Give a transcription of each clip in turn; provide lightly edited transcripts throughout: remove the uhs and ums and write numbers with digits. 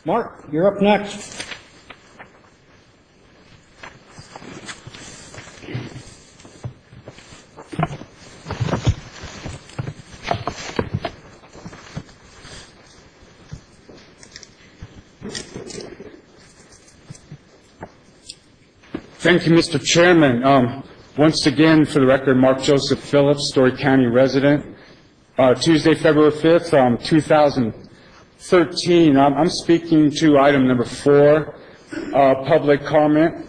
Mark, you're up next. Thank you, Mr. Chairman. Once again, for the record, Mark Joseph Phillips, Story County resident. Tuesday, February 5th, 2013. I'm speaking to item number 4, public comment.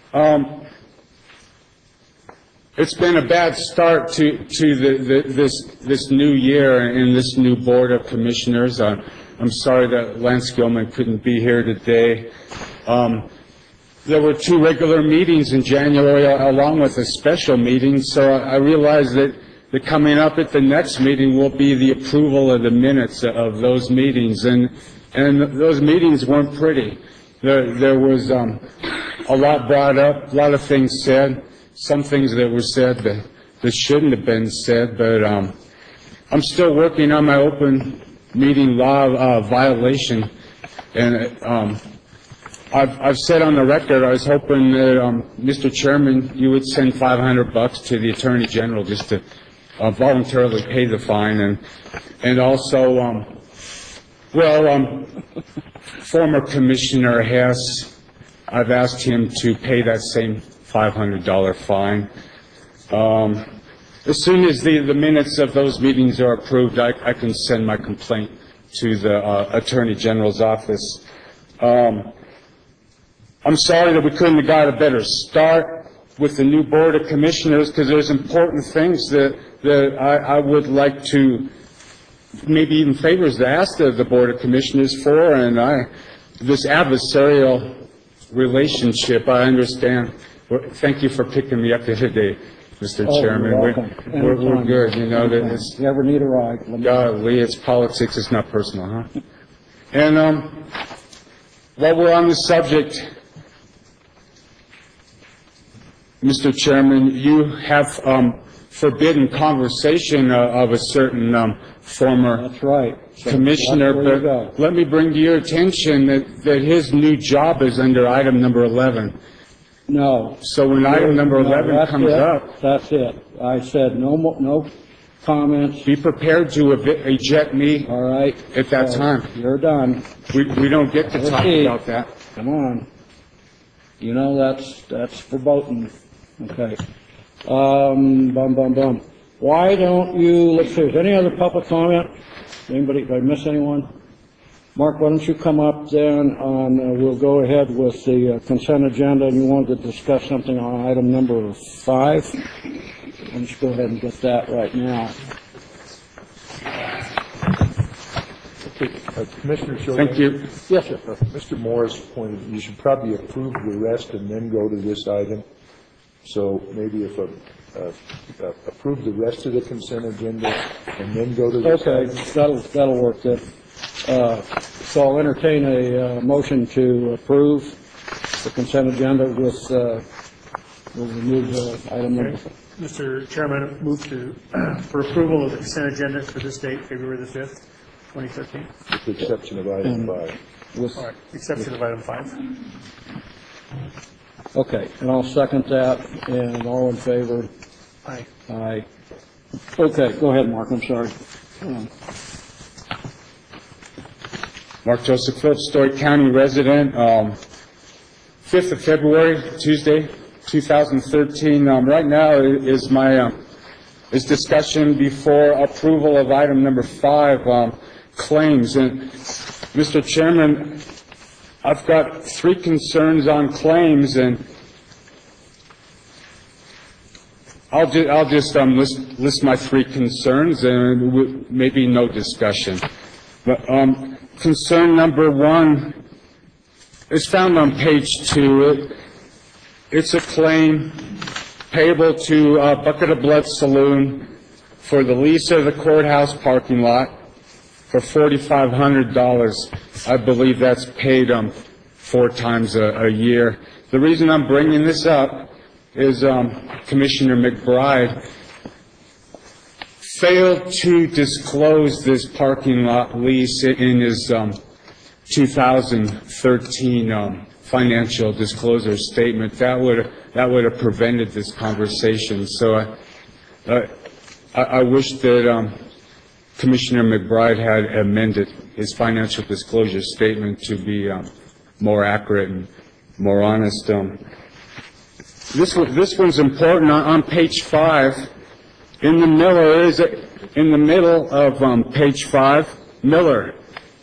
It's been a bad start to this new year and this new Board of Commissioners. I'm sorry that Lance Gilman couldn't be here today. There were 2 regular meetings in January along with a special meeting, so I realized that coming up at the next meeting will be the approval of the minutes of those meetings, and those meetings weren't pretty. There was a lot brought up, a lot of things said, some things that were said that shouldn't have been said, but I'm still working on my open meeting law violation, and I've said on the record I was hoping that, Mr. Chairman, you would send $500 to the Attorney General just to voluntarily pay the fine, and also, former Commissioner Hess, I've asked him to pay that same $500 fine. As soon as the minutes of those meetings are approved, I can send my complaint to the Attorney General's office. I'm sorry that we couldn't have got a better start with the new Board of Commissioners, because there's important things that I would like to, maybe even favors to ask the Board of Commissioners for, and this adversarial relationship, I understand. Thank you for picking me up today, Mr. Chairman. We're good, you know. That you ever need a ride? Golly, it's politics, it's not personal, huh? And while we're on the subject, Mr. Chairman, you have forbidden conversation of a certain former commissioner, but let me bring to your attention that his new job is under item number 11. No. So when item number 11 comes up... That's it. I said no comments. Be prepared to eject me. All right. At that time. You're done. We don't get to talk about that. Come on. You know that's verboten. Okay. Why don't you, let's see, is there any other public comment? Anybody, did I miss anyone? Mark, why don't you come up then we'll go ahead with the consent agenda, and you wanted to discuss something on item number 5. Why don't you go ahead and get that right now? Commissioner Shulman. Thank you. Yes, sir. Mr. Morris pointed, you should probably approve the rest and then go to this item. So maybe if approve the rest of the consent agenda and then go to this item. That'll work then. So I'll entertain a motion to approve the consent agenda with we'll remove item number. Mr. Chairman, I move for approval of the consent agenda for this date, February the 5th, 2013. With the exception of item 5. All right, exception of item 5. Okay, and I'll second that, and all in favor? Aye. Aye. Okay, go ahead, Mark, I'm sorry. Mark Joseph Phillips, Story County resident. 5th of February, Tuesday, 2013. Right now is my is discussion before approval of item number 5, claims. And Mr. Chairman, I've got 3 concerns on claims, and I'll just list my 3 concerns, and maybe no discussion. But concern number 1 is found on page 2. It's a claim payable to Bucket of Blood Saloon for the lease of the courthouse parking lot for $4,500. I believe that's paid 4 times a year. The reason I'm bringing this up is Commissioner McBride failed to disclose this parking lot lease in his 2013 financial disclosure statement. That would have prevented this conversation. So I wish that Commissioner McBride had amended his financial disclosure statement to be more accurate and more honest. This one's important. On page 5, in the middle of page 5, Miller,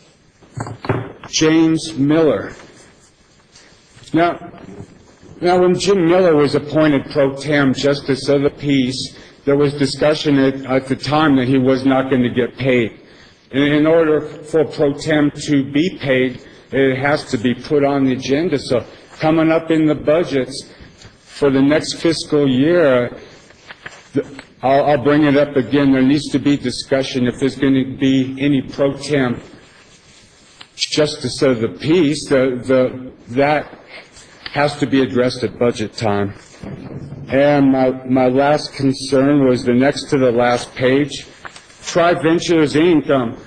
James Miller. Now, when Jim Miller was appointed pro tem justice of the peace, there was discussion at the time that he was not going to get paid. And in order for pro tem to be paid, it has to be put on the agenda. So coming up in the budgets for the next fiscal year, I'll bring it up again. There needs to be discussion if there's going to be any pro tem justice of the peace. That has to be addressed at budget time. And my last concern was the next to the last page. Tri-Ventures Inc.,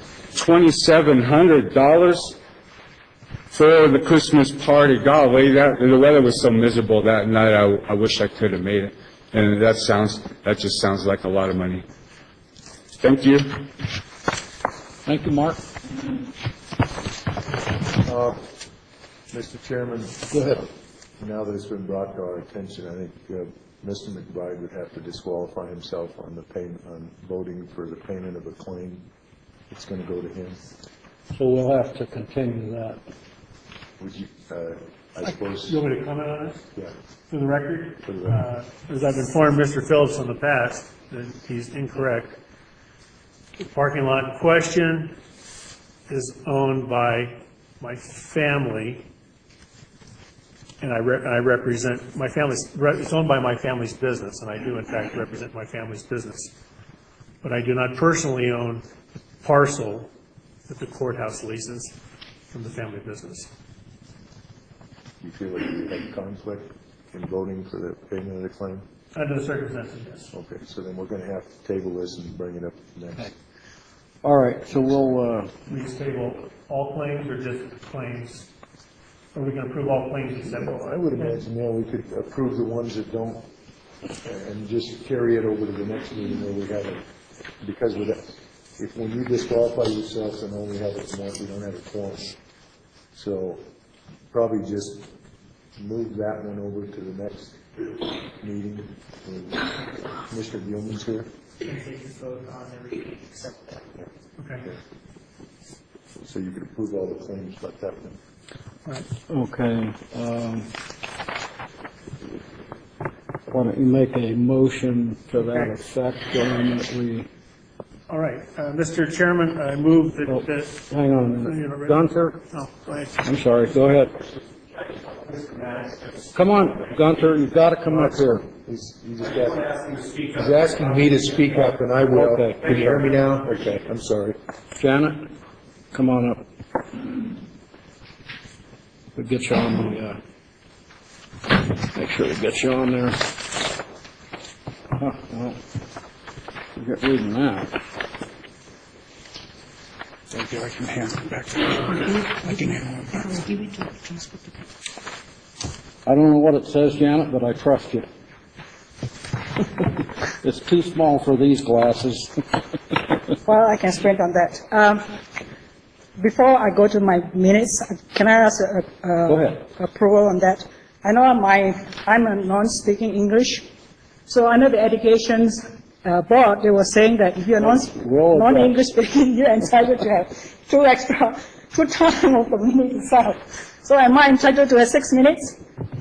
$2,700 for the Christmas party. Golly, the weather was so miserable that night. I wish I could have made it. And that just sounds like a lot of money. Thank you. Thank you, Mark. Mr. Chairman. Go ahead. Now that it's been brought to our attention, I think Mr. McBride would have to disqualify himself on the payment, on voting for the payment of a claim. It's going to go to him. So we'll have to continue that. Would you, I suppose. You want me to comment on this? Yeah. For the record? For the record. As I've informed Mr. Phillips in the past, that he's incorrect. The parking lot in question is owned by my family, and I represent my family's, it's owned by my family's business, and I do in fact represent my family's business. But I do not personally own the parcel that the courthouse leases from the family business. You feel like you had conflict in voting for the payment of the claim? Under the circumstances, yes. Okay, so then we're going to have to table this and bring it up next. All right, so we'll, We just table all claims or just claims? Are we going to approve all claims except? Well, I would imagine, yeah, we could approve the ones that don't and just carry it over to the next meeting where we have it. Because with that, if when you disqualify yourself and only have it once, we don't have a quorum. So probably just move that one over to the next meeting when Commissioner Gilman's here. Okay. So you could approve all the claims but that one. okay. Why don't you make a motion to that effect, that we... All right. Mr. Chairman, I move that... Hang on a minute. Gunther? Oh, go ahead. I'm sorry, go ahead. Come on, Gunther, you've got to come up here. He's asking me to speak up, and I will. Okay. Can you hear me now? Okay, I'm sorry. Janet, come on up. We'll get you on the, make sure we get you on there. Well, you get reading that. Thank you. I can hand it back to you. I can hand it back. Give it to transport the I don't know what it says, Janet, but I trust you. It's too small for these glasses. Well, I can sprint on that. Before I go to my minutes, can I ask Go ahead. approval on that? I know I'm a non-speaking English, so under the education board, they were saying that if you're non-English speaking, you're entitled to have two time of the minute itself. So am I entitled to have 6 minutes?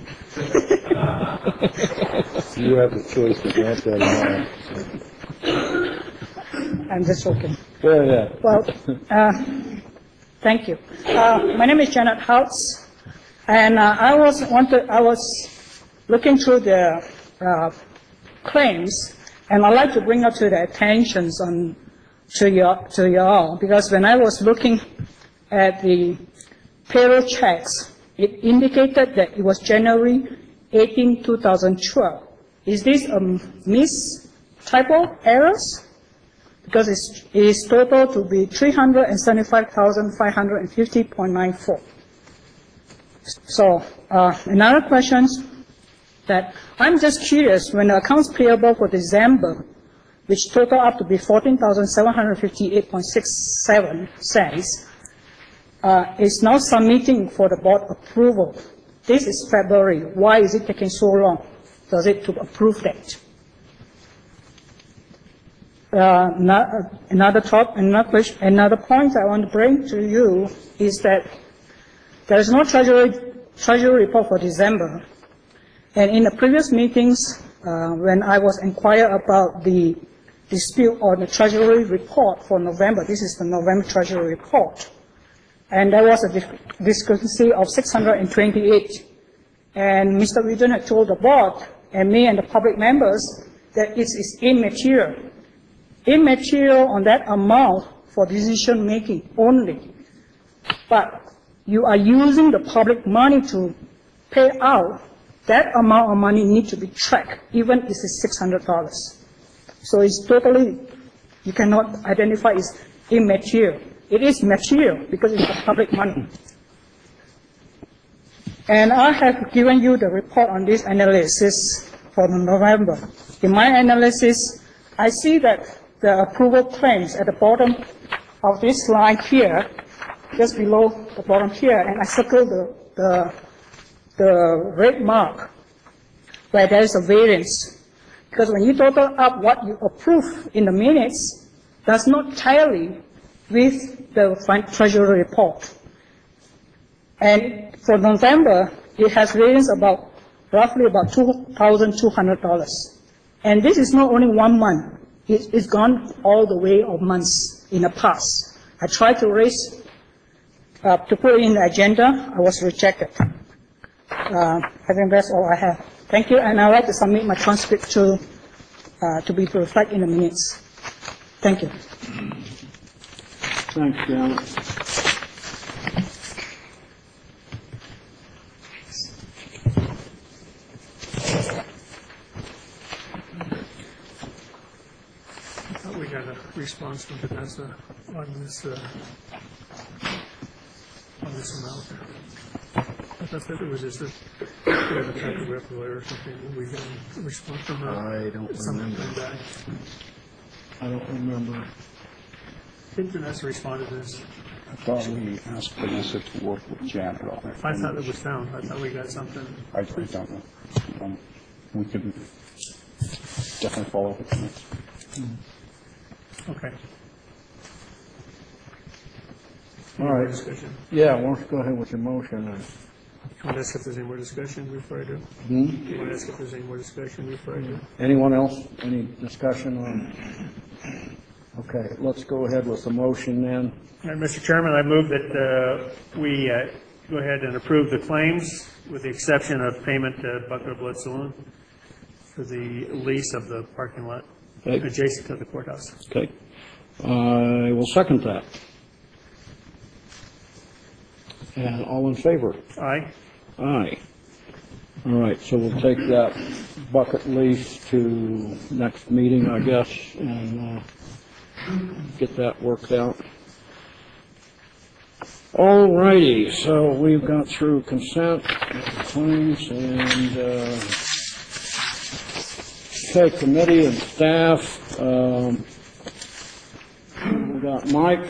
You have the choice to grant that or not. I'm just joking. Go ahead. Well, thank you. My name is Janet Houts, and I was looking through the claims, and I'd like to bring up to the attention to you all, because when I was looking at the payroll checks, it indicated that it was January 18, 2012. Is this a typo errors? because it is total to be 375,550.94. So another question that I'm just curious, when the accounts payable for December, which total up to be 14,758.67 cents, is now submitting for the board approval. This is February. Why is it taking so long? Does it to approve that? Another point I want to bring to you is that there is no treasury report for December. And in the previous meetings, when I was inquired about the dispute on the treasury report for November, this is the November treasury report, and there was a discrepancy of 628. And Mr. Whedon had told the board and me and the public members that it is immaterial. Immaterial on that amount for decision making only. But you are using the public money to pay out, that amount of money needs to be tracked, even if it's $600. So it's totally, you cannot identify it's immaterial. It is material because it's public money. And I have given you the report on this analysis for November. In my analysis, I see that the approval claims at the bottom of this line here, just below the bottom here, and I circle the red mark where there is a variance. Because when you total up what you approve in the minutes, does not tally with the treasury report. And for November, it has variance about roughly about $2,200. And this is not only 1 month. It's gone all the way of months in the past. I tried to raise, to put it in the agenda. I was rejected. I think that's all I have. Thank you, and I'd like to submit my transcript to be reflected in the minutes. Thank you. Thanks, Janet. We got a response from Vanessa on this amount. I thought that it was just a type of referral or something. We got a response from her. I don't remember. I don't remember. I think Vanessa responded to this. I thought we asked Vanessa to work with Janet on it. I thought it was found. I thought we got something. I don't know. We can definitely follow up with them. Okay. All right. Discussion. Yeah, why don't you go ahead with your motion? You want to ask if there's any more discussion before I do? You want to ask if there's any more discussion before I do? Anyone else? Any discussion on? Okay, let's go ahead with the motion then. All right, Mr. Chairman, I move that we go ahead and approve the claims with the exception of payment to Buckler Blood Saloon for the lease of the parking lot Okay. adjacent to the courthouse. Okay. I will second that. And all in favor? Aye. Aye. All right, so we'll take that bucket lease to next meeting, I guess, and get that worked out. All righty, so we've got through consent, claims, and okay, committee and staff. We got Mike.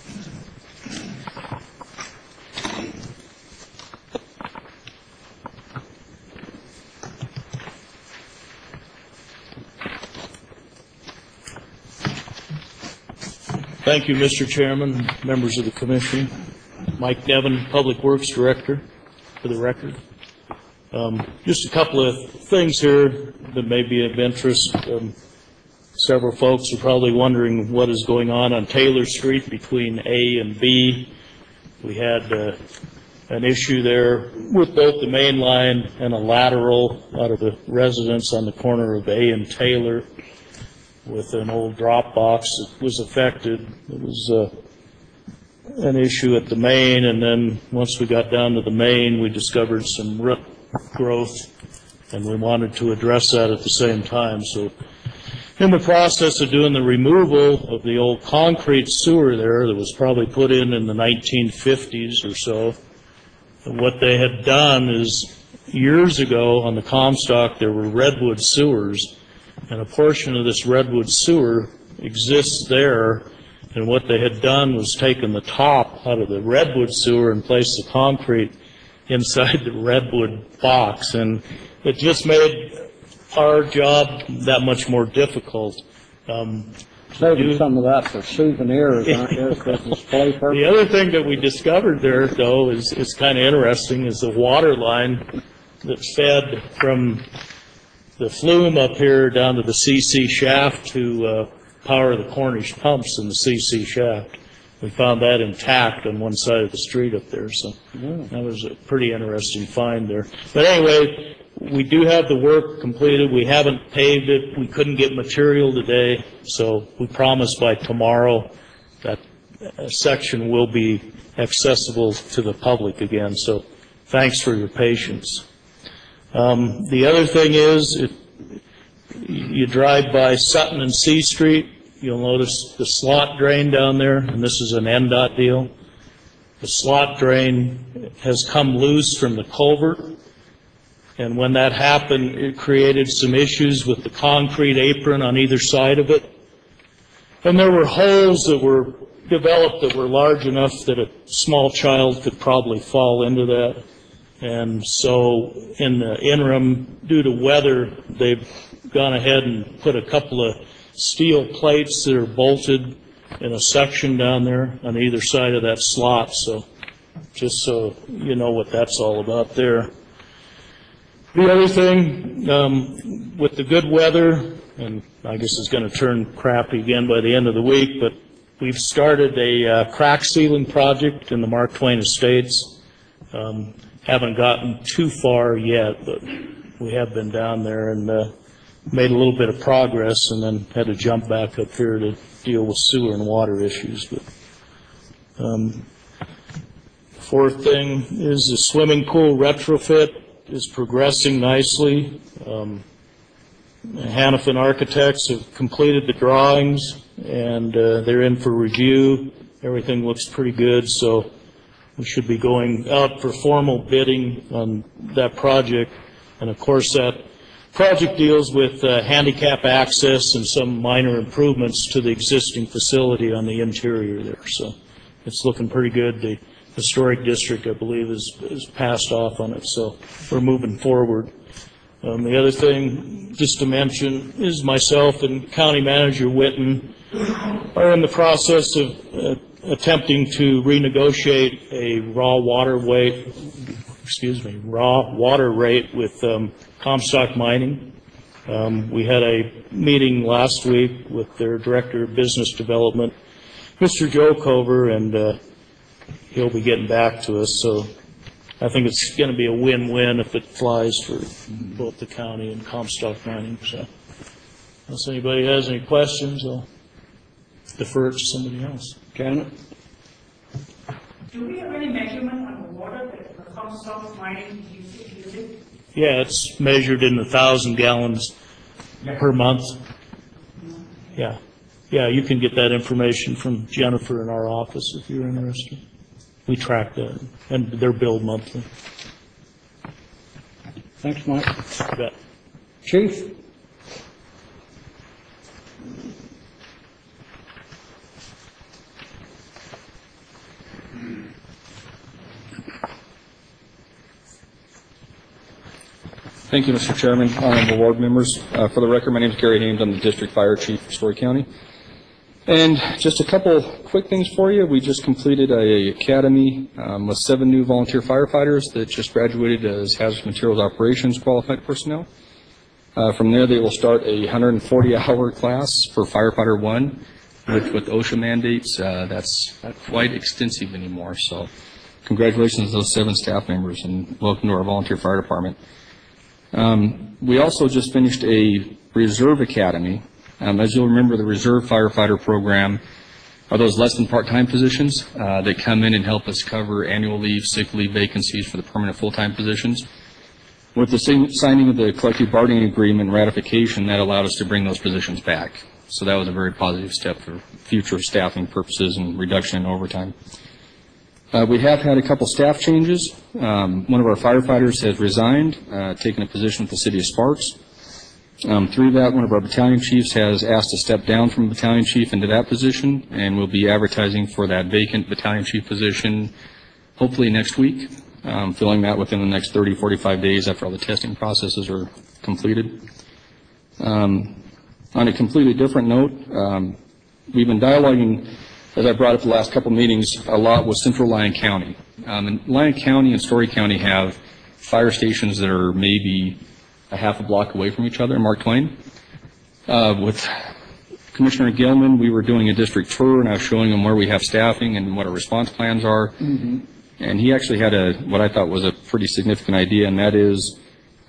Thank you, Mr. Chairman, members of the commission. Mike Nevin, Public Works Director, for the record. Just a couple of things here that may be of interest. Several folks are probably wondering what is going on Taylor Street between A and B. We had an issue there with both the main line and a lateral out of the residence on the corner of A and Taylor, with an old drop box that was affected. It was an issue at the main, and then once we got down to the main, we discovered some root growth, and we wanted to address that at the same time. So in the process of doing the removal of the old concrete sewer there that was probably put in the 1950s or so. And what they had done is, years ago on the Comstock, there were redwood sewers, and a portion of this redwood sewer exists there. And what they had done was taken the top out of the redwood sewer and placed the concrete inside the redwood box. And it just made our job that much more difficult. Saving some of that for souvenirs, aren't you, for display The purposes? other thing that we discovered there, though, is kind of interesting, is the water line that fed from the flume up here down to the CC shaft to power the Cornish pumps in the CC shaft. We found that intact on one side of the street up there, so that was a pretty interesting find there. But anyway, we do have the work completed. We haven't paved it. We couldn't get material today, so we promise by tomorrow that section will be accessible to the public again. So thanks for your patience. The other thing is, you drive by Sutton and C Street, you'll notice the slot drain down there, and this is an NDOT deal. The slot drain has come loose from the culvert, and when that happened, it created some issues with the concrete apron on either side of it. And there were holes that were developed that were large enough that a small child could probably fall into that. And so in the interim, due to weather, they've gone ahead and put a couple of steel plates that are bolted in a section down there on either side of that slot. So just so you know what that's all about there. The other thing, with the good weather, and I guess it's going to turn crappy again by the end of the week, but we've started a crack sealing project in the Mark Twain Estates. Haven't gotten too far yet, but we have been down there and made a little bit of progress, and then had to jump back up here to deal with sewer and water issues. But fourth thing is the swimming pool retrofit is progressing nicely. Hannafin Architects have completed the drawings, and they're in for review. Everything looks pretty good, so we should be going out for formal bidding on that project. And of course, that project deals with handicap access and some minor improvements to the existing facility on the interior there. So it's looking pretty good. The Historic District, I believe, is passed off on it, so we're moving forward. The other thing, just to mention, is myself and County Manager Witten are in the process of attempting to renegotiate a raw water rate with Comstock Mining. We had a meeting last week with their Director of Business Development, Mr. Joe Cover, and he'll be getting back to us. So I think it's going to be a win-win if it flies for both the county and Comstock Mining. So unless anybody has any questions, I'll defer it to somebody else. Janet? Do we have any measurement on the water that the Comstock Mining uses? Yeah, it's measured in 1,000 gallons per month. Yeah. Yeah, you can get that information from Jennifer in our office if you're interested. We track that, and they're billed monthly. Thanks, Mike. You bet. Chief? Thank you, Mr. Chairman, honorable board members. For the record, my name is Gary Hames. I'm the District Fire Chief for Story County. And just a couple quick things for you. We just completed a academy with 7 new volunteer firefighters that just graduated as hazardous materials operations qualified personnel. From there, they will start a 140-hour class for Firefighter 1, which with OSHA mandates, that's not quite extensive anymore. So congratulations to those 7 staff members, and welcome to our volunteer fire department. We also just finished a reserve academy. As you'll remember, the reserve firefighter program are those less than part-time positions that come in and help us cover annual leave, sick leave vacancies for the permanent full-time positions. With the signing of the collective bargaining agreement and ratification, that allowed us to bring those positions back. So that was a very positive step for future staffing purposes and reduction in overtime. We have had a couple staff changes. One of our firefighters has resigned, taking a position with the city of Sparks. Through that, one of our battalion chiefs has asked to step down from battalion chief into that position, and we'll be advertising for that vacant battalion chief position hopefully next week, filling that within the next 30, 45 days after all the testing processes are completed. On a completely different note, we've been dialoguing, as I brought up the last couple meetings, a lot with Central Lyon County. And Lyon County and Story County have fire stations that are maybe a half a block away from each other in Mark Twain. With Commissioner Gilman, we were doing a district tour, and I was showing him where we have staffing and what our response plans are. Mm-hmm. And he actually had what I thought was a pretty significant idea, and that is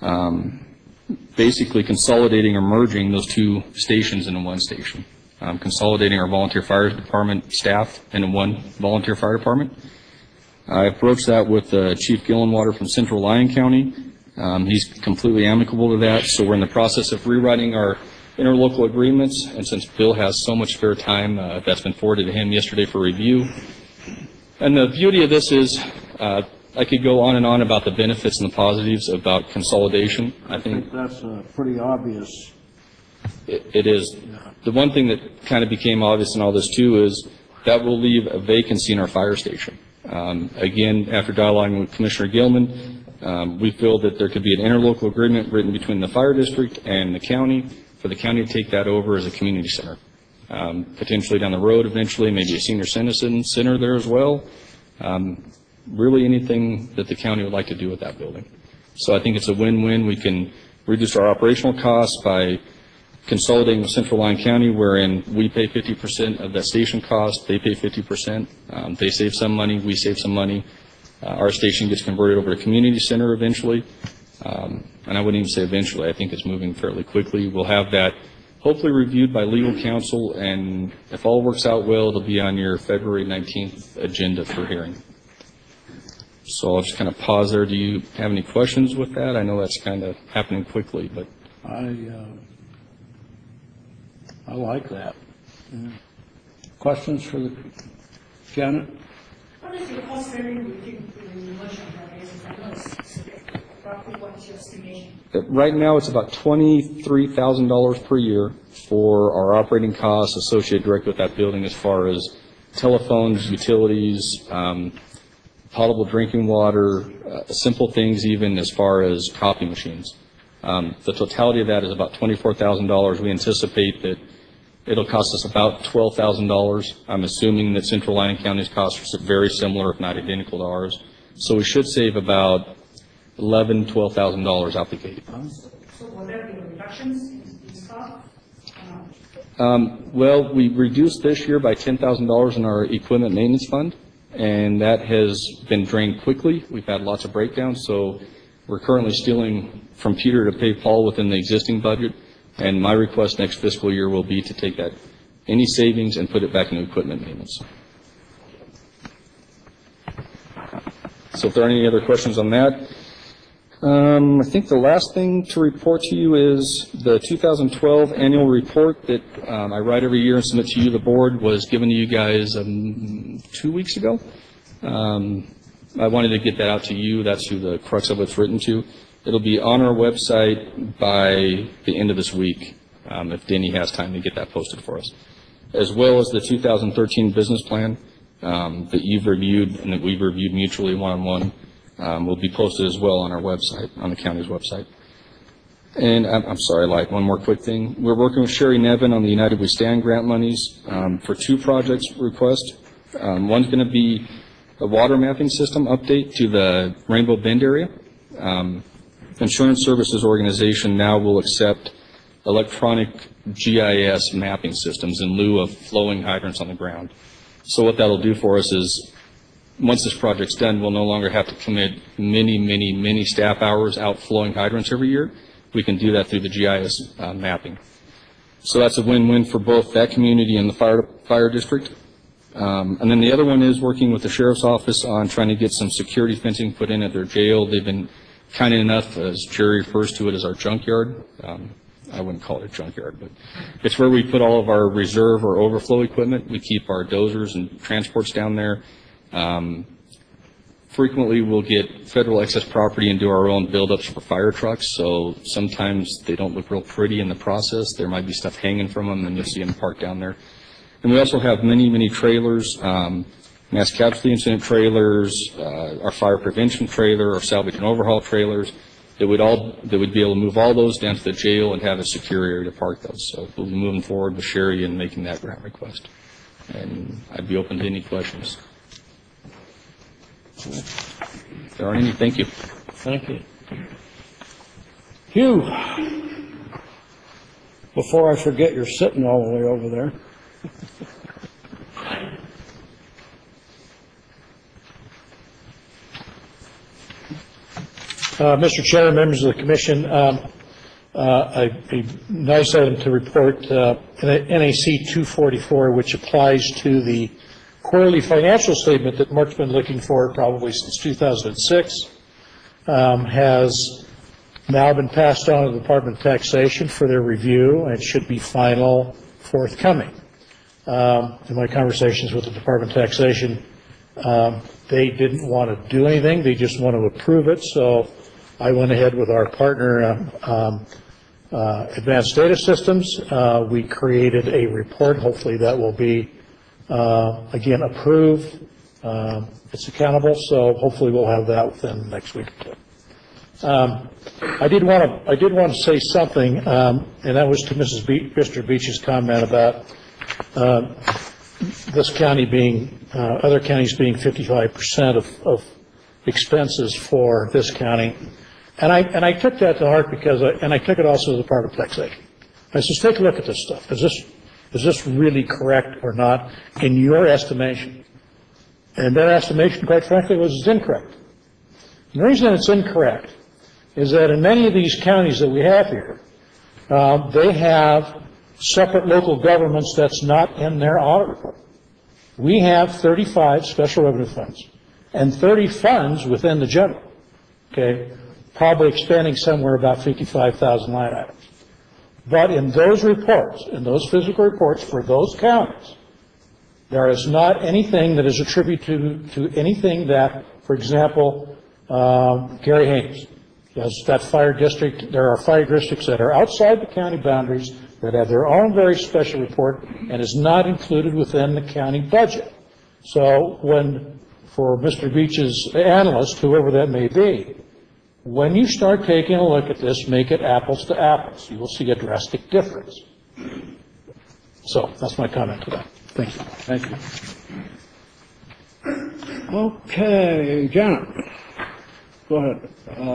basically consolidating or merging those two stations into one station. Consolidating our volunteer fire department staff into one volunteer fire department. I approached that with Chief Gillenwater from Central Lyon County. He's completely amicable to that, so we're in the process of rewriting our interlocal agreements, and since Bill has so much spare time, that's been forwarded to him yesterday for review. And the beauty of this is I could go on and on about the benefits and the positives about consolidation. I think that's pretty obvious. It is. The one thing that kind of became obvious in all this, too, is that will leave a vacancy in our fire station. Again, after dialoguing with Commissioner Gilman, we feel that there could be an interlocal agreement written between the fire district and the county for the county to take that over as a community center. Potentially down the road, eventually, maybe a senior citizen center there as well. Really anything that the county would like to do with that building. So I think it's a win-win. We can reduce our operational costs by consolidating with Central Lyon County, wherein we pay 50% of that station cost, they pay 50%. They save some money, we save some money. Our station gets converted over to community center eventually. And I wouldn't even say eventually, I think it's moving fairly quickly. We'll have that hopefully reviewed by legal counsel, and if all works out well, it'll be on your February 19th agenda for hearing. So I'll just kind of pause there. Do you have any questions with that? I know that's kind of happening quickly, but I like that. Yeah. Questions for the Janet? What is your cost sharing within the merchant basis? I know it's roughly what's your estimation? right now it's about $23,000 per year for our operating costs associated directly with that building as far as telephones, utilities, potable drinking water, simple things even as far as copy machines. The totality of that is about $24,000. We anticipate that it'll cost us about $12,000. I'm assuming that Central Lyon County's costs are very similar, if not identical to ours. So we should save about $11,000, $12,000 out the gate. So will there be reductions in cost? Well, we reduced this year by $10,000 in our equipment maintenance fund, and that has been drained quickly. We've had lots of breakdowns, so we're currently stealing from Peter to pay Paul within the existing budget, and my request next fiscal year will be to take that, any savings, and put it back into equipment maintenance. So if there are any other questions on that, I think the last thing to report to you is the 2012 annual report that I write every year and submit to you, the board, was given to you guys 2 weeks ago. I wanted to get that out to you. That's who the crux of it's written to. It'll be on our website by the end of this week, if Denny has time to get that posted for us, as well as the 2013 business plan that you've reviewed and that we've reviewed mutually one-on-one. Will be posted as well on our website, on the county's website. And I'm sorry, I lied. One more quick thing. We're working with Sherry Nevin on the United We Stand grant monies for 2 projects request. One's going to be a water mapping system update to the Rainbow Bend area. Insurance Services Organization now will accept electronic GIS mapping systems in lieu of flowing hydrants on the ground. So what that'll do for us is, once this project's done, we'll no longer have to commit many staff hours out flowing hydrants every year. We can do that through the GIS mapping. So that's a win-win for both that community and the fire district. And then the other one is working with the sheriff's office on trying to get some security fencing put in at their jail. They've been kind enough, as Jerry refers to it, as our junkyard. I wouldn't call it a junkyard, but it's where we put all of our reserve or overflow equipment. We keep our dozers and transports down there. Frequently, we'll get federal excess property and do our own buildups for fire trucks, so sometimes they don't look real pretty in the process. There might be stuff hanging from them, and you'll see them parked down there. And we also have many, many trailers, mass casualty incident trailers, our fire prevention trailer, our salvage and overhaul trailers, that would be able to move all those down to the jail and have a secure area to park those. So we'll be moving forward with Sherry and making that grant request. And I'd be open to any questions. If there aren't any, thank you. Thank you. Hugh, before I forget, you're sitting all the way over there. Mr. Chairman, members of the Commission, a nice item to report, NAC 244, which applies to the quarterly financial statement that Mark's been looking for probably since 2006, has now been passed on to the Department of Taxation for their review and should be final forthcoming. In my conversations with the Department of Taxation, they didn't want to do anything. They just want to approve it. So I went ahead with our partner, Advanced Data Systems. We created a report. Hopefully that will be, again, approved. It's accountable, so hopefully we'll have that within the next week or two. I did want to say something, and that was to Mr. Beach's comment about this county being, other counties being 55% of expenses for this county. And I took that to heart because, and I took it also to the Department of Taxation. I said, take a look at this stuff. Is this really correct or not in your estimation? And their estimation, quite frankly, was incorrect. And the reason it's incorrect is that in many of these counties that we have here, they have separate local governments that's not in their audit report. We have 35 special revenue funds and 30 funds within the general, okay, probably expanding somewhere about 55,000 line items. But in those reports, in those physical reports for those counties, there is not anything that is attributed to anything that, for example, Gary Haynes, that fire district, there are fire districts that are outside the county boundaries that have their own very special report and is not included within the county budget. So for Mr. Beach's analyst, whoever that may be, when you start taking a look at this, make it apples to apples. You will see a drastic difference. So that's my comment to that. Thank you. Thank you. Okay, Janet, go ahead.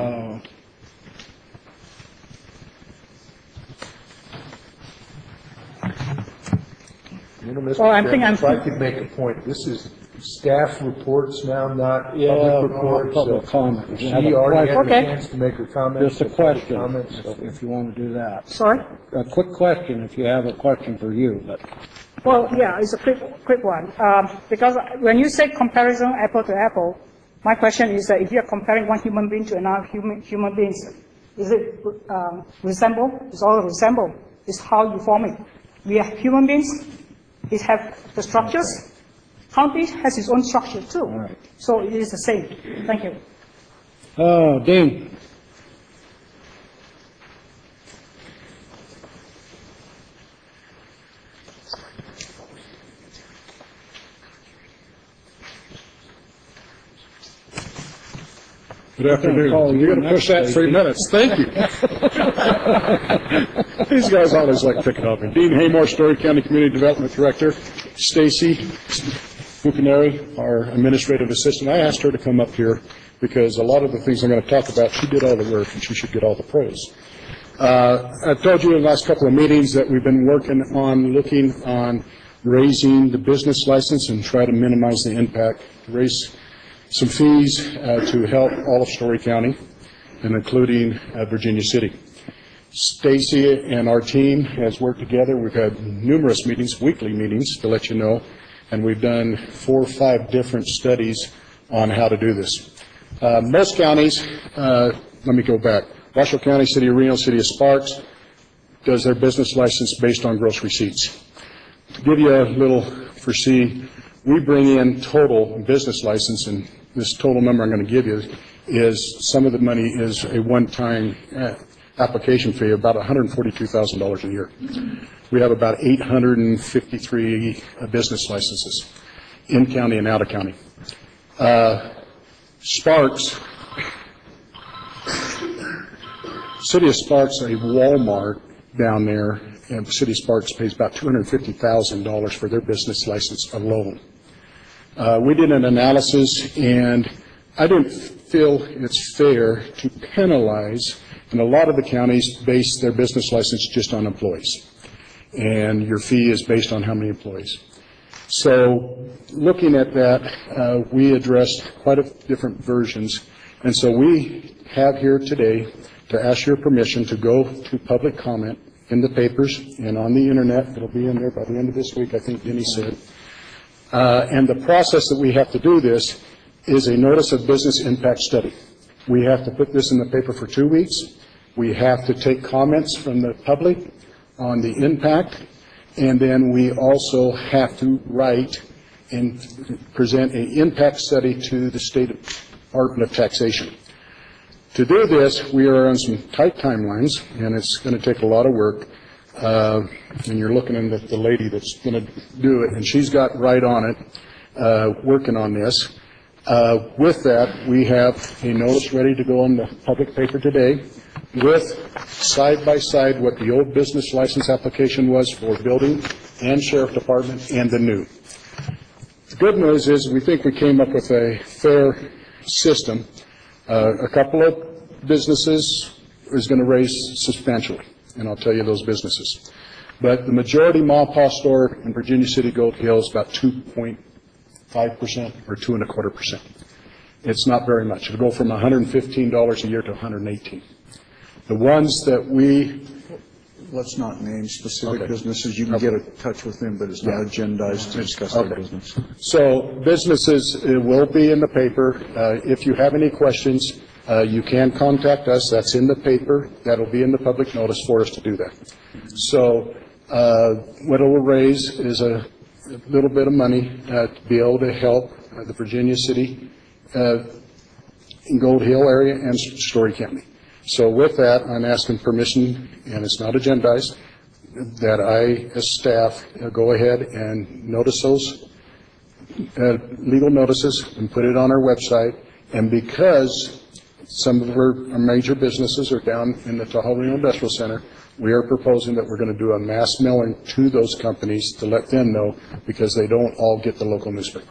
Mr. Well, I'm Chairman, thinking if I could make a point, this is staff reports now, not public no, reports. public so comment. She You have a already had a question? chance to make her comments. Just a question, Comments. if you want to do that. Sorry? A quick question, if you have a question for you, but. Well, yeah, it's a quick one. Because when you say comparison apple to apple, my question is that if you're comparing one human being to another human being, is it resemble? It's all resemble. It's how you form it. We are human beings. It have the structures. County has its own structure too. Right. So it is the same. Thank you. Dean. Good afternoon. You're going to push that 3 minutes. Thank you. These guys always like picking up. And Dean Haymore, Story County Community Development Director. Stacy Bucaneri, our administrative assistant. I asked her to come up here because a lot of the things I'm going to talk about, she did all the work and she should get all the praise. I've told you in the last couple of meetings that we've been working on looking on raising the business license and try to minimize the impact, raise some fees to help all of Story County, and including Virginia City. Stacy and our team has worked together. We've had numerous meetings, weekly meetings, to let you know, and we've done 4 or 5 different studies on how to do this. Most counties let me go back. Washoe County, City of Reno, City of Sparks does their business license based on gross receipts. To give you a little foresee, we bring in total business license, and this total number I'm going to give you is some of the money is a one-time application fee of about $142,000 a year. We have about 853 business licenses in county and out of county. Sparks, City of Sparks, a Walmart down there, and the City of Sparks pays about $250,000 for their business license alone. We did an analysis, and I didn't feel it's fair to penalize, and a lot of the counties base their business license just on employees, and your fee is based on how many employees. So looking at that, we addressed quite a different versions, and so we have here today to ask your permission to go to public comment in the papers and on the internet. It'll be in there by the end of this week, I think Denny said. And the process that we have to do this is a notice of business impact study. We have to put this in the paper for 2 weeks. We have to take comments from the public on the impact, and then we also have to write and present an impact study to the State Department of Taxation. To do this, we are on some tight timelines, and it's going to take a lot of work. And you're looking at the lady that's going to do it, and she's got right on it, working on this. With that, we have a notice ready to go on the public paper today with side by side what the old business license application was for building and sheriff department and the new. The good news is we think we came up with a fair system. A couple of businesses is going to raise substantially, and I'll tell you those businesses. But the majority mom and pop store in Virginia City Gold Hill is about 2.5% or 2.25%. It's not very much. It'll go from $115 a year to $118. The ones that we... Let's not name specific businesses. You can get in touch with them, but it's not agendized to discuss their business. So businesses will be in the paper. If you have any questions, you can contact us. That's in the paper. That'll be in the public notice for us to do that. So what it will raise is a little bit of money to be able to help the Virginia City in Gold Hill area and Story County. So with that, I'm asking permission, and it's not agendized, that I, as staff, go ahead and notice those legal notices and put it on our website. And because some of our major businesses are down in the Tahoe Reno Industrial Center, we are proposing that we're going to do a mass mailing to those companies to let them know, because they don't all get the local newspaper.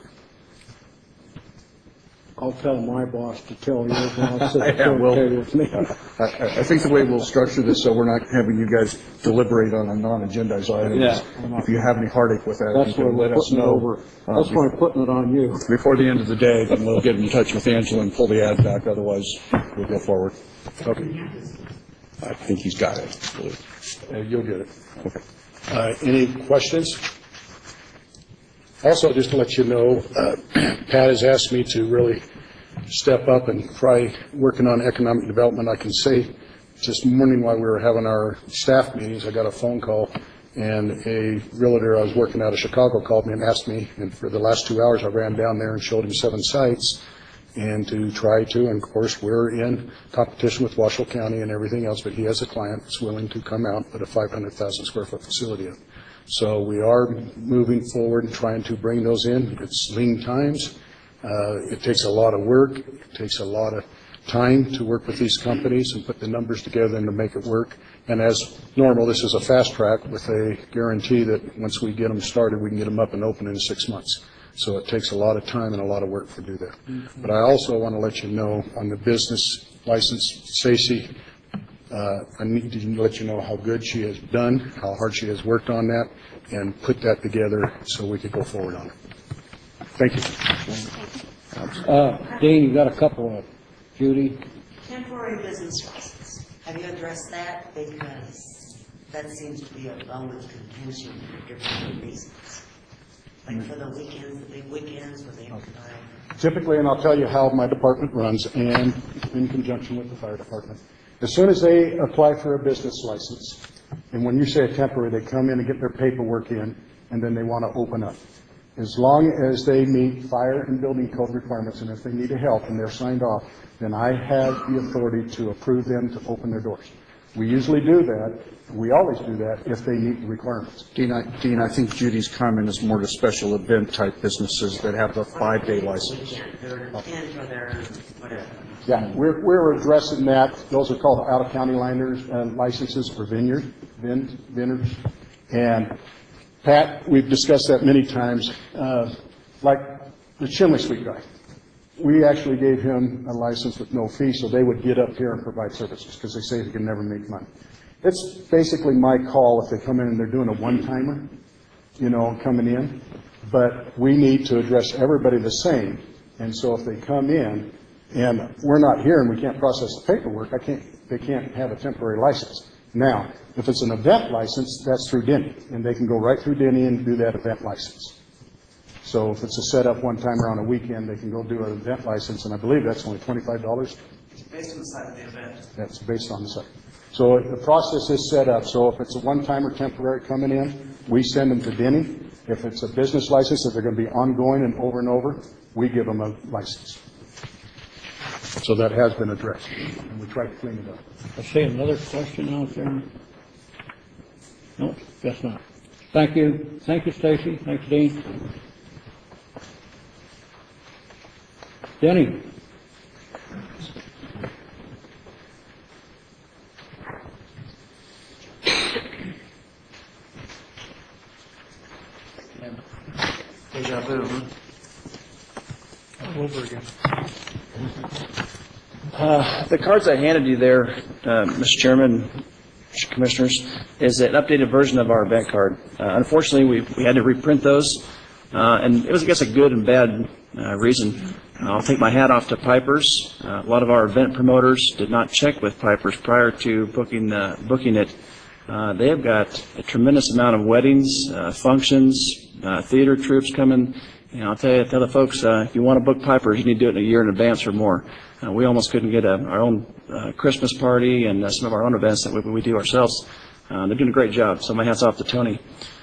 I'll tell my boss to tell your boss that it's okay with me. I think the way we'll structure this, so we're not having you guys deliberate on a non-agendized item. Yeah. If you have any heartache with that, That's you why can we're let us putting it know. over. That's why I'm putting it on you. Before the end of the day, then we'll get in touch with Angela and pull the ad back. Otherwise, we'll go forward. Okay. I think he's got it. You'll get it. Okay. Any questions? Also, just to let you know, Pat has asked me to really step up and try working on economic development. I can say this morning while we were having our staff meetings, I got a phone call, and a realtor I was working out of Chicago called me and asked me, and for the last 2 hours I ran down there and showed him 7 sites, and to try to, and of course we're in competition with Washoe County and everything else, but he has a client that's willing to come out and put a 500,000 square foot facility in. So we are moving forward and trying to bring those in. It's lean times. It takes a lot of work. It takes a lot of time to work with these companies and put the numbers together and to make it work. And as normal, this is a fast track with a guarantee that once we get them started, we can get them up and open in 6 months. So it takes a lot of time and a lot of work to do that. But I also want to let you know on the business license, Stacy, I need to let you know how good she has done, how hard she has worked on that, and put that together so we could go forward on it. Thank you. Dean, you got a couple of, Judy? Temporary business license. Have you addressed that? Because that seems to be a bone of contention for different reasons. Like for the weekends, the big weekends, where they have to buy. Typically, and I'll tell you how my department runs, and in conjunction with the fire department. As soon as they apply for a business license, and when you say a temporary, they come in and get their paperwork in, and then they want to open up. As long as they meet fire and building code requirements, and if they need help and they're signed off, then I have the authority to approve them to open their doors. We usually do that, we always do that, if they meet the requirements. Dean, I think Judy's comment is more to special event type businesses that have a 5-day license. Their tent or their whatever. Yeah, we're addressing that. Those are called out-of-county licenses for vendors. And Pat, we've discussed that many times. Like the chimney sweep guy, we actually gave him a license with no fee, so they would get up here and provide services because they say they can never make money. It's basically my call if they come in and they're doing a one-timer, coming in. But we need to address everybody the same. And so if they come in and we're not here and we can't process the paperwork, they can't have a temporary license. Now, if it's an event license, that's through Denny, and they can go right through Denny and do that event license. So if it's a setup one time or on a weekend, they can go do an event license, and I believe that's only $25. It's based on the site of the event. That's based on the site. So the process is set up. So if it's a one-time or temporary coming in, we send them to Denny. If it's a business license, if they're going to be ongoing and over, we give them a license. So that has been addressed, and we try to clean it up. I see another question out there. No, guess not. Thank you. Thank you, Stacy. Thanks, Dean. Denny? Deja vu, huh? All over again. The cards I handed you there, Mr. Chairman, Commissioners, is an updated version of our event card. Unfortunately, we had to reprint those, and it was, I guess, a good and bad reason. I'll take my hat off to Pipers. A lot of our event promoters did not check with Pipers prior to booking it. They have got a tremendous amount of weddings, functions, theater troops coming. I'll tell the folks, if you want to book Pipers, you need to do it in a year in advance or more. We almost couldn't get our own Christmas party and some of our own events that we do ourselves. They're doing a great job, so my hat's off to Tony.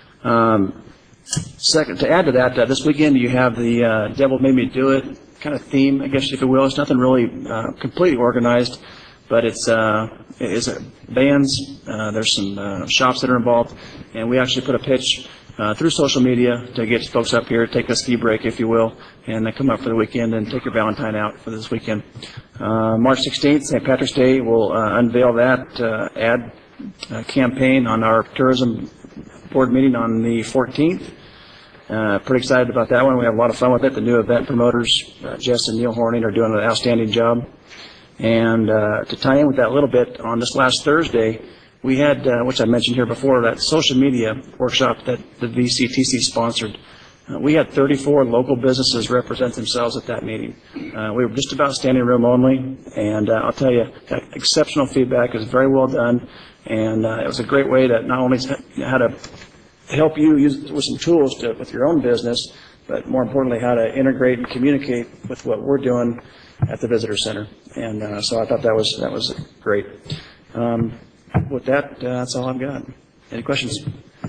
Second, to add to that, this weekend you have the Devil Made Me Do It kind of theme, I guess, if you will. It's nothing really completely organized, but it's bands. There's some shops that are involved, and we actually put a pitch through social media to get folks up here, take a ski break, if you will, and come up for the weekend and take your Valentine out for this weekend. March 16th, St. Patrick's Day, we'll unveil that ad campaign on our tourism board meeting on the 14th. Pretty excited about that one. We have a lot of fun with it. The new event promoters, Jess and Neil Horning, are doing an outstanding job. And to tie in with that a little bit, on this last Thursday, we had, which I mentioned here before, that social media workshop that the VCTC sponsored. We had 34 local businesses represent themselves at that meeting. We were just about standing room only, and I'll tell you, got exceptional feedback. It was very well done, and it was a great way to not only how to help you use with some tools with your own business, but more importantly, how to integrate and communicate with what we're doing at the visitor center. And so I thought that was great. With that, that's all I've got. Any questions?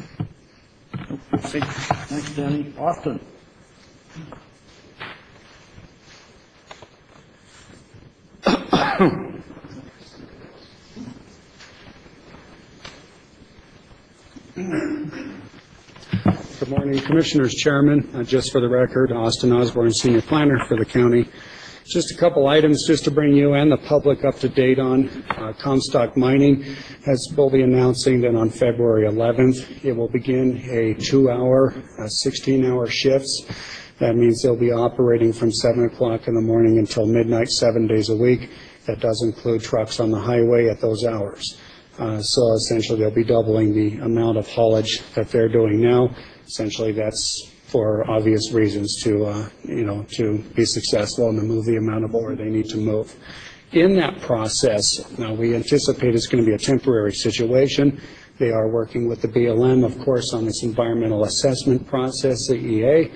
Thanks, Danny. Austin? Good morning, Commissioners, Chairman. Just for the record, Austin Osborne, Senior Planner for the county. Just a couple items just to bring you and the public up to date on. Comstock Mining will be announcing that on February 11th, it will begin a 2-hour, 16-hour shifts. That means they'll be operating from 7 o'clock in the morning until midnight, 7 days a week. That does include trucks on the highway at those hours. So essentially, they'll be doubling the amount of haulage that they're doing now. Essentially, that's for obvious reasons to be successful and to move the amount of ore they need to move. In that process, now we anticipate it's going to be a temporary situation. They are working with the BLM, of course, on this environmental assessment process, the EA.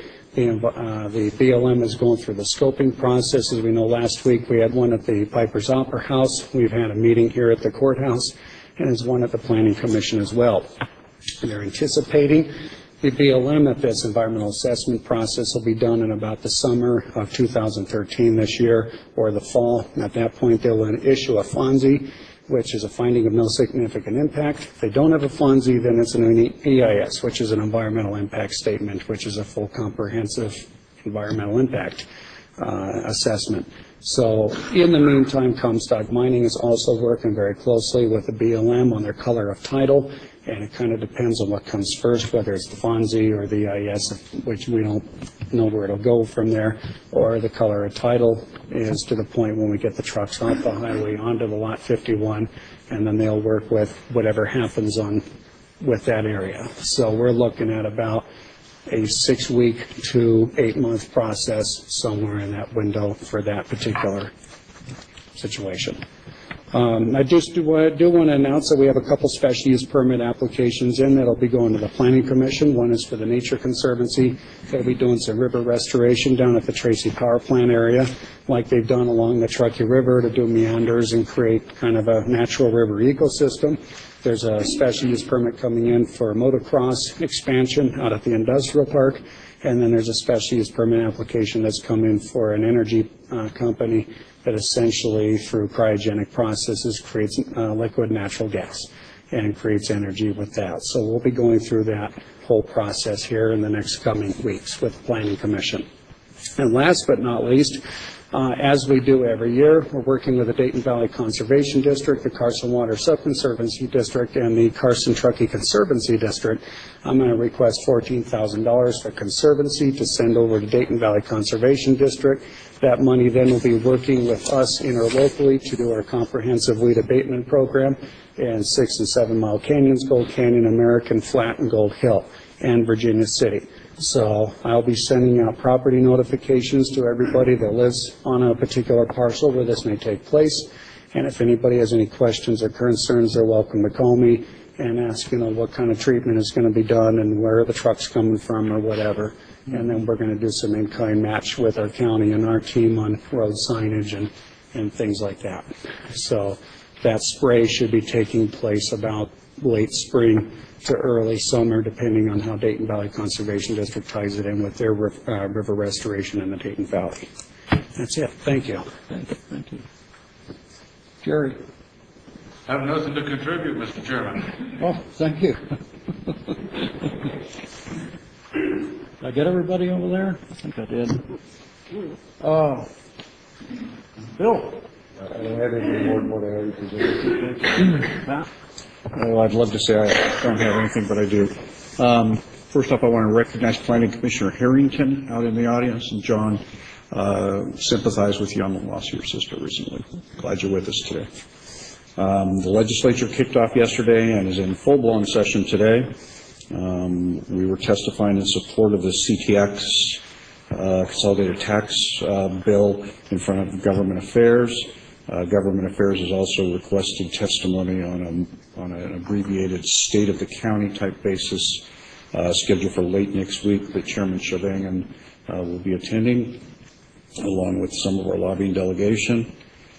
The BLM is going through the scoping process. As we know, last week we had one at the Piper's Opera House. We've had a meeting here at the courthouse, and there's one at the Planning Commission as well. They're anticipating the BLM that this environmental assessment process will be done in about the summer of 2013 this year or the fall. At that point, they'll issue a FONSI, which is a finding of no significant impact. If they don't have a FONSI, then it's an EIS, which is an environmental impact statement, which is a full comprehensive environmental impact assessment. So in the meantime, Comstock Mining is also working very closely with the BLM on their color of title, and it kind of depends on what comes first, whether it's the FONSI or the EIS, which we don't know where it'll go from there, or the color of title is to the point when we get the trucks off the highway onto the Lot 51, and then they'll work with whatever happens with that area. So we're looking at about a 6-week to 8-month process somewhere in that window for that particular situation. I just do want to announce that we have a couple special use permit applications in that'll be going to the Planning Commission. One is for the Nature Conservancy. They'll be doing some river restoration down at the Tracy Power Plant area, like they've done along the Truckee River to do meanders and create kind of a natural river ecosystem. There's a special use permit coming in for motocross expansion out at the industrial park. And then there's a special use permit application that's come in for an energy company that essentially, through cryogenic processes, creates liquid natural gas and creates energy with that. So we'll be going through that whole process here in the next coming weeks with the Planning Commission. And last but not least, as we do every year, we're working with the Dayton Valley Conservation District, the Carson Water Subconservancy District, and the Carson Truckee Conservancy District. I'm going to request $14,000 for Conservancy to send over to Dayton Valley Conservation District. That money then will be working with us interlocally to do our comprehensive weed abatement program in 6 and 7 Mile Canyons, Gold Canyon, American Flat, and Gold Hill, and Virginia City. So I'll be sending out property notifications to everybody that lives on a particular parcel where this may take place. And if anybody has any questions or concerns, they're welcome to call me and ask, what kind of treatment is going to be done and where are the trucks coming from or whatever. And then we're going to do some in-kind match with our county and our team on road signage and things like that. So that spray should be taking place about late spring to early summer, depending on how Dayton Valley Conservation District ties it in with their river restoration in the Dayton Valley. That's it. Thank you. Thank you. Jerry. I have nothing to contribute, Mr. Chairman. Oh, thank you. Did I get everybody over there? I think I did. Bill. I don't have anything more than what I already presented. Oh, I'd love to say I don't have anything, but I do. First off, I want to recognize Planning Commissioner Harrington out in the audience, and John sympathized with you on the loss of your sister recently. Glad you're with us today. The legislature kicked off yesterday and is in full-blown session today. We were testifying in support of the CTX consolidated tax bill in front of Government Affairs. Government Affairs has also requested testimony on an abbreviated state of the county type basis scheduled for late next week that Chairman Chavangan will be attending, along with some of our lobbying delegation.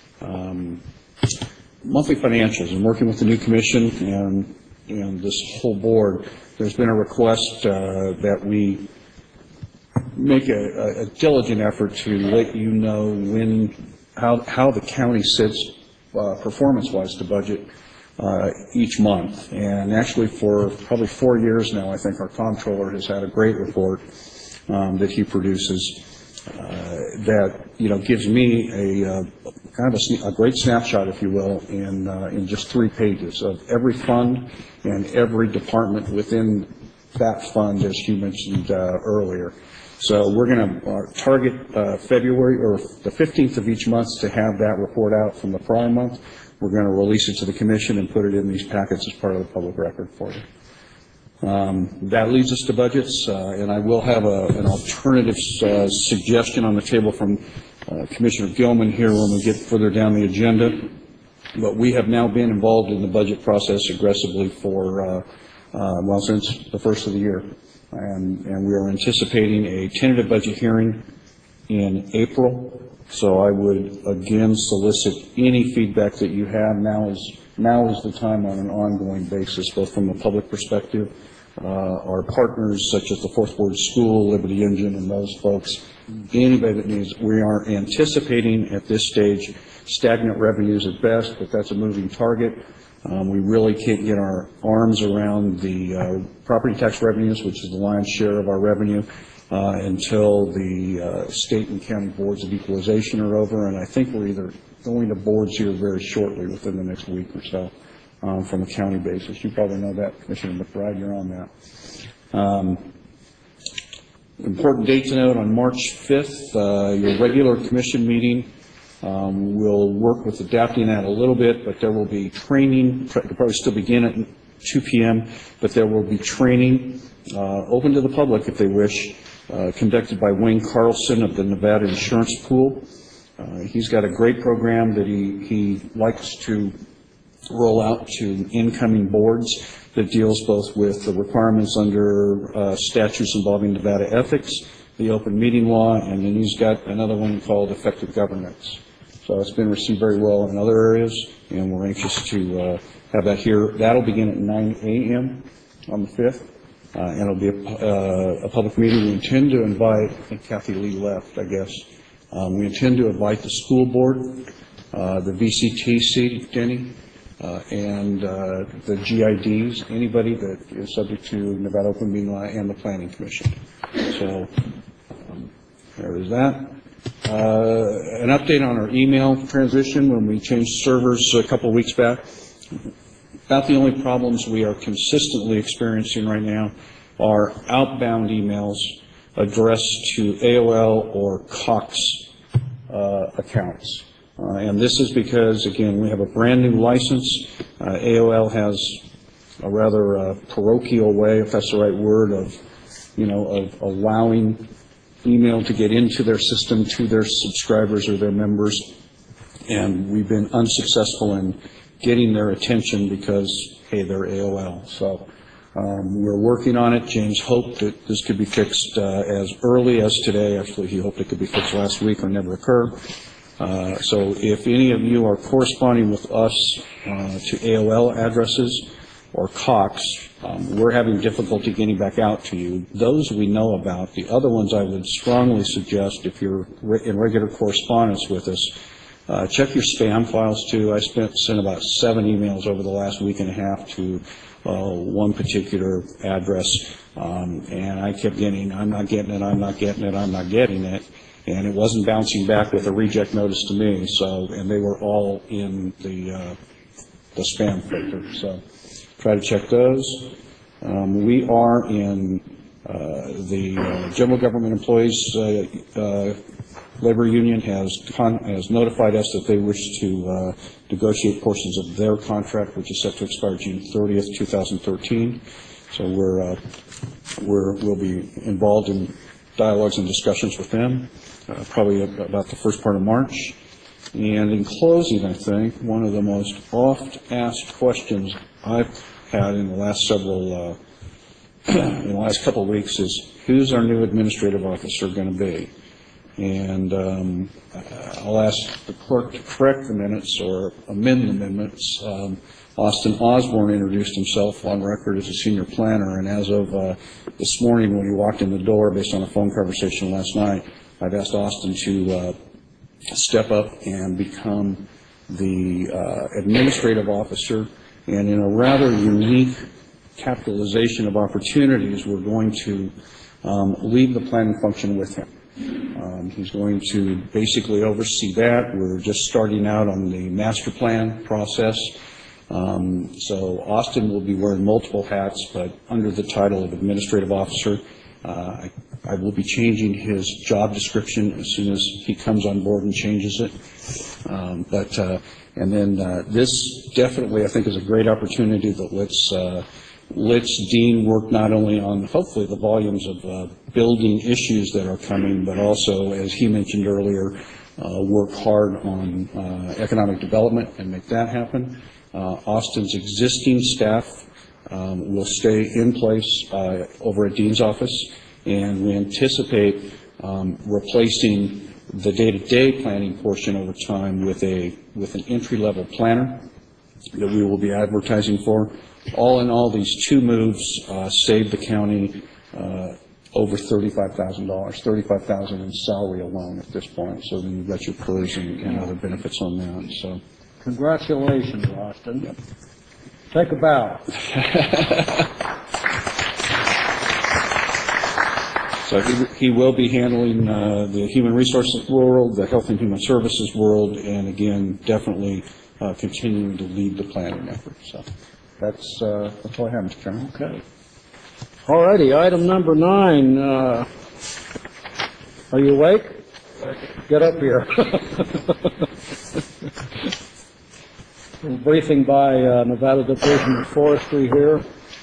Monthly financials, and working with the new commission and this whole board, there's been a request that we make a diligent effort to let you know how the county sits performance-wise to budget each month. And actually for probably 4 years now, I think our comptroller has had a great report that he produces that gives me a kind of a great snapshot, if you will, in just 3 pages of every fund and every department within that fund, as you mentioned earlier. So we're going to target February or the 15th of each month to have that report out from the prior month. We're going to release it to the commission and put it in these packets as part of the public record for you. That leads us to budgets, and I will have an alternative suggestion on the table from Commissioner Gilman here when we get further down the agenda. But we have now been involved in the budget process aggressively for, since the first of the year. And we are anticipating a tentative budget hearing in April. So I would again solicit any feedback that you have. Now is the time on an ongoing basis, both from a public perspective, our partners such as the Fourth Ward School, Liberty Engine, and those folks, anybody that needs. We are anticipating at this stage stagnant revenues at best, but that's a moving target. We really can't get our arms around the property tax revenues, which is the lion's share of our revenue, until the state and county boards of equalization are over. And I think we're either going to boards here very shortly, within the next week or so, from a county basis. You probably know that, Commissioner McBride, you're on that. Important date to note, on March 5th, your regular commission meeting. We'll work with adapting that a little bit, but there will be training. It'll probably still begin at 2 p.m., but there will be training open to the public if they wish, conducted by Wayne Carlson of the Nevada Insurance Pool. He's got a great program that he likes to roll out to incoming boards that deals both with the requirements under statutes involving Nevada ethics, the open meeting law, and then he's got another one called effective governance. So it's been received very well in other areas, and we're anxious to have that here. That'll begin at 9 a.m. on the 5th, and it'll be a public meeting. We intend to invite, I think Kathy Lee left, I guess. We intend to invite the school board, the VCTC, Denny, and the GIDs, anybody that is subject to Nevada Open Meeting Law, and the Planning Commission. So there is that. An update on our email transition when we changed servers a couple of weeks back. About the only problems we are consistently experiencing right now are outbound emails addressed to AOL or Cox accounts. And this is because, again, we have a brand new license. AOL has a rather parochial way, if that's the right word, of allowing email to get into their system to their subscribers or their members. And we've been unsuccessful in getting their attention because, hey, they're AOL. So we're working on it. James hoped that this could be fixed as early as today. Actually, he hoped it could be fixed last week or never occur. So if any of you are corresponding with us to AOL addresses or Cox, we're having difficulty getting back out to you. Those we know about. The other ones I would strongly suggest, if you're in regular correspondence with us, check your spam files too. I sent about 7 emails over the last week and a half to one particular address, and I kept getting, I'm not getting it, I'm not getting it, I'm not getting it. And it wasn't bouncing back with a reject notice to me. So, and they were all in the spam filter. So, try to check those. We are in the General Government Employees Labor Union has notified us that they wish to negotiate portions of their contract, which is set to expire June 30th, 2013. So we'll be involved in dialogues and discussions with them, probably about the first part of March. And in closing, I think, one of the most oft-asked questions I've had in the last couple of weeks is, who's our new administrative officer going to be? And I'll ask the clerk to correct the minutes or amend the minutes. Austin Osborne introduced himself on record as a senior planner, and as of this morning when he walked in the door, based on a phone conversation last night, I've asked Austin to step up and become the administrative officer. And in a rather unique capitalization of opportunities, we're going to leave the planning function with him. He's going to basically oversee that. We're just starting out on the master plan process. So Austin will be wearing multiple hats, but under the title of administrative officer. I will be changing his job description as soon as he comes on board and changes it. And then this definitely, I think, is a great opportunity that lets Dean work not only on hopefully the volumes of building issues that are coming, but also, as he mentioned earlier, work hard on economic development and make that happen. Austin's existing staff will stay in place over at Dean's office, and we anticipate replacing the day-to-day planning portion over time with an entry-level planner that we will be advertising for. All in all, these two moves save the county over $35,000, $35,000 in salary alone at this point. So then you've got your PERS and other benefits on that. So, Congratulations, Austin. Yep. Take a bow. So he will be handling the human resources world, the health and human services world, and again, definitely continuing to lead the planning effort. So that's all I have, Mr. Chairman. Okay. All righty, item number 9. Are you awake? Get up here. A briefing by Nevada Division of Forestry here.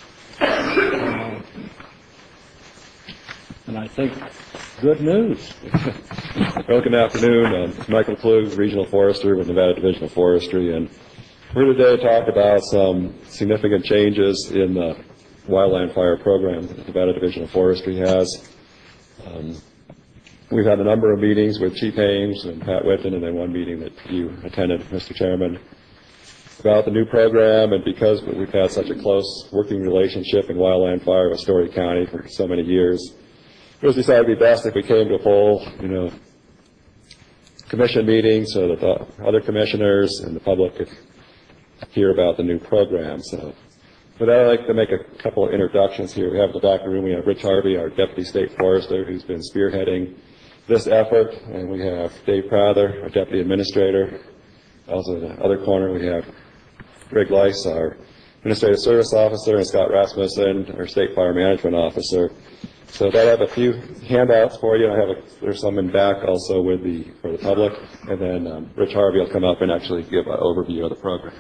And I think good news. Well, good afternoon. Michael Klug, Regional Forester with Nevada Division of Forestry, and we're here today to talk about some significant changes in the wildland fire program that the Nevada Division of Forestry has. We've had a number of meetings with Chief Ames and Pat Whitten, and then one meeting that you attended, Mr. Chairman, about the new program. And because we've had such a close working relationship in wildland fire with Story County for so many years, it was decided to be best if we came to a full, commission meeting so that the other commissioners and the public could hear about the new program. So, with that, I'd like to make a couple of introductions here. We have in the back of the room, we have Rich Harvey, our Deputy State Forester, who's been spearheading this effort, and we have Dave Prather, our Deputy Administrator. Also, in the other corner, we have Greg Leiss, our Administrative Service Officer, and Scott Rasmussen, our State Fire Management Officer. So I have a few handouts for you. There's some in back also for the public, and then Rich Harvey will come up and actually give an overview of the program.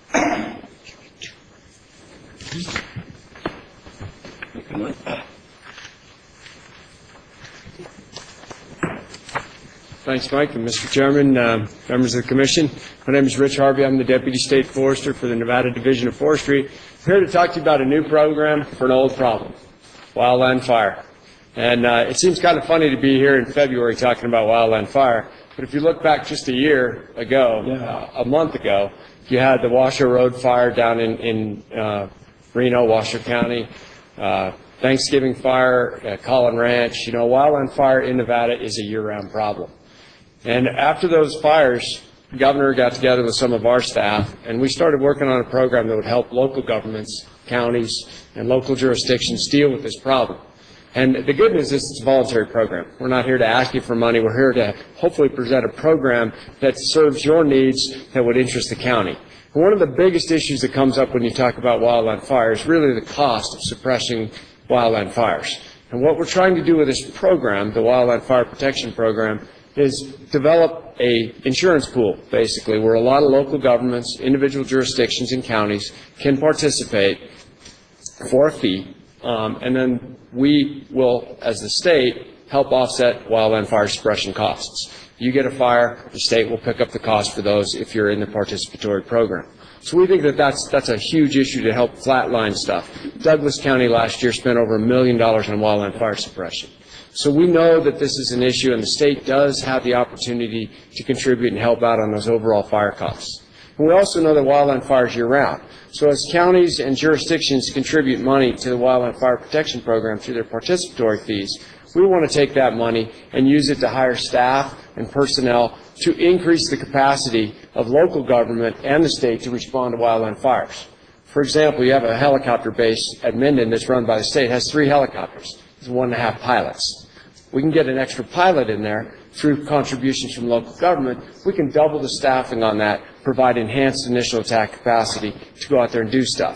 Thanks, Mike, and Mr. Chairman, members of the Commission. My name is Rich Harvey. I'm the Deputy State Forester for the Nevada Division of Forestry. I'm here to talk to you about a new program for an old problem, wildland fire. And it seems kind of funny to be here in February talking about wildland fire, but if you look back just a year ago, a month ago, you had the Washoe Road fire down in Reno, Washoe County, Thanksgiving fire, Collin Ranch. Wildland fire in Nevada is a year-round problem. And after those fires, the governor got together with some of our staff, and we started working on a program that would help local governments, counties, and local jurisdictions deal with this problem. And the good news is it's a voluntary program. We're not here to ask you for money. We're here to hopefully present a program that serves your needs that would interest the county. And one of the biggest issues that comes up when you talk about wildland fire is really the cost of suppressing wildland fires. And what we're trying to do with this program, the Wildland Fire Protection Program, is develop a insurance pool, basically, where a lot of local governments, individual jurisdictions, and counties can participate for a fee, and then we will, as the state, help offset wildland fire suppression costs. You get a fire, the state will pick up the cost for those if you're in the participatory program. So we think that that's a huge issue to help flatline stuff. Douglas County last year spent over $1 million on wildland fire suppression. So we know that this is an issue, and the state does have the opportunity to contribute and help out on those overall fire costs. And we also know that wildland fire is year-round. So as counties and jurisdictions contribute money to the Wildland Fire Protection Program through their participatory fees, we want to take that money and use it to hire staff and personnel to increase the capacity of local government and the state to respond to wildland fires. For example, you have a helicopter base at Minden that's run by the state. It has 3 helicopters. It's 1.5 pilots. We can get an extra pilot in there through contributions from local government. We can double the staffing on that, provide enhanced initial attack capacity to go out there and do stuff.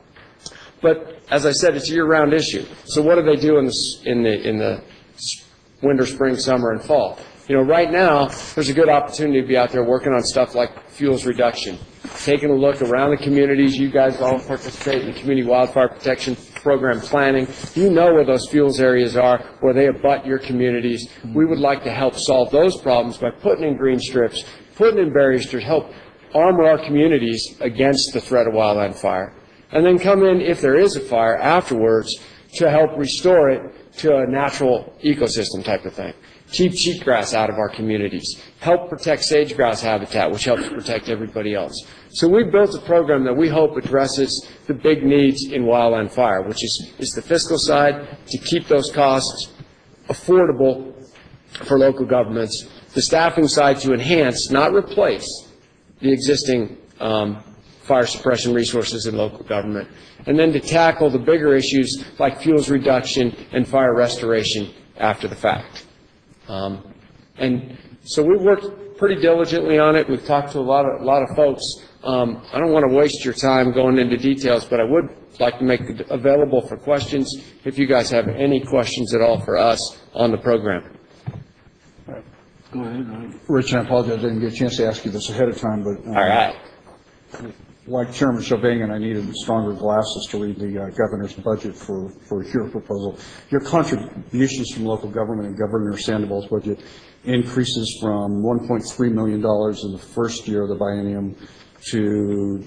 But as I said, it's a year-round issue. So what do they do in the winter, spring, summer, and fall? Right now, there's a good opportunity to be out there working on stuff like fuels reduction, taken a look around the communities. You guys all participate in the Community Wildfire Protection Program planning. You know where those fuels areas are, where they abut your communities. We would like to help solve those problems by putting in green strips, putting in barriers to help armor our communities against the threat of wildland fire. And then come in, if there is a fire afterwards, to help restore it to a natural ecosystem type of thing. Keep cheatgrass out of our communities. Help protect sage-grouse habitat, which helps protect everybody else. So we built a program that we hope addresses the big needs in wildland fire, which is the fiscal side, to keep those costs affordable for local governments, the staffing side to enhance, not replace, the existing fire suppression resources in local government, and then to tackle the bigger issues like fuels reduction and fire restoration after the fact. And so we worked pretty diligently on it. We've talked to a lot of folks. I don't want to waste your time going into details, but I would like to make it available for questions if you guys have any questions at all for us on the program. Go ahead. Rich, I apologize, I didn't get a chance to ask you this ahead of time, but all right. Like Chairman Chauvin, I needed stronger glasses to read the governor's budget for your proposal. Your contributions from local government and Governor Sandoval's budget increases from $1.3 million in the first year of the biennium to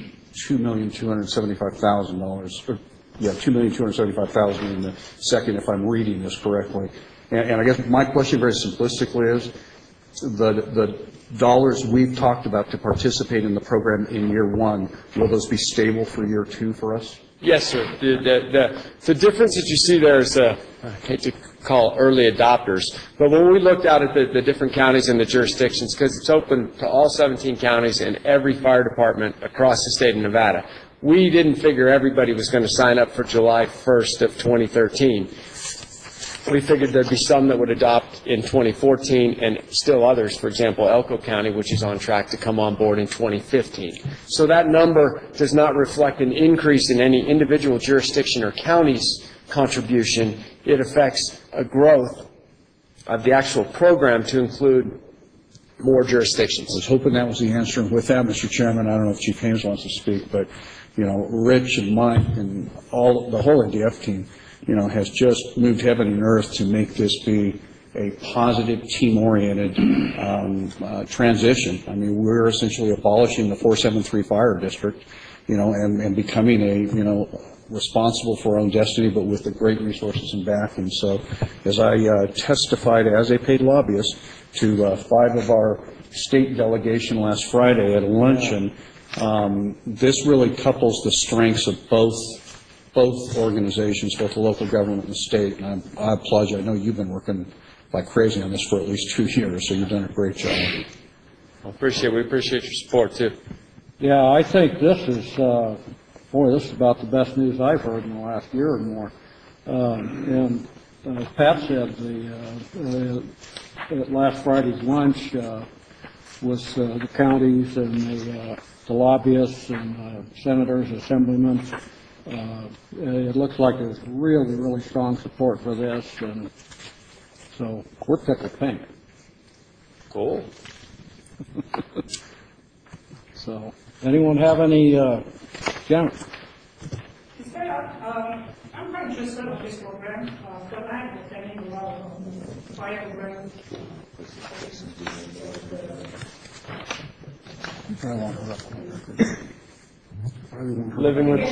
$2,275,000. Yeah, $2,275,000 in the second, if I'm reading this correctly. And I guess my question very simplistically is, the dollars we've talked about to participate in the program in year one, will those be stable for year two for us? Yes, sir. The difference that you see there is, I hate to call early adopters, but when we looked out at the different counties and the jurisdictions, because it's open to all 17 counties and every fire department across the state of Nevada, we didn't figure everybody was going to sign up for July 1st of 2013. We figured there'd be some that would adopt in 2014 and still others, for example, Elko County, which is on track to come on board in 2015. So that number does not reflect an increase in any individual jurisdiction or county's contribution. It affects a growth of the actual program to include more jurisdictions. I was hoping that was the answer. And with that, Mr. Chairman, I don't know if Chief Haynes wants to speak, but, Rich and Mike and the whole ADF team, has just moved heaven and earth to make this be a positive, team-oriented transition. I mean, we're essentially abolishing the 473 fire district, and becoming a, responsible for our own destiny, but with the great resources and backing. So, as I testified as a paid lobbyist to 5 of our state delegation last Friday at a luncheon, this really couples the strengths of both organizations, both the local government and the state, and I applaud you. I know you've been working like crazy on this for at least 2 years, so you've done a great job. We appreciate your support, too. Yeah, I think this is, this is about the best news I've heard in the last year or more. And as Pat said, at last Friday's lunch was the counties and the lobbyists and senators, assemblymen. It looks like there's really, really strong support for this, and so we're tickled pink. Cool. So, anyone have any, Jen? I'm quite interested in this program, but I'm attending a lot of fire programs. Living with,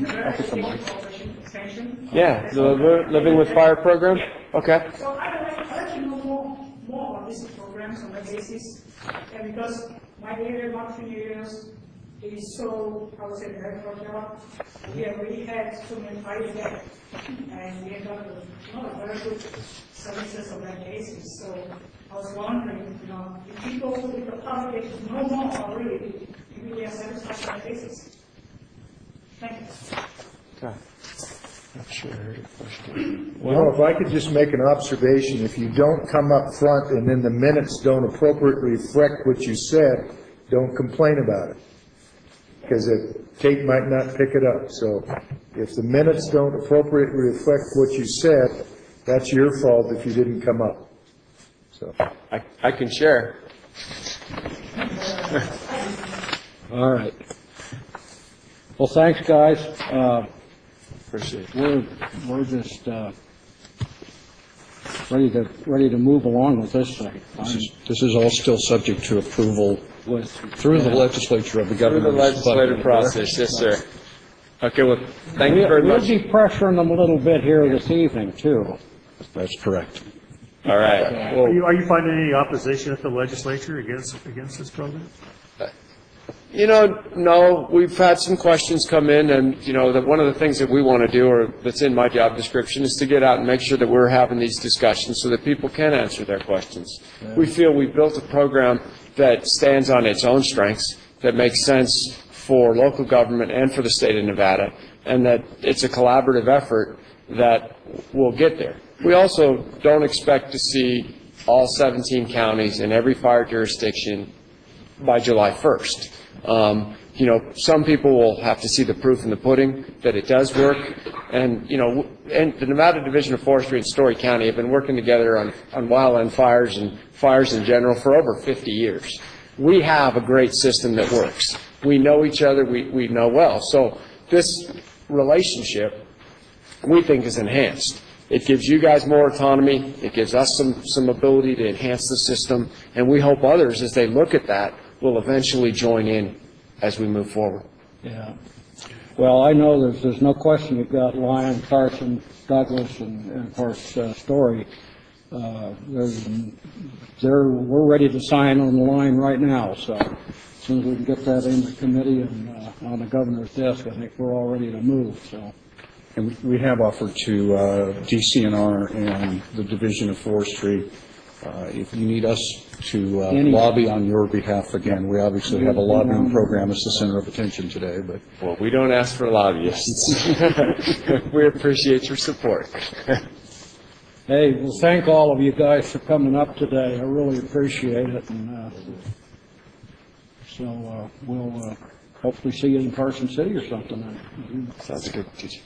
living with fire program. Okay. So I'd like to know more about these programs on that basis, and because my area, Mountain areas, is so, I would say, very job. We have already had so many fires there, and we have got very good services on that basis. So I was wondering, if people, if the public know more already, if we are satisfied on that basis. Thank you. Okay. Not sure I heard a question. Well, if I could just make an observation, if you don't come up front and then the minutes don't appropriately reflect what you said, don't complain about it, because the tape might not pick it up. So if the minutes don't appropriately reflect what you said, that's your fault if you didn't come up. So I can share. All right. Well, thanks, guys. Appreciate it. We're just ready to move along with this thing. This is all still subject to approval through the legislature of the Through governor. the legislative process, yes, sir. Okay, well, thank you very much. We'll be pressuring them a little bit here this evening, too. That's correct. All right. Are you finding any opposition at the legislature against this program? No, we've had some questions come in, and, that one of the things that we want to do, or that's in my job description, is to get out and make sure that we're having these discussions so that people can answer their questions. Yeah. We feel we've built a program that stands on its own strengths, that makes sense for local government and for the state of Nevada, and that it's a collaborative effort that will get there. We also don't expect to see all 17 counties in every fire jurisdiction by July 1st. Some people will have to see the proof in the pudding that it does work. And the Nevada Division of Forestry and Story County have been working together on wildland fires and fires in general for over 50 years. We have a great system that works. We know each other. We know well. So this relationship, we think, is enhanced. It gives you guys more autonomy. It gives us some ability to enhance the system. And we hope others, as they look at that, will eventually join in as we move forward. Yeah. Well, I know there's no question you've got Lyon, Carson, Douglas, and of course, Story. We're ready to sign on the line right now, so as soon as we can get that in the committee and on the governor's desk, I think we're all ready to move, so. And we have offered to DCNR and the Division of Forestry, if you need us to lobby on your behalf again. We obviously have a lobbying program as the center of attention today, but. Well, we don't ask for lobbyists. We appreciate your support. Hey, well, thank all of you guys for coming up today. I really appreciate it. And so we'll hopefully see you in Carson City or something. Sounds good, teacher.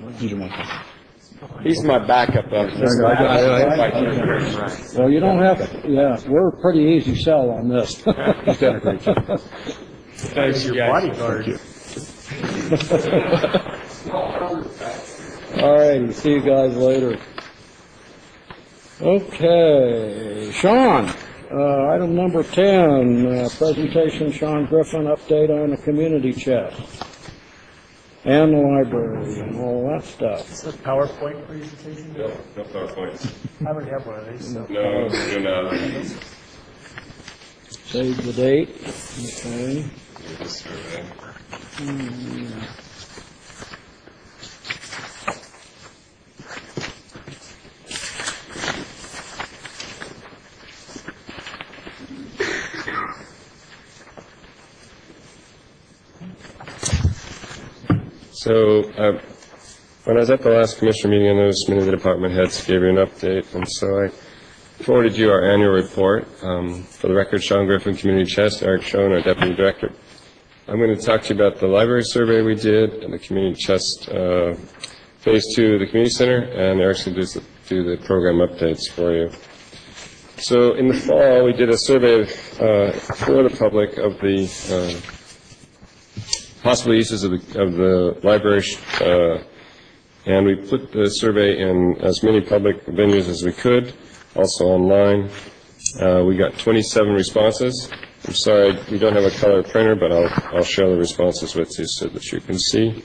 He's my backup up there. Well, you don't have to. Yeah, we're a pretty easy sell on this. You've done a great job. Thanks, your bodyguard. All righty, see you guys later. Okay, Sean, item number 10, presentation, Sean Griffin, update on the community chest and the library and all that stuff. Is this a PowerPoint presentation? No PowerPoint. I already have one of these. So. No, do not. Save the date. Okay. So, when I was at the last commissioner meeting, I noticed many of the department heads gave you an update, and so I forwarded you our annual report. For the record, Sean Griffin, Community Chest, Eric Schoen, our Deputy Director. I'm going to talk to you about the library survey we did and the Community Chest Phase 2 of the Community Center, and Eric's going to do the program updates for you. So, in the fall, we did a survey for the public of the possible uses of the library, and we put the survey in as many public venues as we could, also online. We got 27 responses. I'm sorry we don't have a color printer, but I'll share the responses with you so that you can see.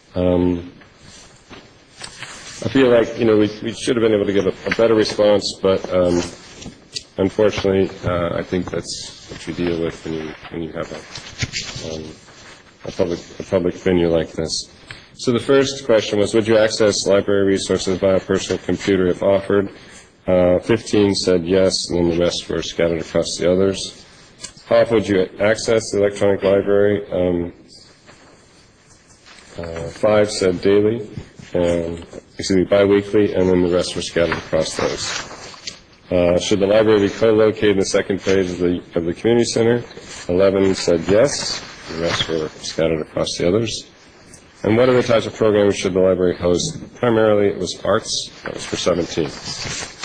I feel like we should have been able to give a better response, but unfortunately, I think that's what you deal with when you have a public venue like this. So the first question was, would you access library resources via personal computer if offered? 15 said yes, and then the rest were scattered across the others. How often would you access the electronic library? 5 said daily, biweekly, and then the rest were scattered across those. Should the library be co-located in the second phase of the community center? 11 said yes. The rest were scattered across the others. And what other types of programs should the library host? Primarily, it was arts. That was for 17.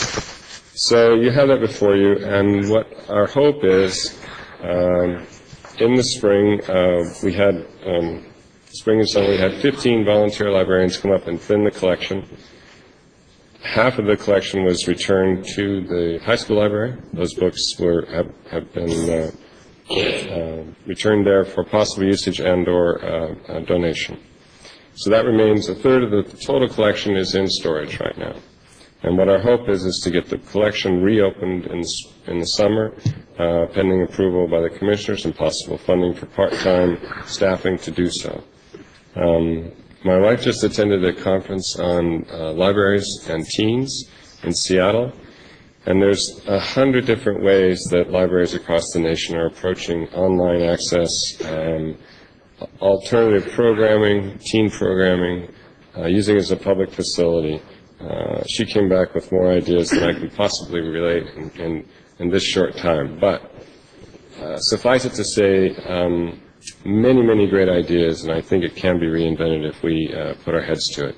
So you have that before you, and what our hope is, in the spring, we had, spring and summer, we had 15 volunteer librarians come up and thin the collection. Half of the collection was returned to the high school library. Those books have been returned there for possible usage and or donation. So that remains a third of the total collection is in storage right now. And what our hope is to get the collection reopened in the summer, pending approval by the commissioners and possible funding for part-time staffing to do so. My wife just attended a conference on libraries and teens in Seattle, and there's 100 different ways that libraries across the nation are approaching online access, alternative programming, teen programming, using it as a public facility. She came back with more ideas than I can possibly relate in this short time. But suffice it to say, many, many great ideas, and I think it can be reinvented if we put our heads to it.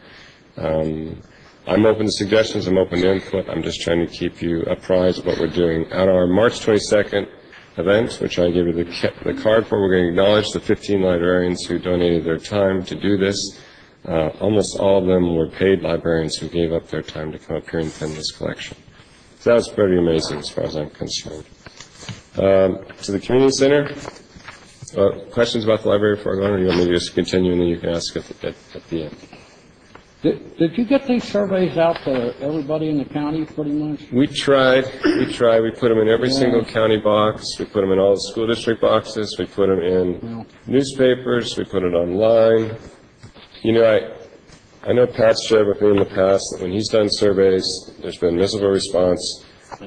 I'm open to suggestions. I'm open to input. I'm just trying to keep you apprised of what we're doing. At our March 22nd event, which I gave you the card for, we're going to acknowledge the 15 librarians who donated their time to do this. Almost all of them were paid librarians who gave up their time to come up here and thin this collection. So that was pretty amazing as far as I'm concerned. To the community center, questions about the library before I go on, or you want me to just continue and then you can ask at the end? Did you get these surveys out to everybody in the county, pretty much? We tried. We put them in every single county box. We put them in all the school district boxes. We put them in newspapers. We put it online. You know, I know Pat's shared with me in the past that when he's done surveys, there's been miserable response.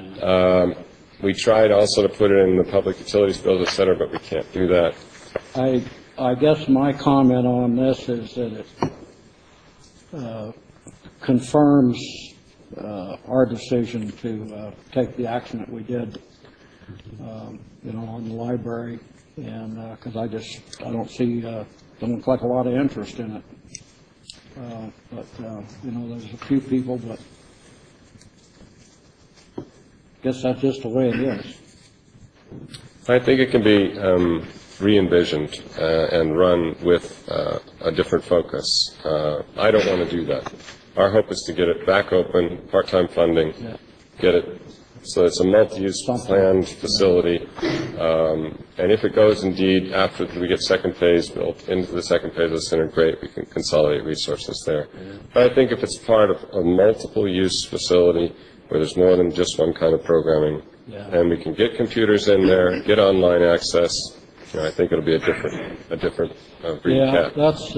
We tried also to put it in the public utilities bill, et cetera, but we can't do that. I guess my comment on this is that it confirms our decision to take the action that we did, on the library, and because I don't see, doesn't look like a lot of interest in it. But there's a few people, but I guess that's just the way it is. I think it can be re-envisioned and run with a different focus. I don't want to do that. Our hope is to get it back open, part-time funding, get it so it's a multi-use planned facility. And if it goes indeed after we get second phase built into the second phase of the center, great, we can consolidate resources there. But I think if it's part of a multiple-use facility where there's more than just one kind of programming, and we can get computers in there, get online access, I think it'll be a different breed cat. That's.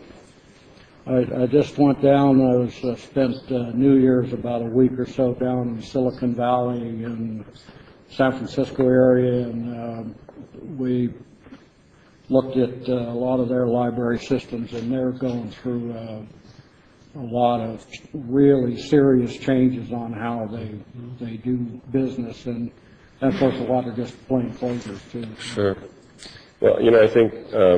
I just went down. I was spent New Year's about a week or so down in Silicon Valley and San Francisco area, and we looked at a lot of their library systems, and they're going through a lot of really serious changes on how they do business, and of course a lot of just plain closures too. Sure. Well, I think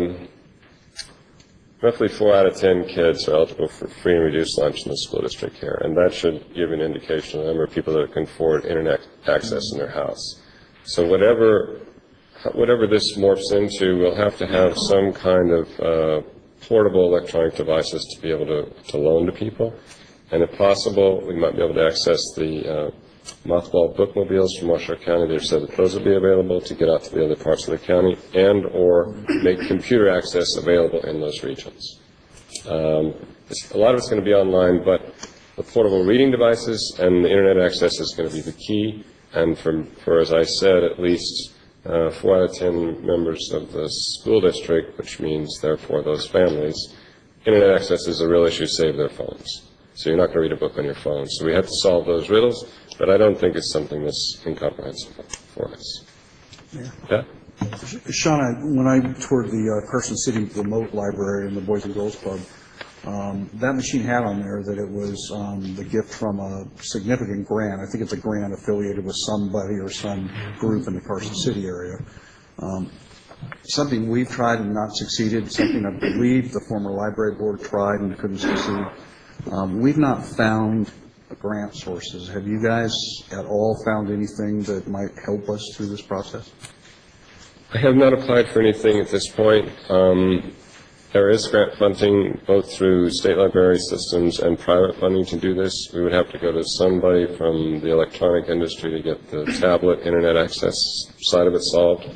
roughly 4 out of 10 kids are eligible for free and reduced lunch in the school district here, and that should give an indication of the number of people that can afford internet access in their house. So whatever this morphs into, we'll have to have some kind of portable electronic devices to be able to loan to people, and if possible, we might be able to access the mothball bookmobiles from Washoe County. They've said that those will be available to get out to the other parts of the county and or make computer access available in those regions. A lot of it's going to be online, but the portable reading devices and the internet access is going to be the key. And for as I said, at least 4 out of 10 members of the school district, which means therefore those families, internet access is a real issue, save their phones. So you're not going to read a book on your phone. So we have to solve those riddles, but I don't think it's something that's incomprehensible for us. Yeah. Sean, when I toured the Carson City Remote Library and the Boys and Girls Club, that machine had on there that it was the gift from a significant grant. I think it's a grant affiliated with somebody or some group in the Carson City area. Something we've tried and not succeeded, something I believe the former library board tried and couldn't succeed. We've not found grant sources. Have you guys at all found anything that might help us through this process? I have not applied for anything at this point. There is grant funding both through state library systems and private funding to do this. We would have to go to somebody from the electronic industry to get the tablet internet access side of it solved.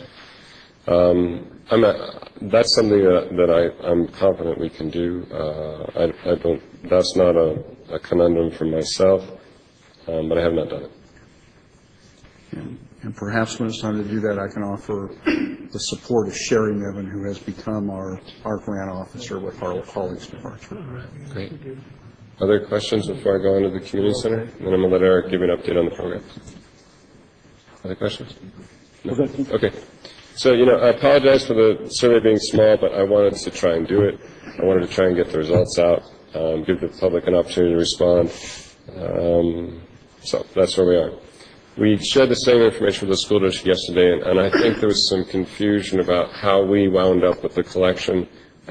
That's something that I'm confident we can do. That's not a conundrum for myself, but I have not done it. And perhaps when it's time to do that, I can offer the support of Sherry Niven, who has become our grant officer with our colleagues departure. Great. Other questions before I go into the community center? And then I'm going to let Eric give you an update on the program. Other questions? No? Okay. So, I apologize for the survey being small, but I wanted to try and do it. I wanted to try and get the results out, give the public an opportunity to respond. So that's where we are. We shared the same information with the school district yesterday, and I think there was some confusion about how we wound up with the collection.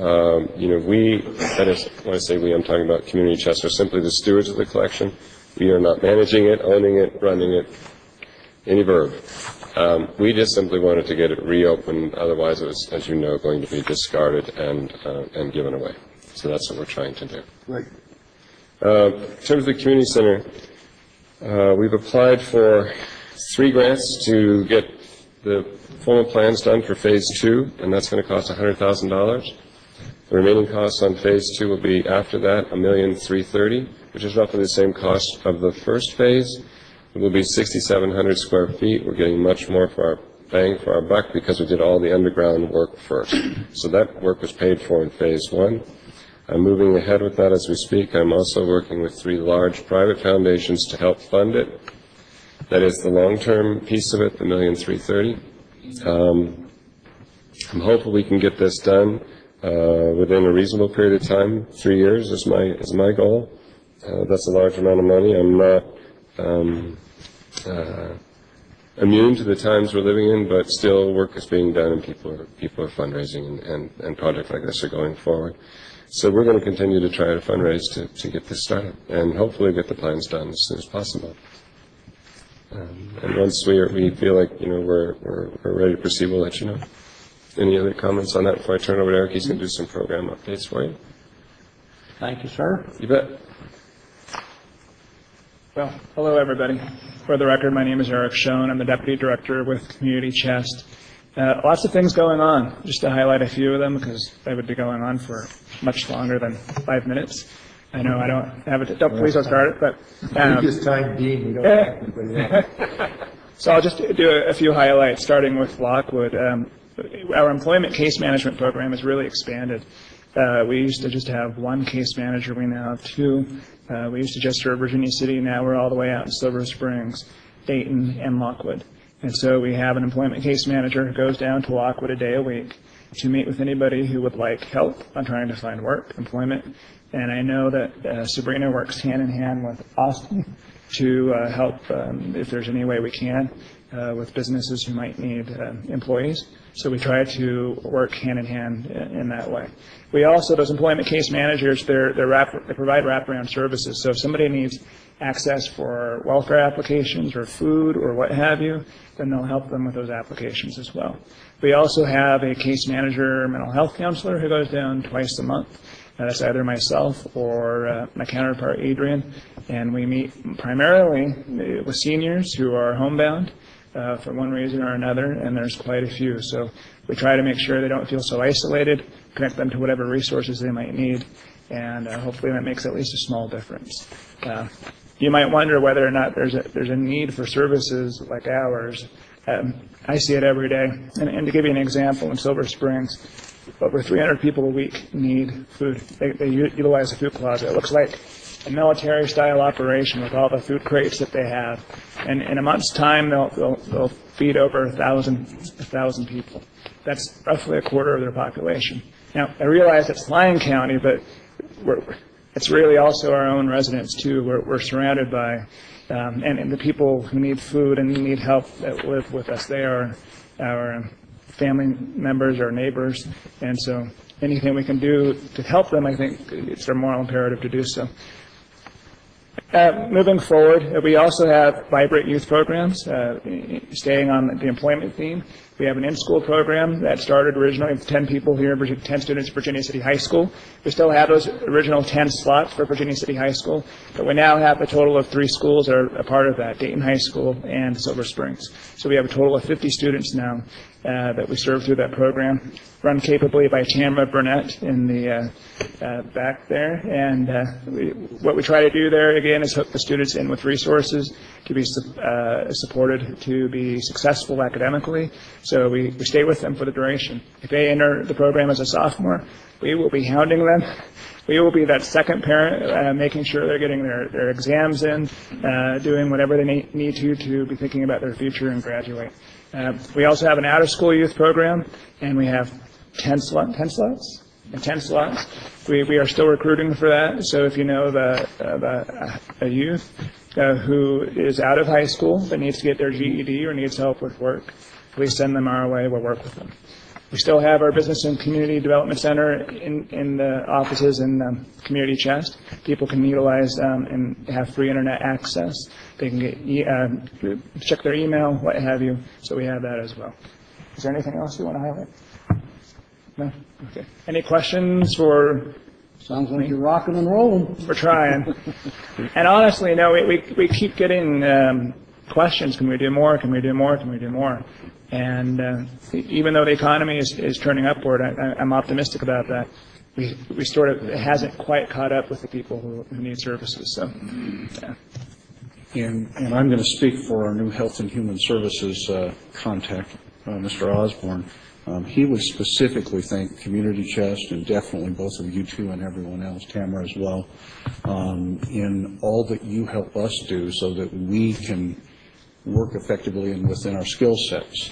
That is, when I say we, I'm talking about Community Chest, are simply the stewards of the collection. We are not managing it, owning it, running it, any verb. We just simply wanted to get it reopened, otherwise it was, as you know, going to be discarded and given away. So that's what we're trying to do. Right. In terms of the community center, we've applied for 3 grants to get the formal plans done for Phase 2, and that's going to cost $100,000. The remaining costs on Phase 2 will be, after that, $1,330,000, which is roughly the same cost of the first phase. It will be 6,700 square feet. We're getting much more for our bang for our buck because we did all the underground work first. So that work was paid for in Phase 1. I'm moving ahead with that as we speak. I'm also working with 3 large private foundations to help fund it. That is the long-term piece of it, the $1,330,000. I'm hopeful we can get this done within a reasonable period of time. 3 years is my goal. That's a large amount of money. I'm not immune to the times we're living in, but still work is being done and people are fundraising and projects like this are going forward. So we're going to continue to try to fundraise to get this started and hopefully get the plans done as soon as possible. And once we feel like we're ready to proceed, we'll let you know. Any other comments on that before I turn over to Eric? He's going to do some program updates for you. Thank you, sir. You bet. Well, hello everybody. For the record, my name is Eric Schoen. I'm the Deputy Director with Community Chest. Lots of things going on, just to highlight a few of them because they would be going on for much longer than 5 minutes. I know I don't have it, please don't start it, but... This time being, we don't have anybody else. So I'll just do a few highlights, starting with Lockwood. Our employment case management program has really expanded. We used to just have 1 case manager, we now have 2. We used to just serve Virginia City, now we're all the way out in Silver Springs, Dayton, and Lockwood. And so we have an employment case manager who goes down to Lockwood a day a week to meet with anybody who would like help on trying to find work, employment. And I know that Sabrina works hand in hand with Austin to help if there's any way we can with businesses who might need employees. So we try to work hand in hand in that way. We also, those employment case managers, they provide wraparound services. So if somebody needs access for welfare applications or food or what have you, then they'll help them with those applications as well. We also have a case manager, mental health counselor who goes down twice a month. That's either myself or my counterpart, Adrian, and we meet primarily with seniors who are homebound for one reason or another, and there's quite a few. So we try to make sure they don't feel so isolated, connect them to whatever resources they might need, and hopefully that makes at least a small difference. You might wonder whether or not there's a need for services like ours. I see it every day. And to give you an example, in Silver Springs, over 300 people a week need food. They utilize the food closet. It looks like a military-style operation with all the food crates that they have. And in a month's time, they'll feed over 1,000 people. That's roughly a quarter of their population. Now, I realize it's Lyon County, but it's really also our own residents, too. We're surrounded by, and the people who need food and need help that live with us, they are our family members or neighbors. And so anything we can do to help them, I think it's our moral imperative to do so. Moving forward, we also have vibrant youth programs, staying on the employment theme. We have an in-school program that started originally with 10 people here, 10 students at Virginia City High School. We still have those original 10 slots for Virginia City High School, but we now have a total of 3 schools that are a part of that, Dayton High School and Silver Springs. So we have a total of 50 students now that we serve through that program, run capably by Tamara Burnett in the back there. And what we try to do there, again, is hook the students in with resources to be supported to be successful academically. So we stay with them for the duration. If they enter the program as a sophomore, we will be hounding them. We will be that second parent, making sure they're getting their exams in, doing whatever they need to be thinking about their future and graduate. We also have an out-of-school youth program, and we have 10 slots. 10 slots. We are still recruiting for that. So if you know a youth who is out of high school but needs to get their GED or needs help with work, please send them our way. We'll work with them. We still have our Business and Community Development Center in the offices in Community Chest. People can utilize and have free internet access. They can get check their email, what have you. So we have that as well. Is there anything else you want to highlight? No? Okay. Any questions for... Sounds like you're rocking and rolling. We're trying. And honestly, no, we keep getting questions. Can we do more? Can we do more? Can we do more? And even though the economy is turning upward, I'm optimistic about that. We sort of, it hasn't quite caught up with the people who need services. So, yeah. And I'm going to speak for our new Health and Human Services contact, Mr. Osborne. He would specifically thank Community Chest and definitely both of you two and everyone else, Tamara as well, in all that you help us do so that we can work effectively and within our skill sets.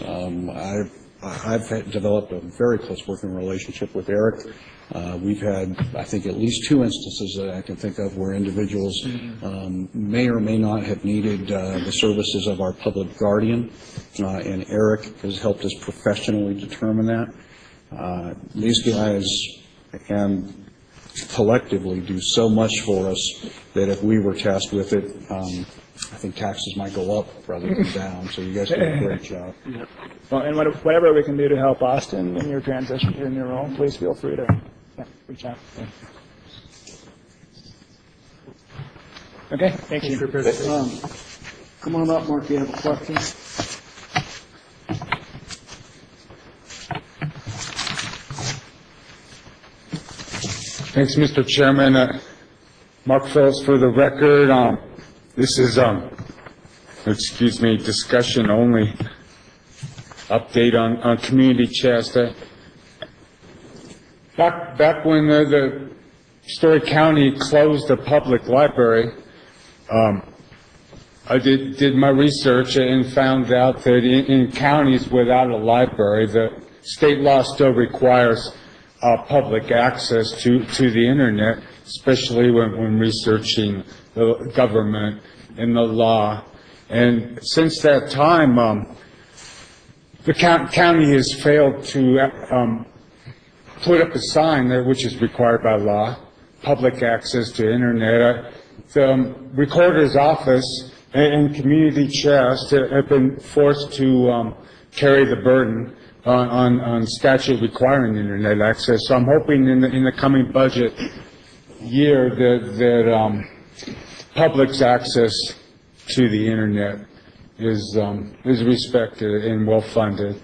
I've developed a very close working relationship with Eric. We've had, I think, at least 2 instances that I can think of where individuals may or may not have needed the services of our public guardian, and Eric has helped us professionally determine that. These guys and collectively do so much for us that if we were tasked with it, I think taxes might go up rather than down, so you guys do a great job. Well, and whatever we can do to help Austin in your transition, in your role, please feel free to reach out. Okay, thank you. Come on up, Mark, you have a question? Thanks, Mr. Chairman. Mark Phillips for the record. This is, discussion only. Update on Community Chest. Back when the Story County closed the public library, I did my research and found out that in counties without a library, the state law still requires public access to the internet, especially when researching the government and the law. And since that time, the county has failed to put up a sign there, which is required by law, public access to internet. The recorder's office and Community Chest have been forced to carry the burden on statute requiring internet access. So I'm hoping in the coming budget year that public's access to the internet is respected and well funded.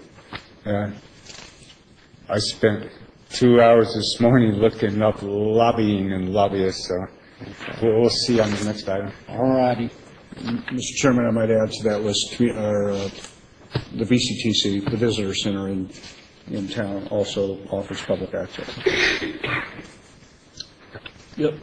I spent 2 hours this morning looking up lobbying and lobbyists, so we'll see on the next item. All righty. Mr. Chairman, I might add to that list, the VCTC, the Visitor Center in town, also offers public access. Yep.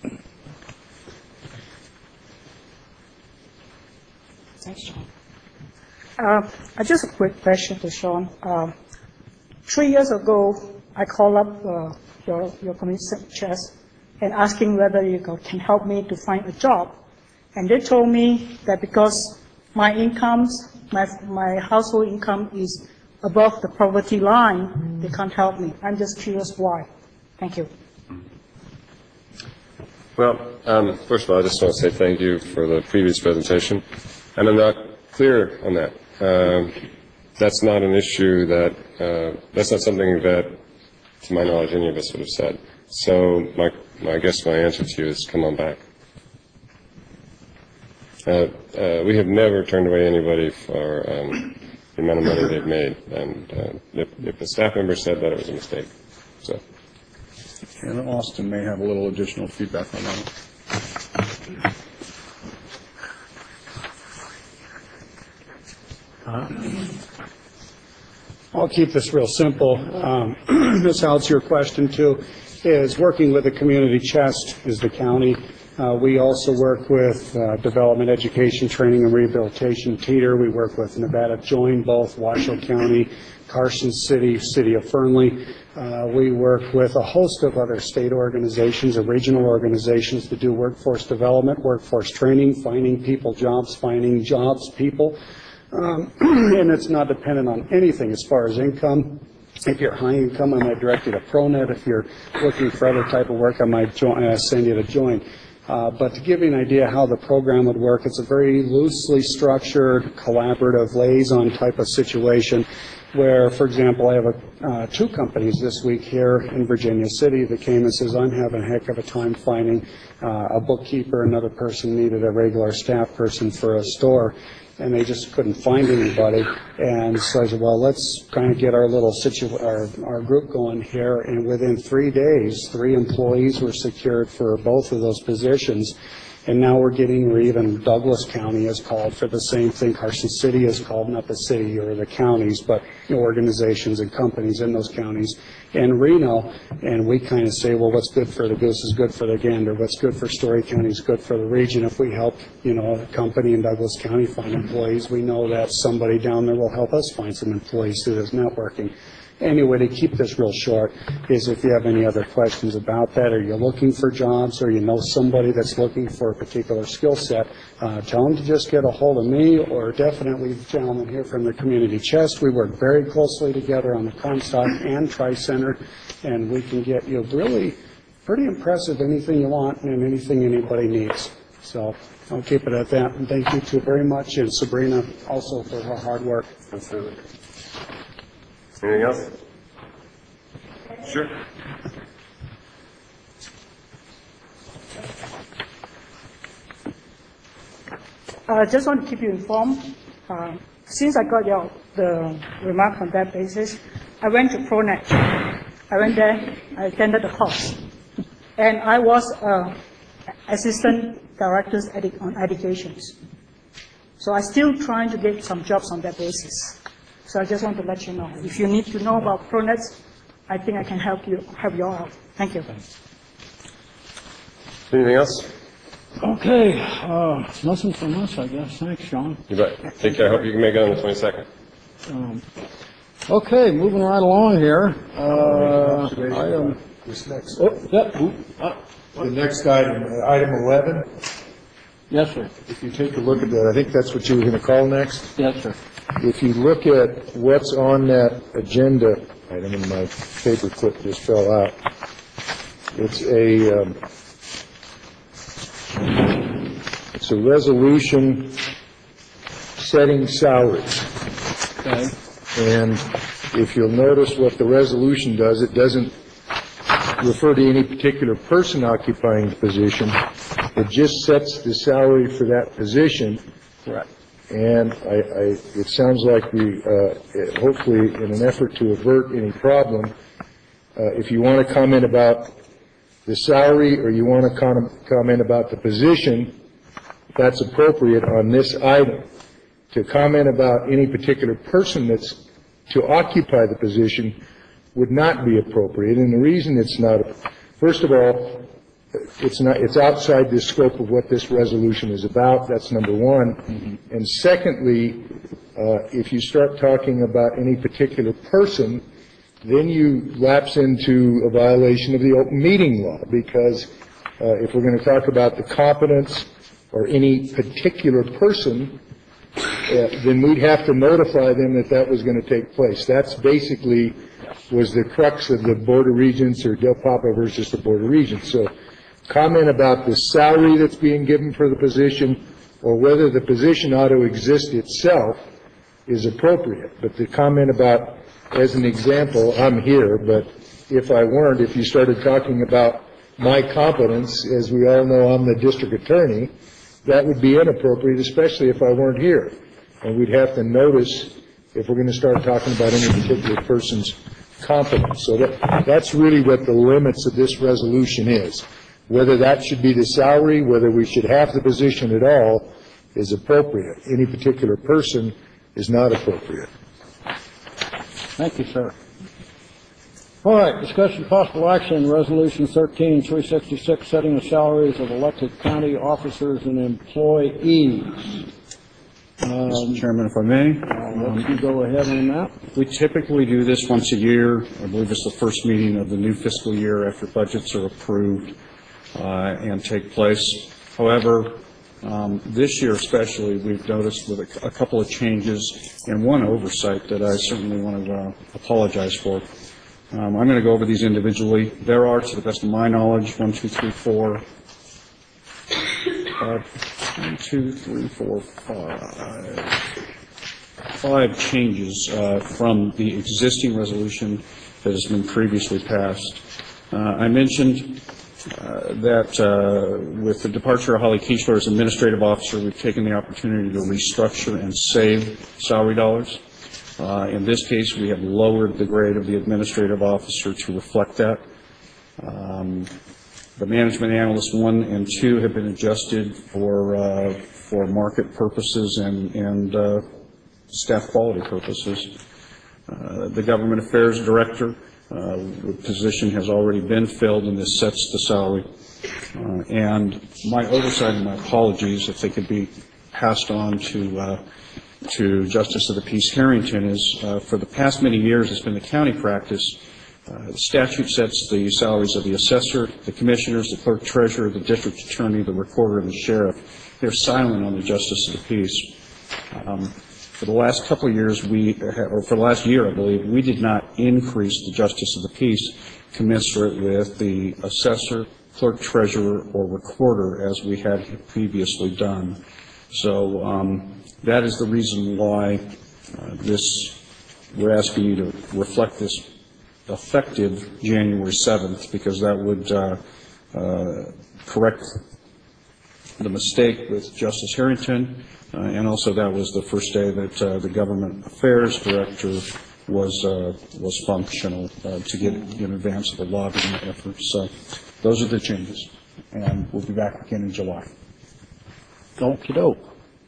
Thanks, Sean. Just a quick question to Sean. 3 years ago, I called up your Community Chest and asking whether you can help me to find a job. And they told me that because my incomes, my household income is above the poverty line, they can't help me. I'm just curious why. Thank you. Well, first of all, I just want to say thank you for the previous presentation. And I'm not clear on that. that's not an issue that's not something that, to my knowledge, any of us would have said. So I guess my answer to you is come on back. We have never turned away anybody for the amount of money they've made, and if the staff member said that, it was a mistake. So. And Austin may have a little additional feedback on that. I'll keep this real simple. Ms. Howell's your question too, is working with the community chest is the county. We also work with development, education, training, and rehabilitation, Teeter. We work with Nevada Join, both Washoe County, Carson City, City of Fernley. We work with a host of other state organizations or regional organizations to do workforce development, workforce training, finding people jobs, finding jobs people. And it's not dependent on anything as far as income. If you're high income, I might direct you to ProNet. If you're looking for other type of work, I might send you to Join. But to give you an idea how the program would work, it's a very loosely structured, collaborative, liaison type of situation where, for example, I have two companies this week here in Virginia City that came and says, I'm having a heck of a time finding a bookkeeper. Another person needed a regular staff person for a store, and they just couldn't find anybody. And so I said, well, let's kind of get our little our group going here. And within 3 days, 3 employees were secured for both of those positions. And now we're getting, or even Douglas County has called for the same thing. Carson City has called, not the city or the counties, but organizations and companies in those counties. And Reno, and we kind of say, well, what's good for the goose is good for the gander. What's good for Story County is good for the region. If we help, a company in Douglas County find employees, we know that somebody down there will help us find some employees through this networking. Anyway, to keep this real short, is if you have any other questions about that, or you're looking for jobs, or you know somebody that's looking for a particular skill set, tell them to just get a hold of me, or definitely the gentleman here from the Community Chest. We work very closely together on the Comstock and Tri-Center, and we can get you really pretty impressive anything you want and anything anybody needs. So I'll keep it at that, and thank you too very much, and Sabrina also for her hard work. Absolutely. Anything else? Sure. I just want to keep you informed. Since I got the remark on that basis, I went to ProNet. I went there, I attended the course. And I was assistant director on educations. So I'm still trying to get some jobs on that basis. So I just want to let you know. If you need to know about ProNet, I think I can help you out. Thank you. Anything else? Okay, nothing from us, I guess. Thanks, Sean. You bet. Take care. I hope you can make it on the 22nd. Okay, moving right along here. This next. The next item, item 11. Yes, sir. If you take a look at that, I think that's what you were going to call next. Yes, sir. If you look at what's on that agenda item, and my paper clip just fell out, it's a resolution setting salaries. Okay. And if you'll notice what the resolution does, it doesn't refer to any particular person occupying the position. It just sets the salary for that position. Correct. And it sounds like we, hopefully, in an effort to avert any problem, if you want to comment about the salary or you want to comment about the position, that's appropriate on this item. To comment about any particular person that's to occupy the position would not be appropriate. And the reason it's not, first of all, it's outside the scope of what this resolution is about. That's number one. Mm-hmm. And secondly, if you start talking about any particular person, then you lapse into a violation of the open meeting law, because if we're going to talk about the competence or any particular person, then we'd have to notify them that that was going to take place. That's basically was the crux of the Board of Regents or Del Papa versus the Board of Regents. So comment about the salary that's being given for the position or whether the position ought to exist itself is appropriate. But the comment about, as an example, I'm here, but if I weren't, if you started talking about my competence, as we all know I'm the district attorney, that would be inappropriate, especially if I weren't here. And we'd have to notice if we're going to start talking about any particular person's competence. So that's really what the limits of this resolution is. Whether that should be the salary, whether we should have the position at all, is appropriate. Any particular person is not appropriate. Thank you, sir. All right, discussion possible action, Resolution 13-366, setting the salaries of elected county officers and employees. Mr. Chairman, if I may. Let you go ahead on that. We typically do this once a year. I believe it's the first meeting of the new fiscal year after budgets are approved and take place. However, this year especially, we've noticed with a couple of changes and one oversight that I certainly want to apologize for. I'm going to go over these individually. There are, to the best of my knowledge, 5 changes from the existing resolution that has been previously passed. I mentioned that with the departure of Holly Kiesler as administrative officer, we've taken the opportunity to restructure and save salary dollars. In this case, we have lowered the grade of the administrative officer to reflect that. The management analyst 1 and 2 have been adjusted for market purposes and staff quality purposes. The government affairs director position has already been filled, and this sets the salary. And my oversight and my apologies, if they could be passed on to Justice of the Peace Harrington, is for the past many years it's been the county practice. The statute sets the salaries of the assessor, the commissioners, the clerk treasurer, the district attorney, the recorder, and the sheriff. They're silent on the Justice of the Peace. For the last couple of years, or for the last year, I believe, we did not increase the Justice of the Peace commensurate with the assessor, clerk treasurer, or recorder as we had previously done. So that is the reason why we're asking you to reflect this effective January 7th, because that would correct the mistake with Justice Harrington, and also that was the first day that the government affairs director was functional to get in advance of the lobbying effort. So those are the changes, and we'll be back again in July. Okie doke.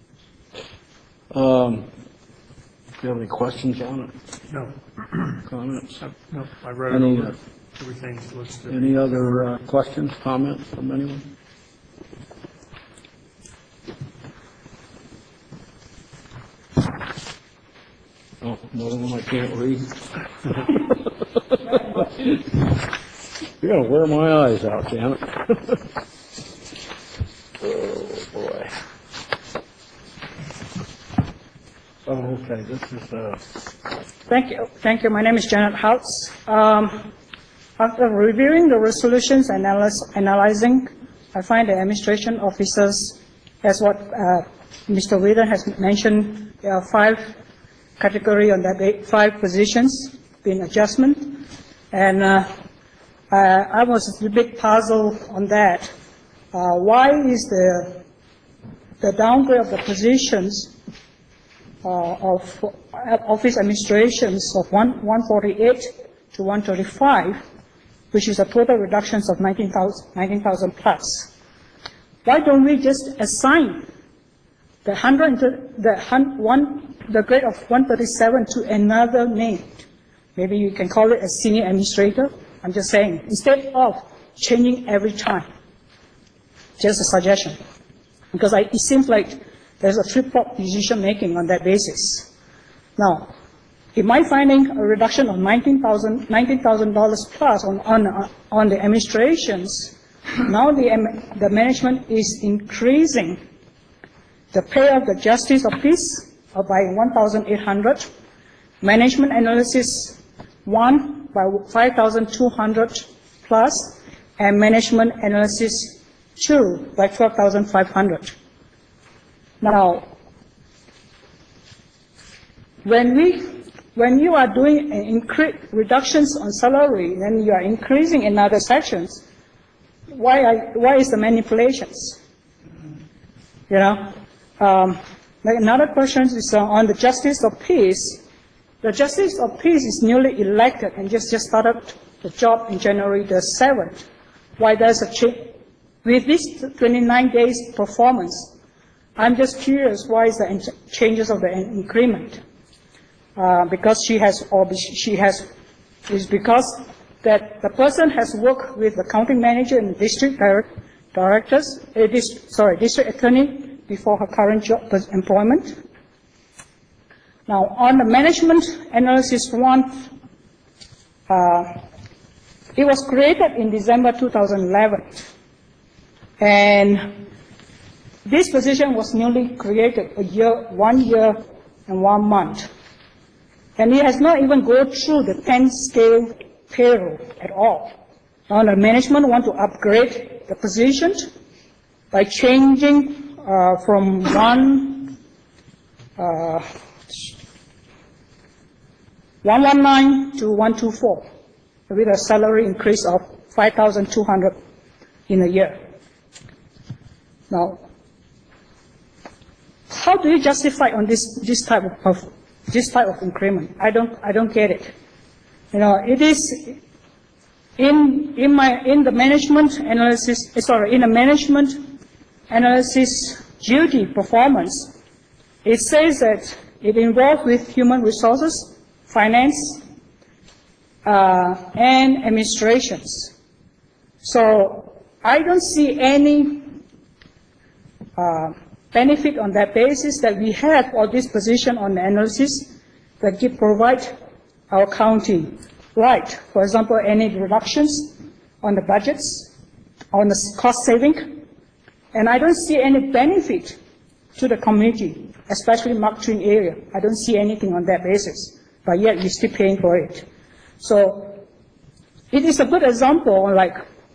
Do you have any questions on it? No. Comments? No, I read it. Everything looks good. Any other questions, comments from anyone? Oh, another one I can't read. You're going to wear my eyes out, Janet. Oh, boy. Oh, okay, this is Thank you. Thank you. My name is Janet Houtz. After reviewing the resolutions and analyzing, I find the administration officers, as what Mr. Whedon has mentioned, there are 5 categories on that, 5 positions in adjustment. And I was a bit puzzled on that. Why is the downgrade of the positions of office administrations of 148 to 135, which is a total reduction of 19,000 plus? Why don't we just assign the grade of 137 to another name? Maybe you can call it a senior administrator. I'm just saying, instead of changing every time. Just a suggestion, because it seems like there's a flip-flop decision-making on that basis. Now, in my finding a reduction of $19,000 plus on the administrations, now the management is increasing the pay of the justice of peace by 1,800, management analysis 1 by 5,200 plus, and management analysis 2 by 12,500. Now, when you are doing reductions on salary, then you are increasing in other sections, why is the manipulations? You know? Another question is on the Justice of Peace. The Justice of Peace is newly elected and just started the job in January the 7th. Why there's a change? With this 29 days performance, I'm just curious why is the changes of the increment? Because is because that the person has worked with the county manager and district district attorney before her current job employment. Now, on the management analysis one, it was created in December 2011, and this position was newly created 1 year and 1 month. And it has not even gone through the 10-scale payroll at all. Now the management want to upgrade the position by changing from 119 to 124 with a salary increase of 5,200 in a year. Now, how do you justify on this type of increment? I don't get it. You know, it is in the management analysis duty performance. It says that it involves with human resources, finance, and administrations. So I don't see any benefit on that basis that we have all this position on the analysis that provide our county right. For example, any reductions on the budgets, on the cost saving, and I don't see any benefit to the community, especially Mark Twain area. I don't see anything on that basis, but yet we're still paying for it. So it is a good example, like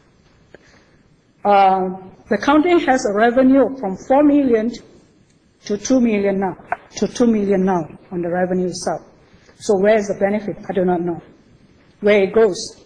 the county has a revenue from 4 million to 2 million now, on the revenue itself. So where is the benefit? I do not know where it goes.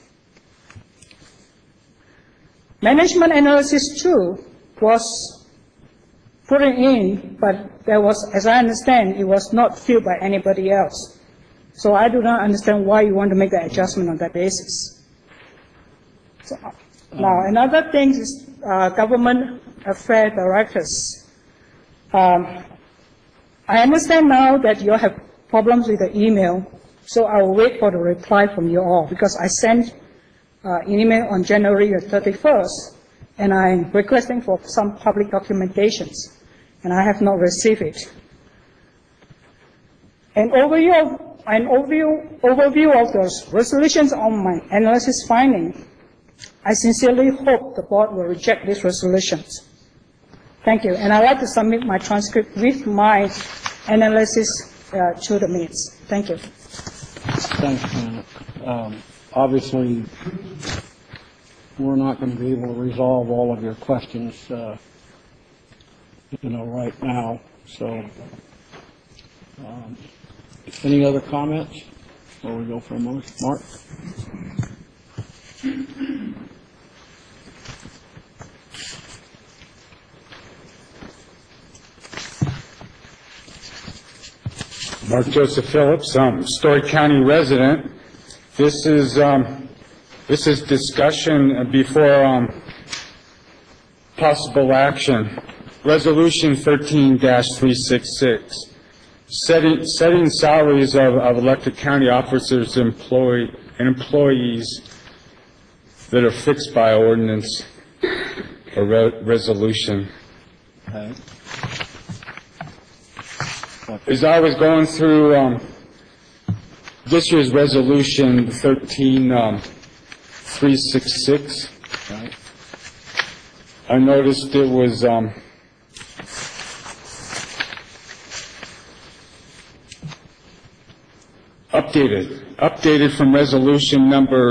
Management analysis 2 was put in, but there was, as I understand, it was not filled by anybody else. So I do not understand why you want to make that adjustment on that basis. So, now, another thing is government affairs directors. I understand now that you have problems with the email, so I will wait for the reply from you all, because I sent an email on January 31st, and I'm requesting for some public documentations, and I have not received it. An overview of those resolutions on my analysis finding. I sincerely hope the board will reject these resolutions. Thank you. And I'd like to submit my transcript with my analysis to the minutes. Thank you. Thanks, Janet. Obviously, we're not going to be able to resolve all of your questions, right now. So, any other comments before we go for a moment? Mark? Mark Joseph Phillips, Story County resident. This is discussion before possible action. Resolution 13-366, setting salaries of elected county officers and employees that are fixed by ordinance or resolution. Okay. As I was going through this year's resolution 13-366, right, I noticed it was updated from resolution number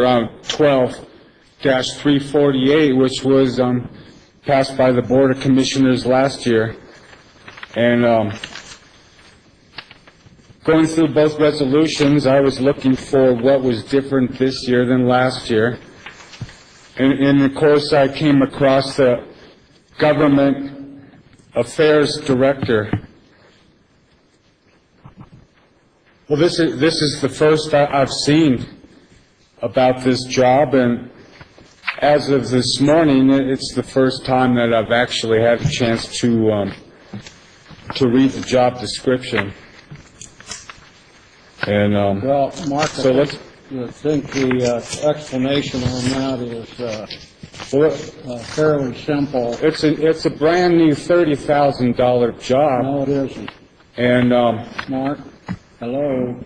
12-348, which was passed by the Board of Commissioners last year, and going through both resolutions, I was looking for what was different this year than last year. And of course, I came across the Government Affairs Director. Well, this is the first I've seen about this job, and as of this morning, it's the first time that I've actually had a chance to read the job description. And Well, Mark, so let's. I think the explanation on that is fairly simple. It's a brand new $30,000 job. No, it isn't. And Mark, hello.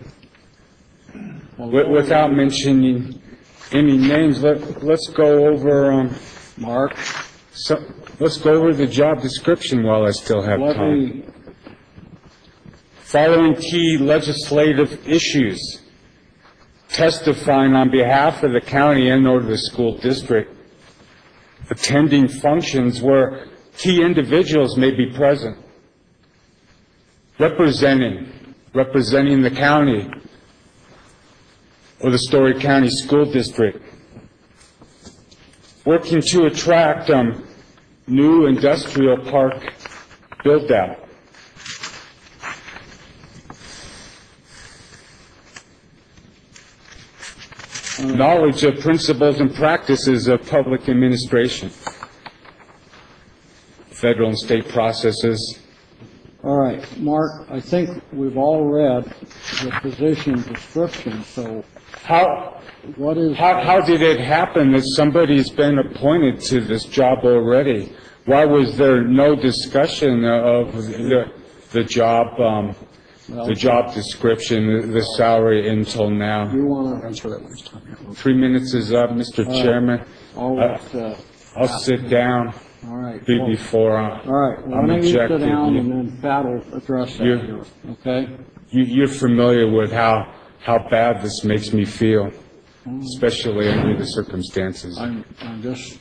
Without mentioning any names, let's go over Mark. So let's go over the job description while I still have time. Following key legislative issues. Testifying on behalf of the county and or the school district. Attending functions where key individuals may be present. Representing the county or the Story County School District. Working to attract new industrial park build-out. Knowledge of principles and practices of public administration. Federal and state processes. All right, Mark, I think we've all read the position description, so how did it happen that somebody's been appointed to this job already? Why was there no discussion of the job description, the salary until now? You want to answer that last time? 3 minutes is up, Mr. Chairman. I'll sit down. All right. Before all right. Why don't you sit down and then Pat will address that here, okay? You're familiar with how bad this makes me feel, especially under the circumstances. I'm just.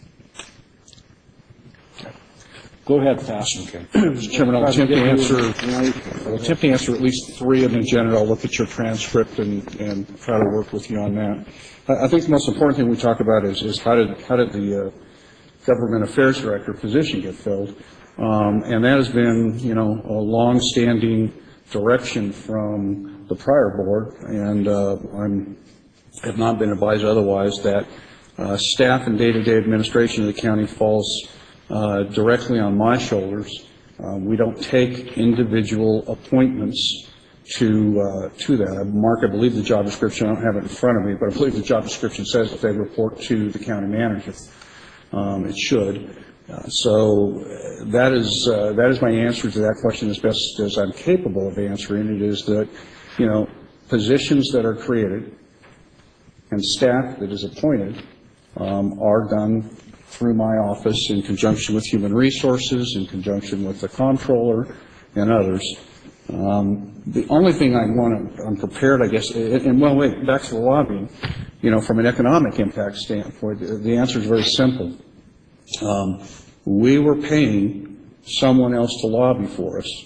Go ahead, Pat. Okay. Mr. Chairman, I'll attempt to answer at least three of them in general. I'll look at your transcript and try to work with you on that. I think the most important thing we talk about is how did the Government Affairs Director position get filled, and that has been, a long-standing direction from the prior board, and I have not been advised otherwise that staff and day-to-day administration of the county falls directly on my shoulders. We don't take individual appointments to that. Mark, I believe the job description, I don't have it in front of me, but I believe the job description says that they report to the county manager. It should. So that is my answer to that question as best as I'm capable of answering it, is that, positions that are created and staff that is appointed are done through my office in conjunction with Human Resources, in conjunction with the comptroller and others. The only thing I'm prepared, I guess, and wait, back to the lobbying, from an economic impact standpoint, the answer is very simple. We were paying someone else to lobby for us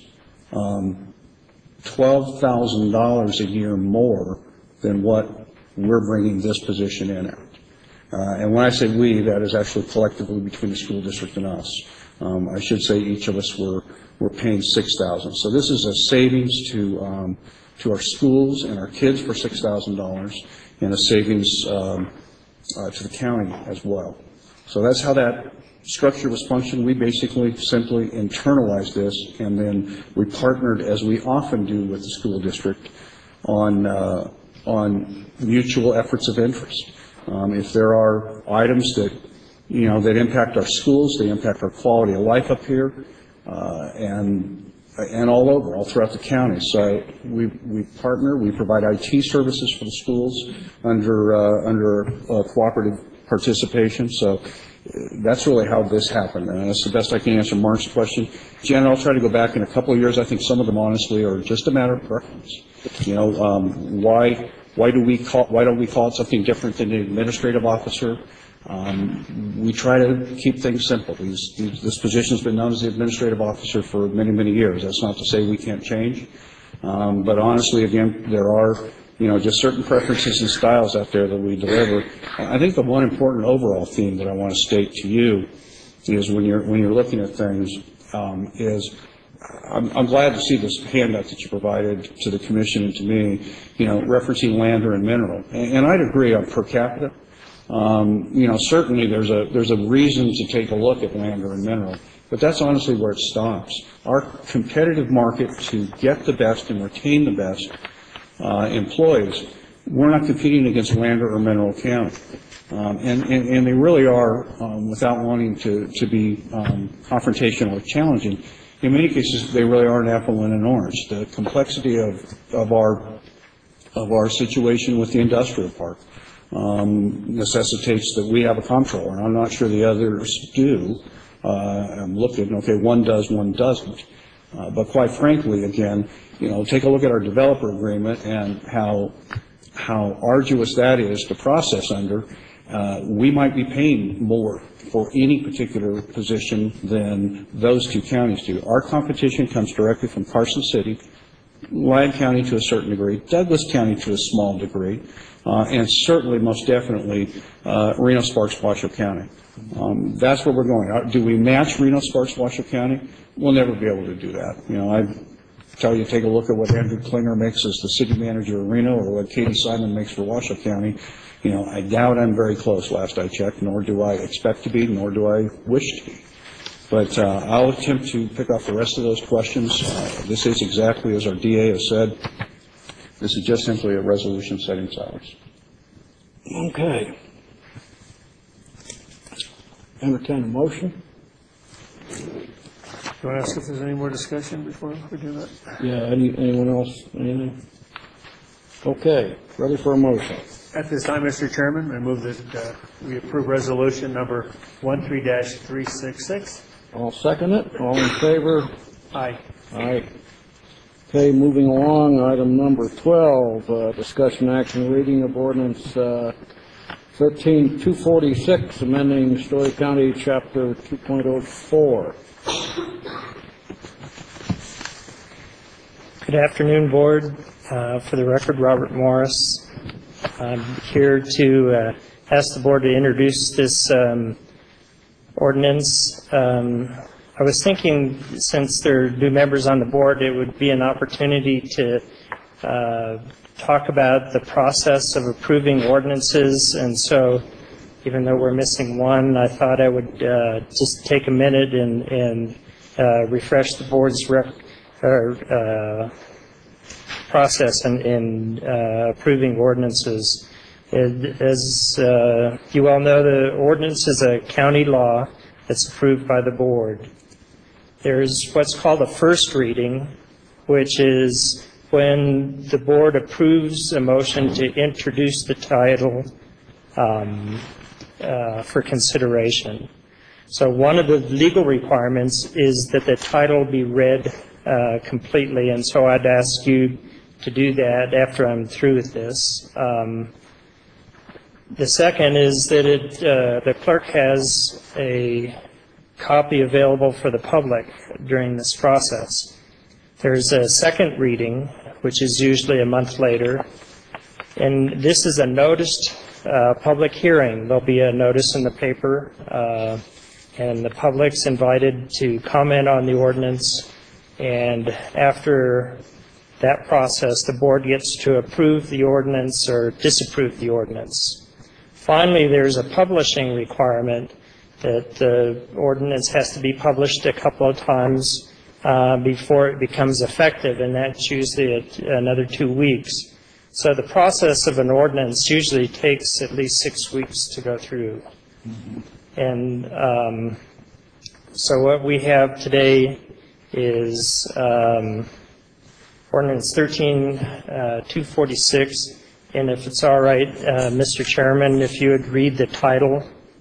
$12,000 a year more than what we're bringing this position in at. And when I say we, that is actually collectively between the school district and us. I should say each of us were paying $6,000. So this is a savings to our schools and our kids for $6,000, and a savings to the county as well. So that's how that structure was functioned. We basically simply internalized this, and then we partnered, as we often do with the school district, on mutual efforts of interest. If there are items that impact our schools, they impact our quality of life up here, and all throughout the county. So we partner. We provide IT services for the schools under cooperative participation. So that's really how this happened, and that's the best I can answer Mark's question. Jen, I'll try to go back in a couple of years. I think some of them, honestly, are just a matter of preference. Why don't we call it something different than the administrative officer? We try to keep things simple. This position has been known as the administrative officer for many, many years. That's not to say we can't change. But honestly, again, there are, just certain preferences and styles out there that we deliver. I think the one important overall theme that I want to state to you is when you're looking at things, is I'm glad to see this handout that you provided to the commission and to me, referencing Lander and Mineral. And I'd agree on per capita. Certainly there's a reason to take a look at Lander and Mineral, but that's honestly where it stops. Our competitive market to get the best and retain the best employees, we're not competing against Lander or Mineral County. And they really are, without wanting to be confrontational or challenging, in many cases they really are an apple and an orange. The complexity of our situation with the industrial park necessitates that we have a comptroller, and I'm not sure the others do. I'm looking, okay, one does, one doesn't. But quite frankly, again, take a look at our developer agreement and how arduous that is to process under. We might be paying more for any particular position than those two counties do. Our competition comes directly from Carson City, Lyon County to a certain degree, Douglas County to a small degree, and certainly, most definitely, Reno, Sparks, Washoe County. That's where we're going. Do we match Reno, Sparks, Washoe County? We'll never be able to do that. I tell you, take a look at what Andrew Klinger makes as the city manager of Reno or what Katie Simon makes for Washoe County. I doubt I'm very close, last I checked, nor do I expect to be, nor do I wish to be. But I'll attempt to pick up the rest of those questions. This is exactly as our DA has said. This is just simply a resolution setting silence. Okay. Entertain a motion. Do you want to ask if there's any more discussion before we do that? Yeah, anyone else? Anything? Okay, ready for a motion. At this time, Mr. Chairman, I move that we approve resolution number 13-366. I'll second it. All in favor? Aye. Aye. Okay, moving along, item number 12, discussion action reading of ordinance 13-246, amending Story County Chapter 2.04. Good afternoon, Board. For the record, Robert Morris. I'm here to ask the Board to introduce this ordinance. I was thinking, since there are new members on the Board, it would be an opportunity to talk about the process of approving ordinances, and so even though we're missing one, I thought I would just take a minute and refresh the Board's process in approving ordinances. As you all know, the ordinance is a county law that's approved by the Board. There's what's called a first reading, which is when the Board approves a motion to introduce the title for consideration. So one of the legal requirements is that the title be read completely, and so I'd ask you to do that after I'm through with this. The second is that the clerk has a copy available for the public during this process. There's a second reading, which is usually a month later, and this is a noticed public hearing. There'll be a notice in the paper, and the public's invited to comment on the ordinance, and after that process, the Board gets to approve the ordinance or disapprove the ordinance. Finally, there's a publishing requirement that the ordinance has to be published a couple of times before it becomes effective, and that's usually another 2 weeks. So the process of an ordinance usually takes at least 6 weeks to go through. And so what we have today is ordinance 13-246, and if it's all right, Mr. Chairman, if you would read the title.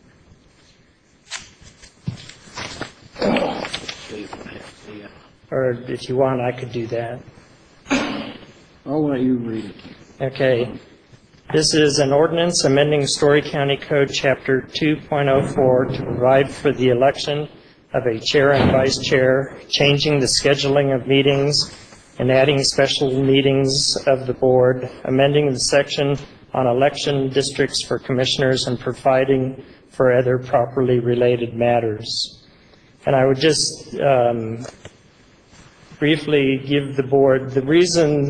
Or if you want, I could do that. I'll let you read it. Okay. This is an ordinance amending Story County Code Chapter 2.04 to provide for the election of a chair and vice chair, changing the scheduling of meetings, and adding special meetings of the board, amending the section on election districts for commissioners, and providing for other properly related matters. And I would just briefly give the board the reason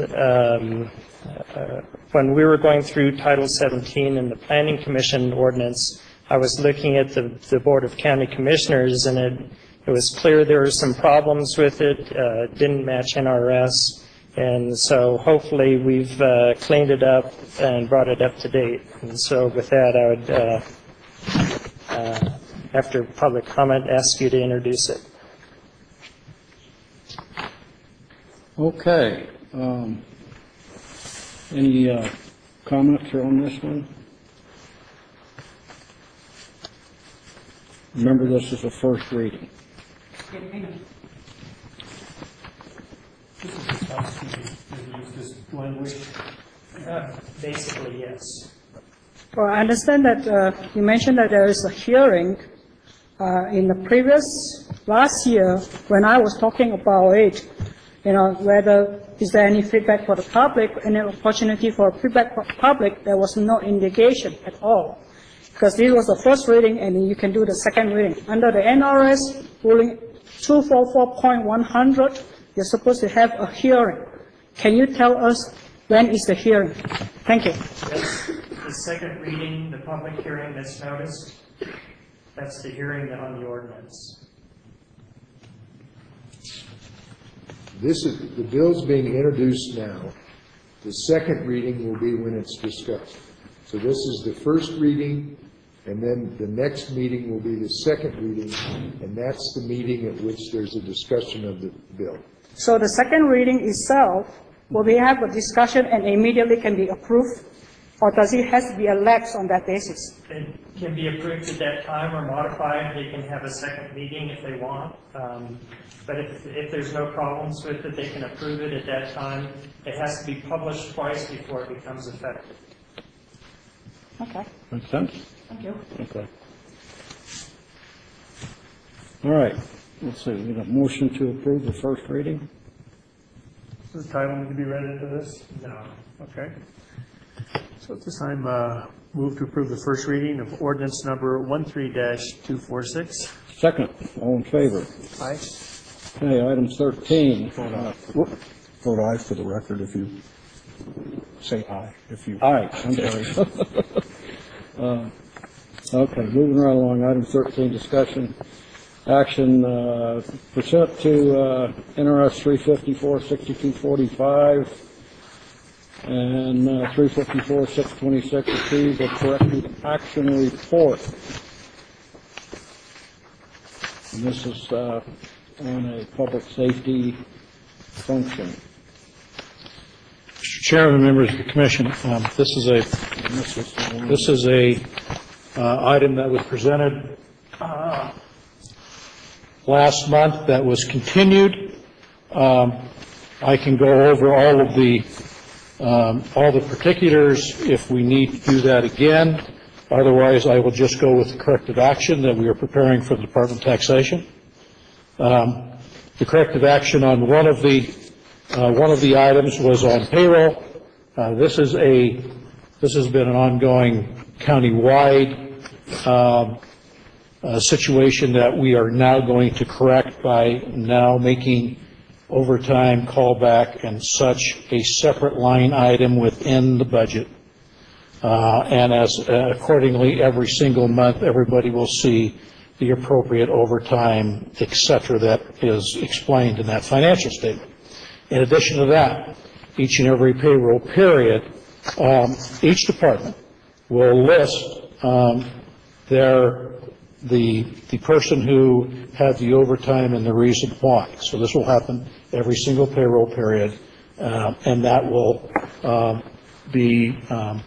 when we were going through Title 17 in the Planning Commission ordinance, I was looking at the Board of County Commissioners, and it was clear there were some problems with it. It didn't match NRS, and so hopefully we've cleaned it up and brought it up to date. And so with that, I would, after public comment, ask you to introduce it. Okay. Any comments on this one? Remember, this is a first reading. Basically, yes. Well, I understand that you mentioned that there is a hearing in the last year when I was talking about it, whether is there any feedback for the public, any opportunity for feedback for the public, there was no indication at all. Because this was the first reading, and you can do the second reading. Under the NRS ruling 244.100, you're supposed to have a hearing. Can you tell us when is the hearing? Thank you. That's the second reading, the public hearing that's noticed. That's the hearing on the ordinance. The bill's being introduced now. The second reading will be when it's discussed. So this is the first reading, and then the next meeting will be the second reading, and that's the meeting at which there's a discussion of the bill. So the second reading itself, will we have a discussion and immediately can be approved? Or does it have to be a lapse on that basis? It can be approved at that time or modified. They can have a second meeting if they want. But if there's no problems with it, they can approve it at that time. It has to be published twice before it becomes effective. Okay. Makes sense? Thank you. Okay. All right. Let's see. We got a motion to approve the first reading. Does the title need to be read into this? No. Okay. So at this time, move to approve the first reading of ordinance number 13-246. Second. All in favor? Aye. Okay, item 13. Vote aye for the record if you say aye. Aye, I'm sorry. Okay, moving right along, item 13, discussion, action pursuant to NRS 354-6245 and 354-626, receive the corrective action report. And this is on a public safety function. Mr. Chairman, members of the commission, this is a item that was presented last month that was continued. I can go over all the particulars if we need to do that again. Otherwise, I will just go with the corrective action that we are preparing for the Department of Taxation. The corrective action on one of the items was on payroll. This has been an ongoing county-wide situation that we are now going to correct by now making overtime, callback, and such a separate line item within the budget. And as accordingly, every single month, everybody will see the appropriate overtime, et cetera, that is explained in that financial statement. In addition to that, each and every payroll period, each department will list the person who had the overtime and the reason why. So this will happen every single payroll period, and that will be.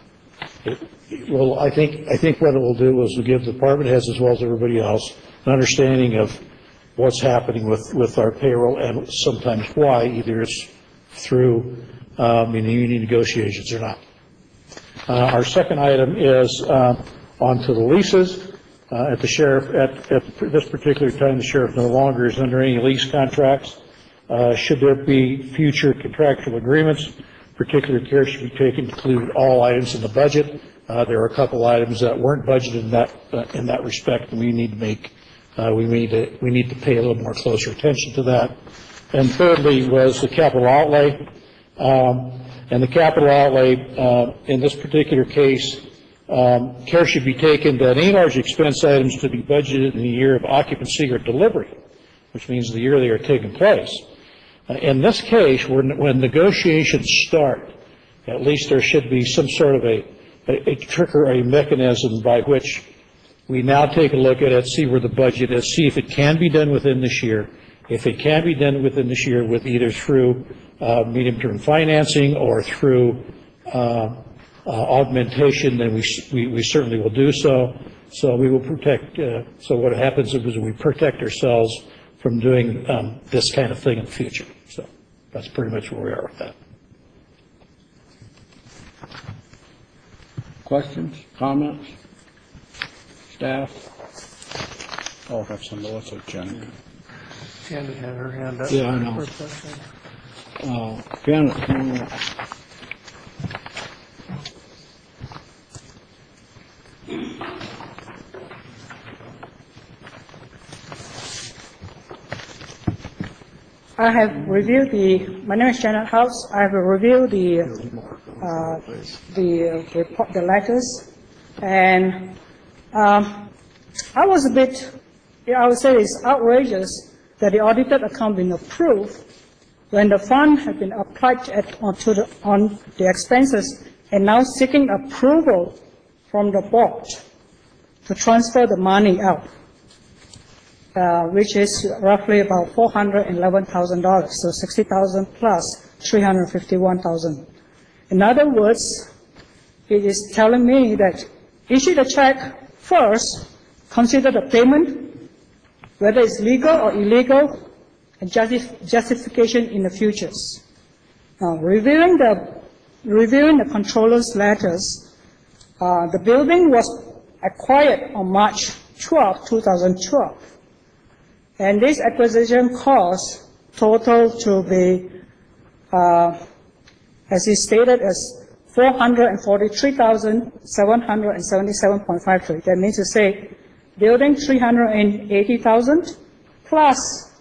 I think what it will do is give the department heads as well as everybody else an understanding of what's happening with our payroll and sometimes why, either it's through union negotiations or not. Our second item is onto the leases. At the sheriff, at this particular time, the sheriff no longer is under any lease contracts. Should there be future contractual agreements, particular care should be taken to include all items in the budget. There are a couple items that weren't budgeted in that respect, and we need to pay a little more closer attention to that. And thirdly was the capital outlay. And the capital outlay, in this particular case, care should be taken that any large expense items to be budgeted in the year of occupancy or delivery, which means the year they are taking place. In this case, when negotiations start, at least there should be some sort of a trigger, a mechanism by which we now take a look at it, see where the budget is, see if it can be done within this year. If it can be done within this year with either through medium-term financing or through augmentation, then we certainly will do so. So we will protect, so what happens is we protect ourselves from doing this kind of thing in the future. So that's pretty much where we are with that. Questions, comments? Staff? Oh, that's somebody else, Janet. Janet had her hand up. Yeah, I know. Janet, come on. I have reviewed my name is Janet House. I have reviewed the report, the letters, and I was a bit, I would say it's outrageous that the audited account been approved when the fund had been applied on the expenses and now seeking approval from the board to transfer the money out. Which is roughly about $411,000, so $60,000 plus $351,000. In other words, it is telling me that issue the check first, consider the payment, whether it's legal or illegal, and justification in the futures. Now, reviewing the controller's letters, the building was acquired on March 12, 2012. And this acquisition cost total to be, as is stated, as $443,777.53. That means to say, building $380,000 plus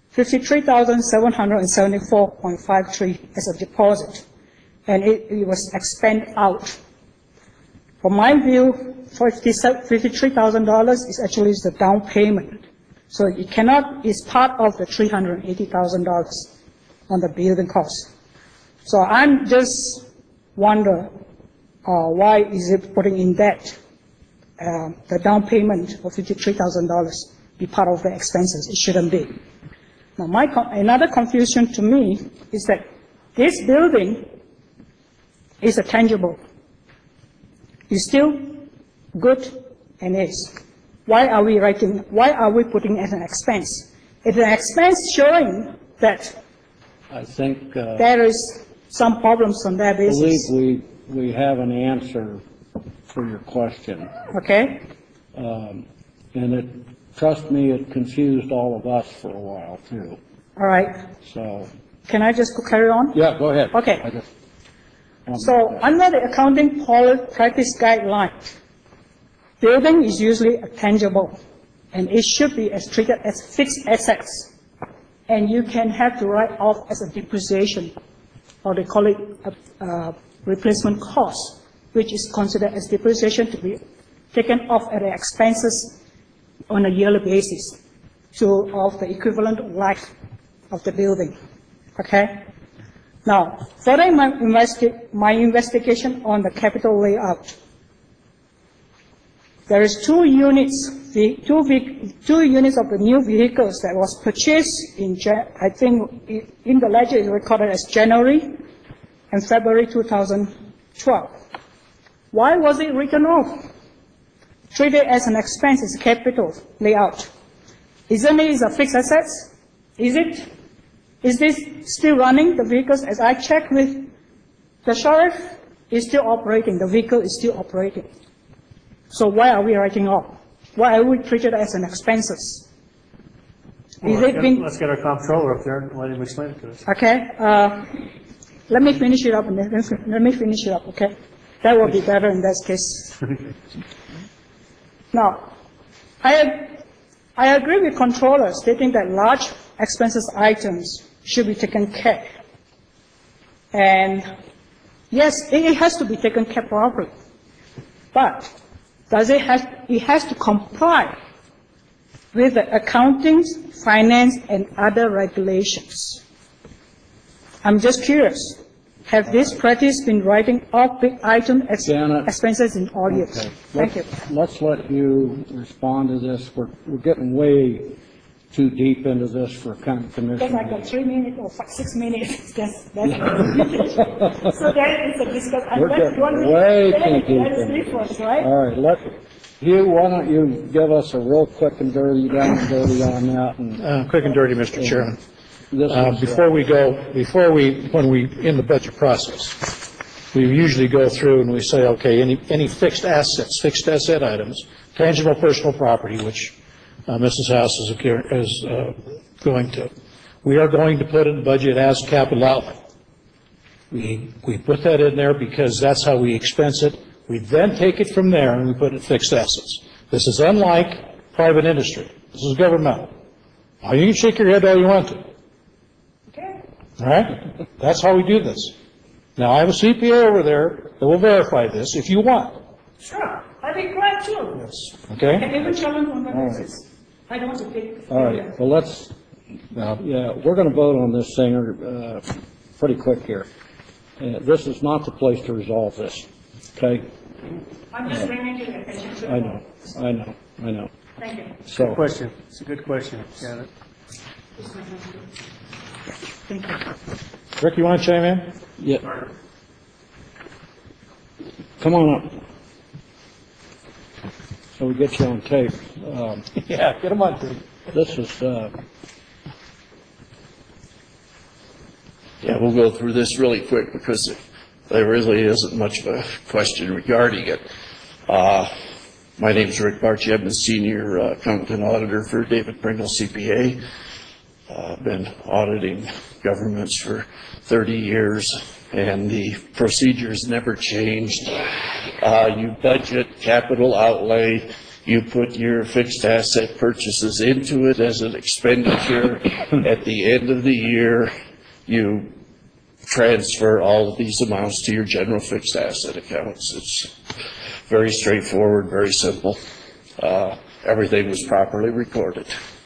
$53,774.53 as a deposit, and it was expended out. From my view, $53,000 is actually the down payment. So it cannot, it's part of the $380,000 on the building cost. So I'm just wonder why is it putting in that the down payment of $53,000 be part of the expenses? It shouldn't be. Now another confusion to me is that this building is a tangible. It's still good and is. Why are we putting it as an expense? It's an expense showing that I think there is some problems on that I basis. believe we have an answer for your question. Okay? And trust me, it confused all of us for a while too. All right. So. Can I just carry on? Yeah, go ahead. Okay. So under the accounting practice guideline, building is usually a tangible, and it should be treated as fixed assets. And you can have to write off as a depreciation, or they call it a replacement cost, which is considered as depreciation to be taken off at the expenses on a yearly basis of the equivalent life of the building. Okay? Now, further my investigation on the capital layout, there is two units of the new vehicles that was purchased I think in the ledger is recorded as January and February 2012. Why was it written off? Treated as an expense, as capital layout. Isn't it a fixed assets? Is it? Is this still running, the vehicles? As I checked with the sheriff, is still operating. The vehicle is still operating. So why are we writing off? Why are we treated as an expenses? Let's get our comptroller up there and let him explain it to us. Okay, let me finish it up, okay? That will be better in that case. Now, I agree with controller stating that large expenses items should be taken care. And yes, it has to be taken care properly. But it has to comply with the accounting, finance, and other regulations. I'm just curious, have this practice been writing off big item expenses in all years? Okay. Thank you. Let's let you respond to this. We're getting way too deep into this for county commission. Because I got 3 minutes or 6 minutes, that's so that is a discussion. We're getting way too deep. Right? All right, why don't you give us a real quick and dirty, down and dirty on that? And, Quick and dirty, Mr. Chairman. When we, in the budget process, we usually go through and we say, okay, any fixed assets, fixed asset items, tangible personal property, which Mrs. House is going to. We are going to put in the budget as capital outlay. We put that in there because that's how we expense it. We then take it from there and we put it in fixed assets. This is unlike private industry. This is governmental. Now, you can shake your head all you want to. Okay. All right? That's how we do this. Now, I have a CPA over there that will verify this if you want. Sure, I'd be glad to. Yes. Okay? And even challenge on that basis. I don't want to take. all right, well, we're going to vote on this thing pretty quick here. This is not the place to resolve this, okay? I'm just bringing to your attention to the I know. Thank you. So, Good question. It's a good question, Janet. Thank you. Rick, you want to chime in? Yeah. Come on up. So we get you on tape. Yeah, get them on tape. This is, Yeah, we'll go through this really quick because there really isn't much of a question regarding it. My name is Rick Barchi. I'm the senior accountant auditor for David Pringle CPA. I've been auditing governments for 30 years, and the procedures never changed. You budget capital outlay. You put your fixed asset purchases into it as an expenditure. At the end of the year, you transfer all of these amounts to your general fixed asset accounts. It's very straightforward, very simple. Everything was properly recorded.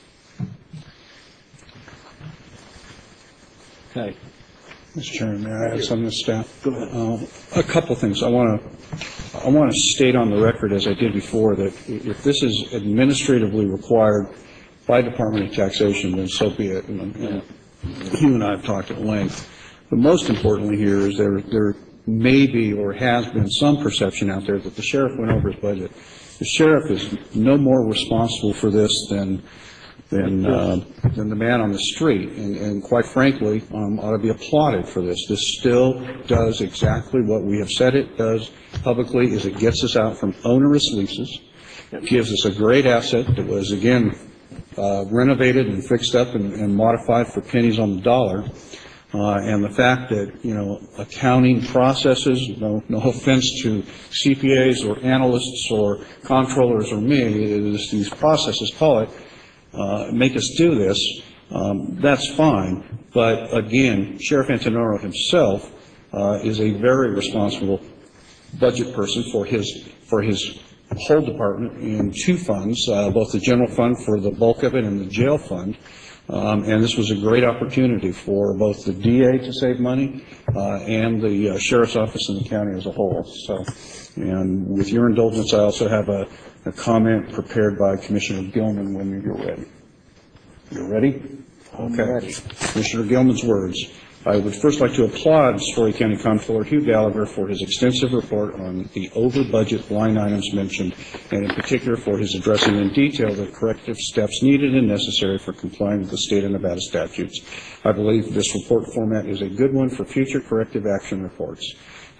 okay. Mr. Chairman, may I add something to staff? Go ahead. A couple things. I want to state on the record, as I did before, that if this is administratively required by Department of Taxation, then so be it. And you and I have talked at length. But most importantly here is there may be or has been some perception out there that the sheriff went over his budget. The sheriff is no more responsible for this than the man on the street, and quite frankly, ought to be applauded for this. This still does exactly what we have said it does publicly, is it gets us out from onerous leases. It gives us a great asset that was, again, renovated and fixed up and modified for pennies on the dollar. And the fact that, accounting processes, no offense to CPAs or analysts or comptrollers or me, as these processes call it, make us do this, that's fine. But again, Sheriff Antonoro himself is a very responsible budget person for his whole department in two funds, both the general fund for the bulk of it and the jail fund. And this was a great opportunity for both the DA to save money and the sheriff's office and the county as a whole. So, and with your indulgence, I also have a comment prepared by Commissioner Gilman when you're ready. You're ready? Okay. Commissioner Gilman's words. I would first like to applaud Story County Comptroller Hugh Gallagher for his extensive report on the over-budget line items mentioned, and in particular for his addressing in detail the corrective steps needed and necessary for complying with the state of Nevada statutes. I believe this report format is a good one for future corrective action reports.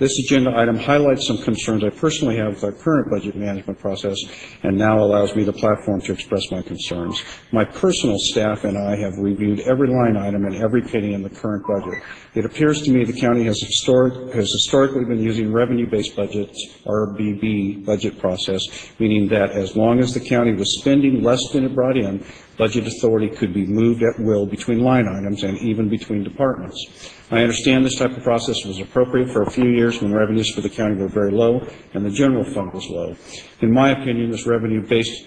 This agenda item highlights some concerns I personally have with our current budget management process and now allows me the platform to express my concerns. My personal staff and I have reviewed every line item and every penny in the current budget. It appears to me the county has historically been using revenue-based budgets, RBB budget process, meaning that as long as the county was spending less than it brought in, budget authority could be moved at will between line items and even between departments. I understand this type of process was appropriate for a few years when revenues for the county were very low and the general fund was low. In my opinion, this revenue-based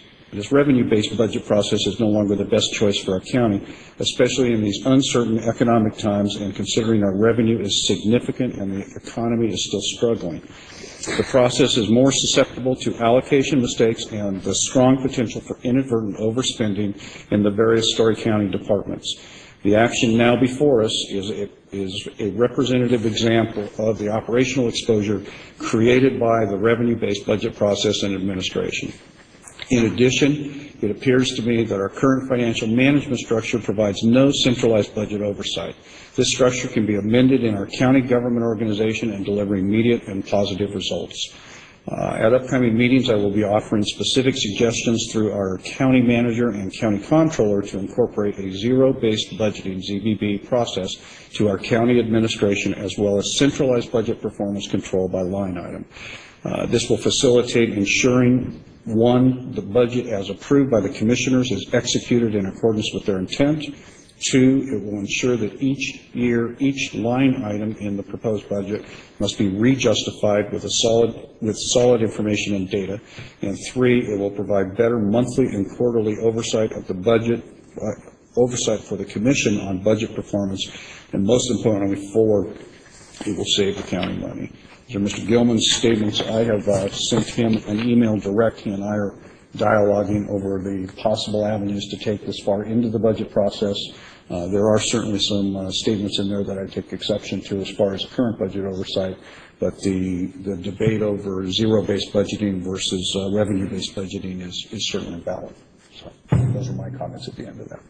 budget process is no longer the best choice for our county, especially in these uncertain economic times and considering our revenue is significant and the economy is still struggling. The process is more susceptible to allocation mistakes and the strong potential for inadvertent overspending in the various Story County departments. The action now before us is a representative example of the operational exposure created by the revenue-based budget process and administration. In addition, it appears to me that our current financial management structure provides no centralized budget oversight. This structure can be amended in our county government organization and deliver immediate and positive results. At upcoming meetings, I will be offering specific suggestions through our county manager and county comptroller to incorporate a zero-based budgeting, ZBB, process to our county administration, as well as centralized budget performance control by line item. This will facilitate ensuring, one, the budget as approved by the commissioners is executed in accordance with their intent. Two, it will ensure that each year, each line item in the proposed budget must be rejustified with solid information and data. And three, it will provide better monthly and quarterly oversight of the budget, oversight for the commission on budget performance. And most importantly, four, it will save the county money. So Mr. Gilman's statements, I have sent him an email direct. He and I are dialoguing over the possible avenues to take this far into the budget process. There are certainly some statements in there that I take exception to as far as current budget oversight, but the debate over zero-based budgeting versus revenue-based budgeting is certainly valid. So those are my comments at the end of that.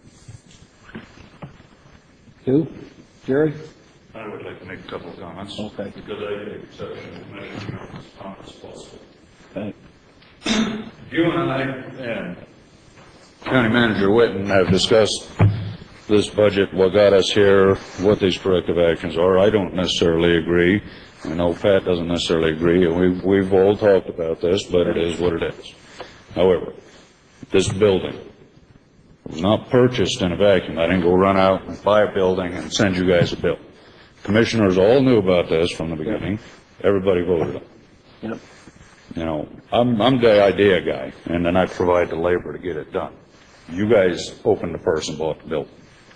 Who? Jerry? I would like to make a couple of comments. Okay. Because I take exception to many of your comments possible. Okay. You and I and County Manager Whitten have discussed this budget, what got us here, what these corrective actions are. I don't necessarily agree. I know Pat doesn't necessarily agree, and we've all talked about this, but it is what it is. However, this building was not purchased in a vacuum. I didn't go run out and buy a building and send you guys a bill. Commissioners all knew about this from the beginning. Everybody voted on it. Yep. You know, I'm the idea guy, and then I provide the labor to get it done. You guys opened the purse and bought the building.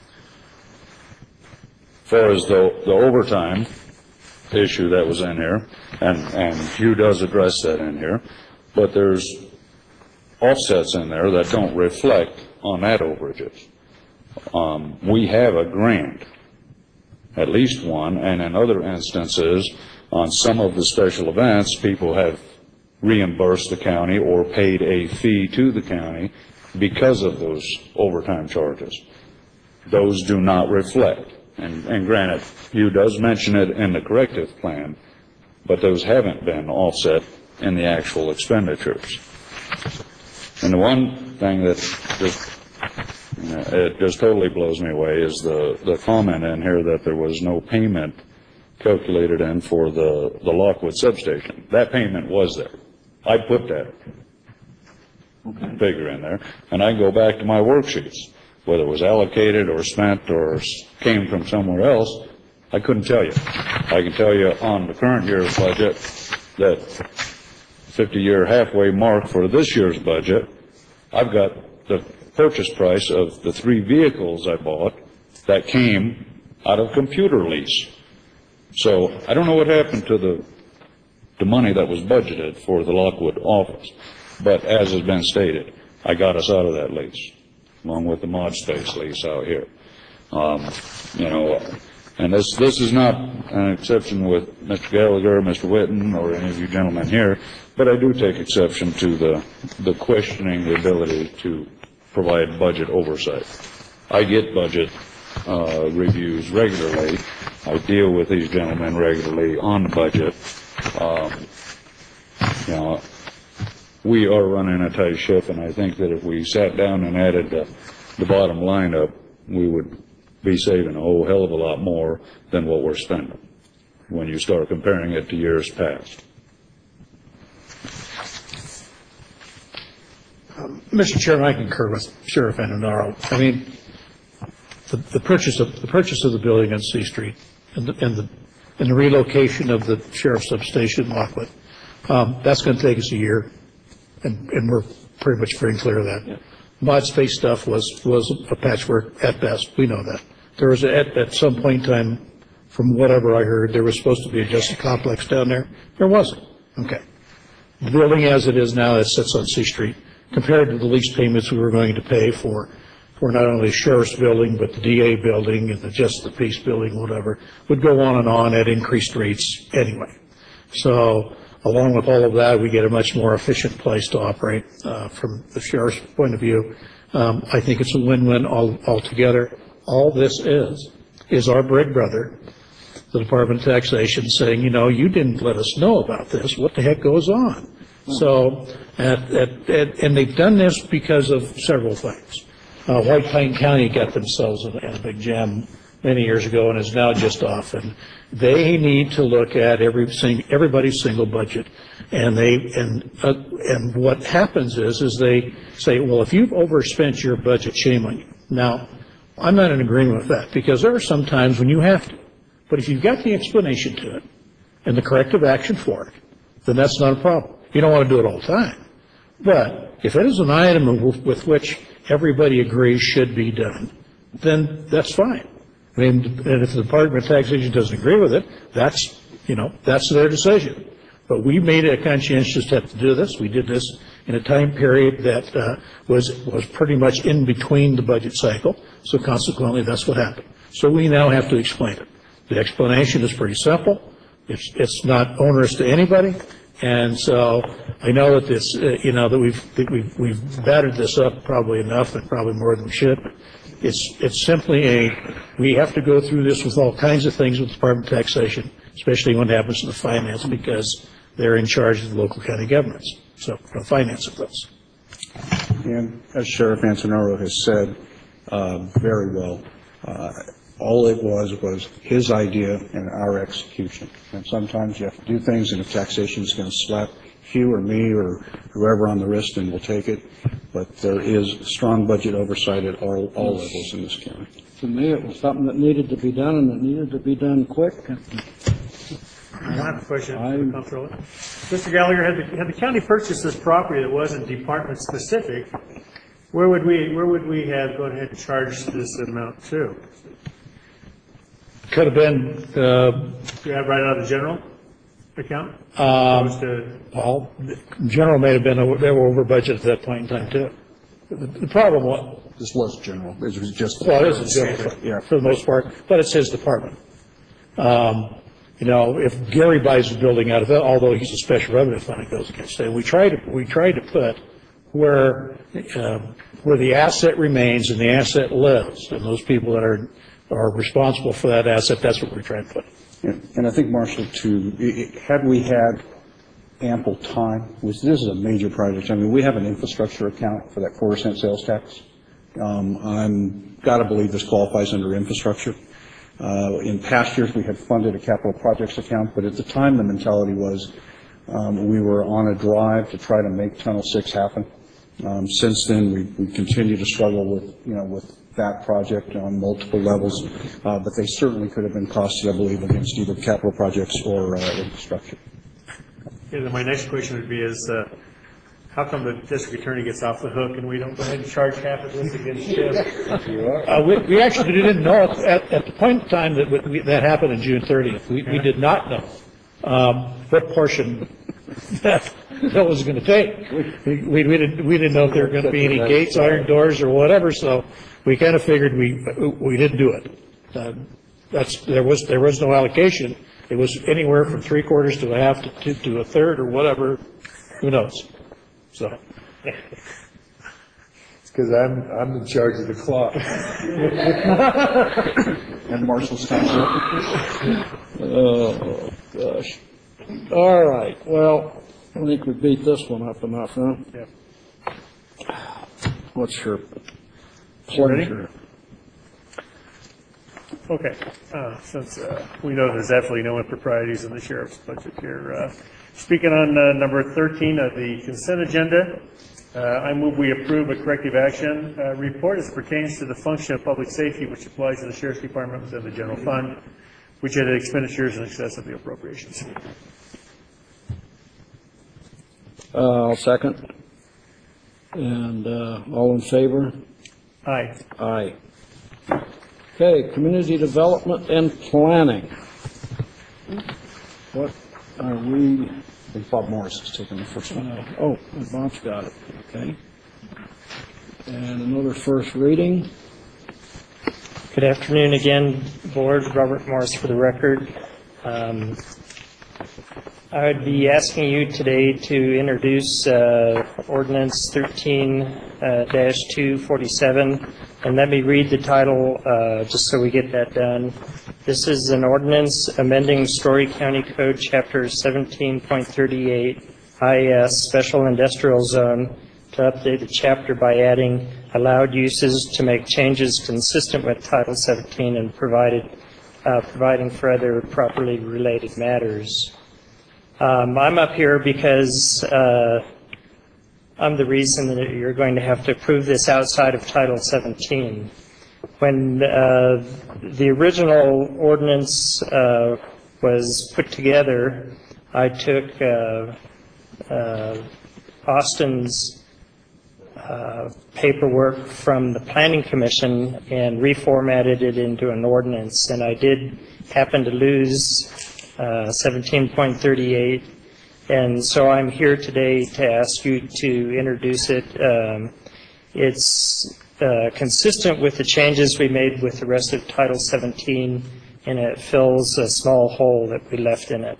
As far as the overtime issue that was in here, and Hugh does address that in here, but there's offsets in there that don't reflect on that overages. We have a grant, at least one, and in other instances, on some of the special events, people have reimbursed the county or paid a fee to the county because of those overtime charges. Those do not reflect. And granted, Hugh does mention it in the corrective plan, but those haven't been offset in the actual expenditures. And the one thing that it just totally blows me away is the comment in here that there was no payment calculated in for the Lockwood substation. That payment was there. I put that figure in there, and I go back to my worksheets. Whether it was allocated or spent or came from somewhere else, I couldn't tell you. I can tell you on the current year's budget that 50-year halfway mark for this year's budget, I've got the purchase price of the 3 vehicles I bought that came out of computer lease. So I don't know what happened to the money that was budgeted for the Lockwood office, but as has been stated, I got us out of that lease, along with the mod space lease out here. You know, and this is not an exception with Mr. Gallagher, Mr. Whitten, or any of you gentlemen here, but I do take exception to the questioning the ability to provide budget oversight. I get budget reviews regularly. I deal with these gentlemen regularly on the budget, You know, we are running a tight ship, and I think that if we sat down and added the bottom line up, we would be saving a whole hell of a lot more than what we're spending when you start comparing it to years past. Mr. Chairman, I concur with Sheriff Antonaro. I mean, the purchase of the building on C Street and the relocation of the sheriff's substation in Lockwood, that's going to take us a year, and we're pretty much very clear of that. Yeah. Mod space stuff was a patchwork at best. We know that. There was at some point in time, from whatever I heard, there was supposed to be a justice complex down there. There wasn't. Okay. The building as it is now, that sits on C Street, compared to the lease payments we were going to pay for not only the sheriff's building, but the DA building and the Justice of the Peace building, whatever, would go on and on at increased rates anyway. So along with all of that, we get a much more efficient place to operate from the sheriff's point of view. I think it's a win-win altogether. All this is our big brother, the Department of Taxation, saying, you know, you didn't let us know about this. What the heck goes on? So, and they've done this because of several things. White Pine County got themselves in a big jam many years ago and is now just off. And they need to look at everybody's single budget. And what happens is they say, well, if you've overspent your budget, shame on you. Now, I'm not in agreement with that, because there are some times when you have to. But if you've got the explanation to it and the corrective action for it, then that's not a problem. You don't want to do it all the time. But if it is an item with which everybody agrees should be done, then that's fine. I mean, and if the Department of Taxation doesn't agree with it, that's their decision. But we made a conscientious step to do this. We did this in a time period that was pretty much in between the budget cycle. So consequently, that's what happened. So we now have to explain it. The explanation is pretty simple. It's not onerous to anybody. And so I know that this, that we've battered this up probably enough, and probably more than we should. It's simply we have to go through this with all kinds of things with the Department of Taxation, especially when it happens to the finance, because they're in charge of the local county governments. So the finance of those. And as Sheriff Antonaro has said very well, all it was his idea and our execution. And sometimes you have to do things, and if taxation is going to slap you or me or whoever on the wrist, then we'll take it. But there is strong budget oversight at all levels in this county. To me, it was something that needed to be done, and it needed to be done quick. I have a question for the comptroller. Mr. Gallagher, had the county purchased this property that wasn't department specific, where would we have gone ahead and charged this amount to? Could have been. You have right out of the general account? Well, general may have been they were over budget at that point in time too. The problem was this was general. It was just it is general for the most part, but it's his department. If Gary buys a building out of it, although he's a special revenue fund, it goes against it. We tried to put where the asset remains and the asset lives, and those people that are responsible for that asset, that's what we're trying to put. And I think, Marshall, had we had ample time, this is a major project. I mean, we have an infrastructure account for that quarter-cent sales tax. I'm got to believe this qualifies under infrastructure. In past years, we had funded a capital projects account, but at the time, the mentality was we were on a drive to try to make Tunnel 6 happen. Since then, we continue to struggle with that project on multiple levels, but they certainly could have been costed, I believe, against either capital projects or infrastructure. Yeah, then my next question would be how come the district attorney gets off the hook and we don't go ahead and charge half of this against him? We actually didn't know at the point in time that happened on June 30th. We did not know what portion that was going to take. We didn't know if there were going to be any gates, iron doors, or whatever. So we kind of figured we didn't do it. There was no allocation. It was anywhere from 3/4 to a half to 1/3 or whatever. Who knows? So. It's because I'm in charge of the clock. And Marshall's time. Oh gosh. All right, well, I think we beat this one up enough, huh? Yep. What's your Ready? pleasure? Okay, since we know there's definitely no improprieties in the sheriff's budget here, speaking on number 13 of the consent agenda, I move we approve a corrective action report as pertains to the function of public safety, which applies to the sheriff's department within the general fund, which had expenditures in excess of the appropriations. I'll second. And all in favor? Aye. Aye. Okay, community development and planning. What are we? I think Bob Morris is taking the first one. Oh, Bob's got it, okay. And another first reading. Good afternoon again, Board. Robert Morris for the record. I would be asking you today to introduce Ordinance 13-247, and let me read the title just so we get that done. This is an ordinance amending Story County Code Chapter 17.38 IS Special Industrial Zone to update the chapter by adding allowed uses to make changes consistent with Title 17 and providing for other properly related matters. I'm up here because I'm the reason that you're going to have to approve this outside of Title 17. When the original ordinance was put together, I took Austin's paperwork from the Planning Commission and reformatted it into an ordinance, and I did happen to lose 17.38, and so I'm here today to ask you to introduce it. It's consistent with the changes we made with the rest of Title 17, and it fills a small hole that we left in it.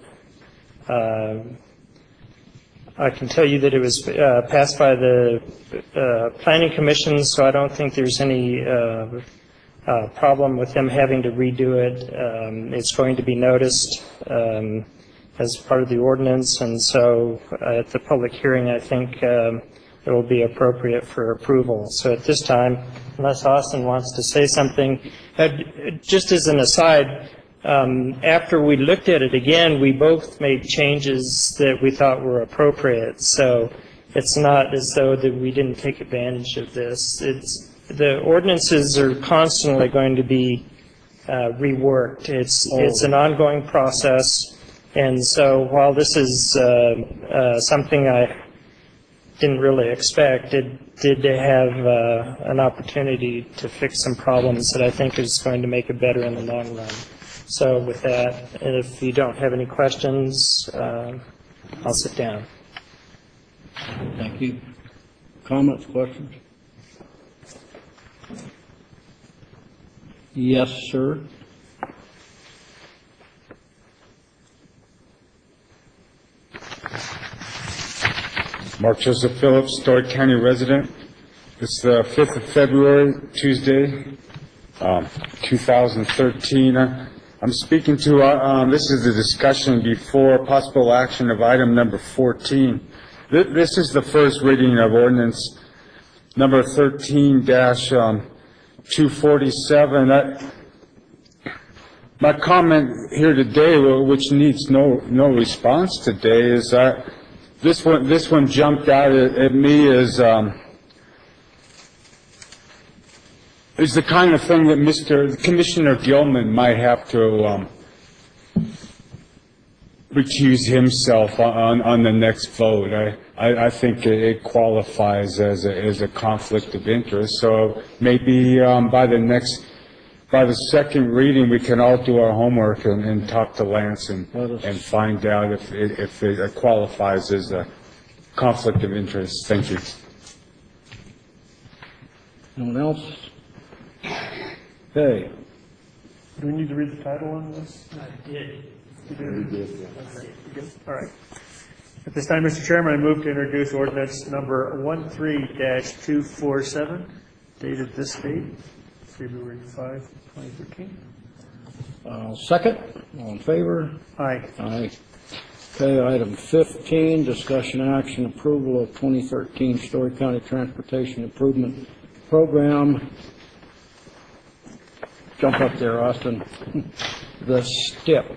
I can tell you that it was passed by the Planning Commission, so I don't think there's any problem with them having to redo it. It's going to be noticed as part of the ordinance, and so at the public hearing, I think it will be appropriate for approval. So at this time, unless Austin wants to say something, just as an aside, after we looked at it again, we both made changes that we thought were appropriate. So it's not as though that we didn't take advantage of this. The ordinances are constantly going to be reworked. It's an ongoing process, and so while this is something I didn't really expect, it did have an opportunity to fix some problems that I think is going to make it better in the long run. So with that, if you don't have any questions, I'll sit down. Thank you. Comments, questions? Yes, sir. Mark Joseph Phillips, Story County resident. It's the 5th of February, Tuesday, 2013. I'm speaking to, this is the discussion before possible action of item number 14. This is the first reading of ordinance number 13-247. My comment here today, which needs no response today, is that this one jumped out at me as is the kind of thing that Commissioner Gilman might have to recuse himself on the next vote. I think it qualifies as a conflict of interest. So maybe by the second reading, we can all do our homework and talk to Lance and find out if it qualifies as a conflict of interest. Thank you. Anyone else? Okay. Do we need to read the title on this? I did. You did? All right. At this time, Mr. Chairman, I move to introduce ordinance number 13-247, dated this date, February 5, 2013. Second. All in favor? Aye. Aye. Okay, item 15, discussion action approval of 2013 Story County Transportation Improvement Program. Jump up there, Austin. The STIP.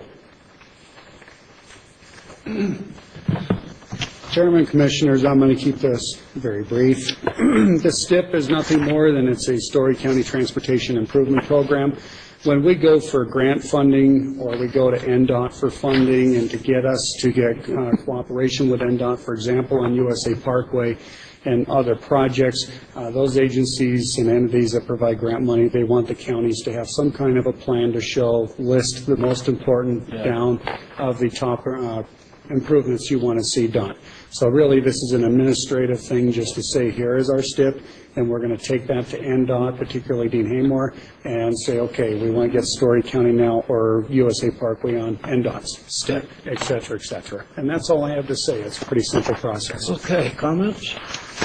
Chairman, Commissioners, I'm going to keep this very brief. The STIP is nothing more than it's a Story County Transportation Improvement Program. When we go for grant funding or we go to NDOT for funding and to get us to get cooperation with NDOT, for example, on USA Parkway and other projects, those agencies and entities that provide grant money, they want the counties to have some kind of a plan to show, list the most important down of the top improvements you want to see done. So really, this is an administrative thing just to say, here is our STIP, and we're going to take that to NDOT, particularly Dean Haymore, and say, okay, we want to get Story County now or USA Parkway on NDOT's STIP, et cetera, et cetera. And that's all I have to say. It's a pretty simple process. Okay, comments?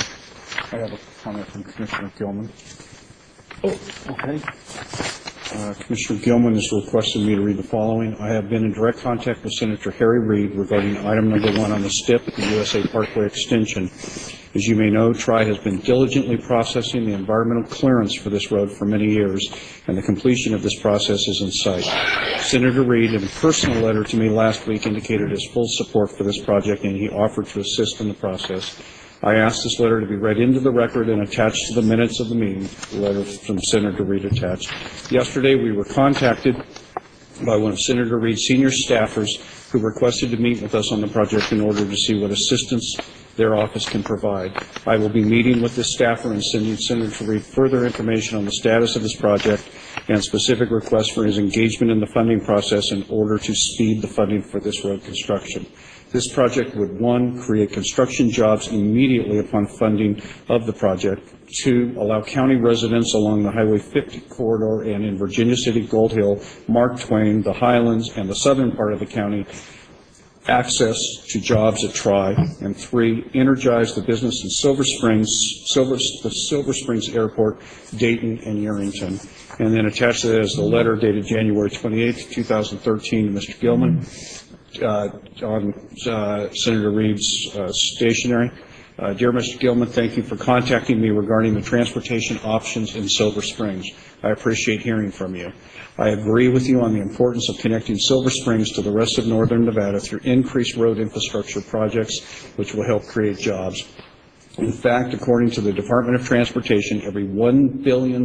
I have a comment from Commissioner Gilman. Oh, okay. Commissioner Gilman has requested me to read the following. I have been in direct contact with Senator Harry Reid regarding item number 1 on the STIP, the USA Parkway extension. As you may know, TRI has been diligently processing the environmental clearance for this road for many years, and the completion of this process is in sight. Senator Reid, in a personal letter to me last week, indicated his full support for this project, and he offered to assist in the process. I asked this letter to be read into the record and attached to the minutes of the meeting, the letter from Senator Reid attached. Yesterday, we were contacted by one of Senator Reid's senior staffers who requested to meet with us on the project in order to see what assistance their office can provide. I will be meeting with this staffer and sending Senator Reid further information on the status of this project and specific requests for his engagement in the funding process in order to speed the funding for this road construction. This project would, 1, create construction jobs immediately upon funding of the project, 2, allow county residents along the Highway 50 corridor and in Virginia City, Gold Hill, Mark Twain, the Highlands, and the southern part of the county access to jobs at TRI, and 3, energize the business in Silver Springs Airport, Dayton, and Yerington. And then attached to that is the letter dated January 28, 2013 to Mr. Gilman. On Senator Reid's stationery. Dear Mr. Gilman, thank you for contacting me regarding the transportation options in Silver Springs. I appreciate hearing from you. I agree with you on the importance of connecting Silver Springs to the rest of northern Nevada through increased road infrastructure projects, which will help create jobs. In fact, according to the Department of Transportation, every $1 billion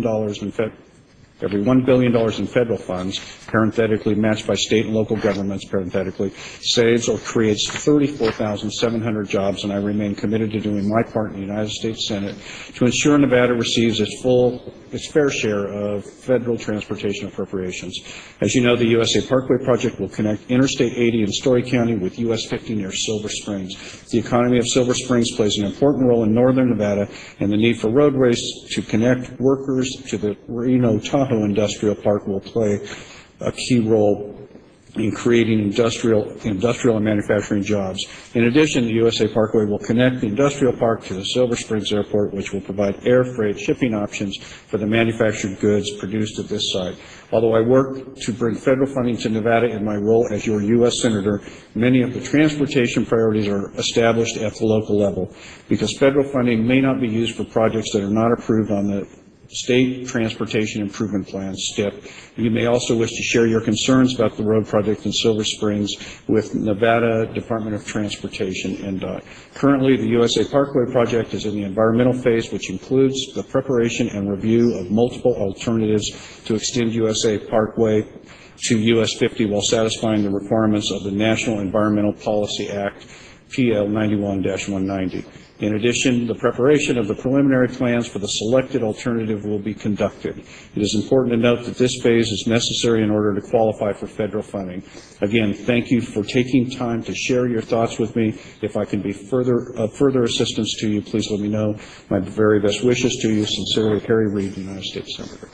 in federal funds, parenthetically matched by state and local governments, parenthetically, saves or creates 34,700 jobs, and I remain committed to doing my part in the United States Senate to ensure Nevada receives its fair share of federal transportation appropriations. As you know, the USA Parkway project will connect Interstate 80 in Story County with US 50 near Silver Springs. The economy of Silver Springs plays an important role in northern Nevada, and the need for roadways to connect workers to the Reno Tahoe Industrial Park will play a key role in creating industrial and manufacturing jobs. In addition, the USA Parkway will connect the industrial park to the Silver Springs Airport, which will provide air freight shipping options for the manufactured goods produced at this site. Although I work to bring federal funding to Nevada in my role as your U.S. Senator, many of the transportation priorities are established at the local level. Because federal funding may not be used for projects that are not approved on the State Transportation Improvement Plan, STIP. You may also wish to share your concerns about the road project in Silver Springs with Nevada Department of Transportation, NDOT. Currently, the USA Parkway project is in the environmental phase, which includes the preparation and review of multiple alternatives to extend USA Parkway to US 50 while satisfying the requirements of the National Environmental Policy Act, PL 91-190. In addition, the preparation of the preliminary plans for the selected alternative will be conducted. It is important to note that this phase is necessary in order to qualify for federal funding. Again, thank you for taking time to share your thoughts with me. If I can be further assistance to you, please let me know. My very best wishes to you. Sincerely, Harry Reid, United States Senator.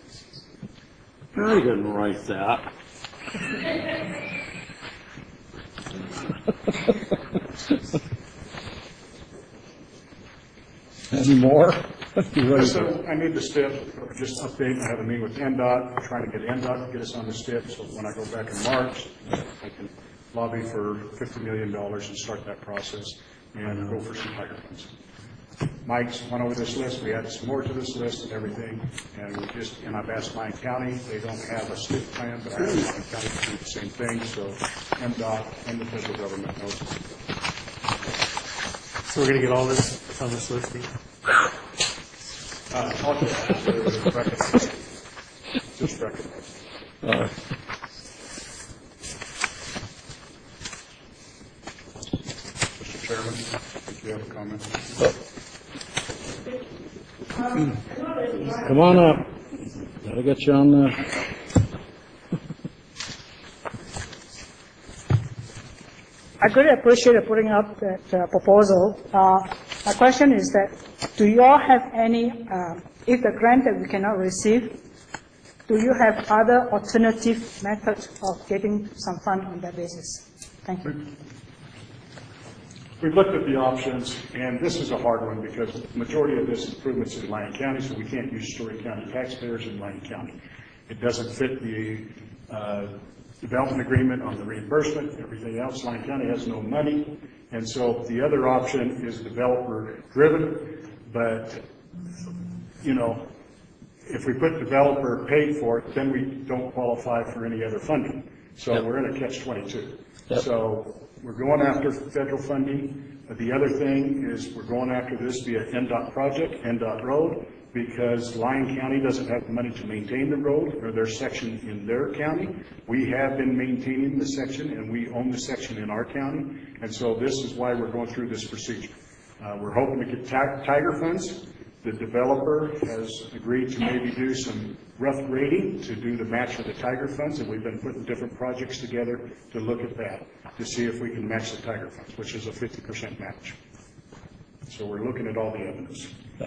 I didn't write that. Any more? So I need the STIP, just update. I have a meeting with NDOT, trying to get NDOT to get us on the STIP, so when I go back in March, I can lobby for $50 million and start that process and go for some tiger funds. Mike's went over this list, we added some more to this list and everything, and I've asked Lyon County, they don't have a STIP plan, but I asked Lyon County to do the same thing, so MDOT and the federal government knows. So we're going to get all this on this list? I'll just recognize. Just recognize. Mr. Chairman, if you have a comment. Come on up. Gotta get you on the... I really appreciate you putting up that proposal. My question is that, do you all have any, if the grant that we cannot receive, do you have other alternative methods of getting some fund on that basis? Thank you. We've looked at the options, and this is a hard one because the majority of this improvement's in Lyon County, so we can't use Story County taxpayers in Lyon County. It doesn't fit the development agreement on the reimbursement, everything else. Lyon County has no money, and so the other option is developer-driven, but, you know, if we put developer paid for it, then we don't qualify for any other funding. So we're in a catch-22. So we're going after federal funding. The other thing is we're going after this via NDOT project, NDOT road, because Lyon County doesn't have the money to maintain the road or their section in their county. We have been maintaining the section, and we own the section in our county, and so this is why we're going through this procedure. We're hoping to get Tiger funds. The developer has agreed to maybe do some rough grading to do the match with the Tiger funds, and we've been putting different projects together to look at that, to see if we can match the Tiger funds, which is a 50% match. So we're looking at all the evidence.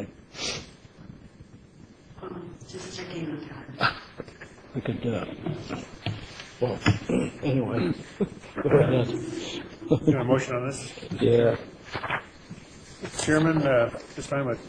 Just checking on time. We could, well, anyway. Go ahead. You want a motion on this? Yeah. Chairman, this time on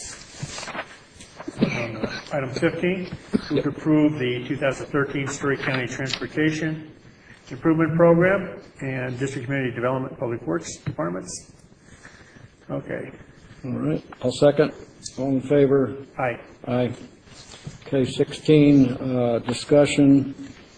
item 15, move to approve the 2013 Story County Transportation Improvement Program and District Community Development Public Works Departments. Okay. All right. I'll second. All in favor? Aye. Aye. Okay, 16, discussion.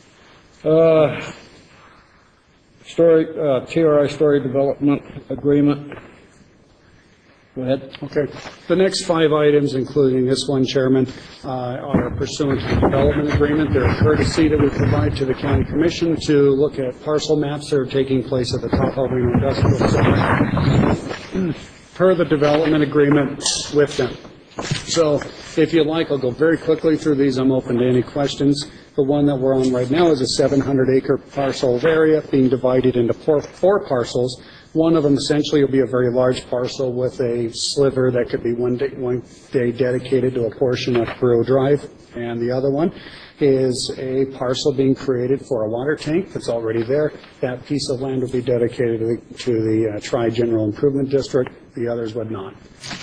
TRI Story Development Agreement. Go ahead. Okay. The next 5 items, including this one, Chairman, are pursuant to the development agreement. They're a courtesy that we provide to the County Commission to look at parcel maps that are taking place at the top of the industrial zone per the development agreement with them. So if you like, I'll go very quickly through these. I'm open to any questions. The one that we're on right now is a 700-acre parcel of area being divided into 4 parcels. One of them essentially will be a very large parcel with a sliver that could be one day dedicated to a portion of Breaux Drive. And the other one is a parcel being created for a water tank that's already there. That piece of land will be dedicated to the Tri-General Improvement District. The others would not.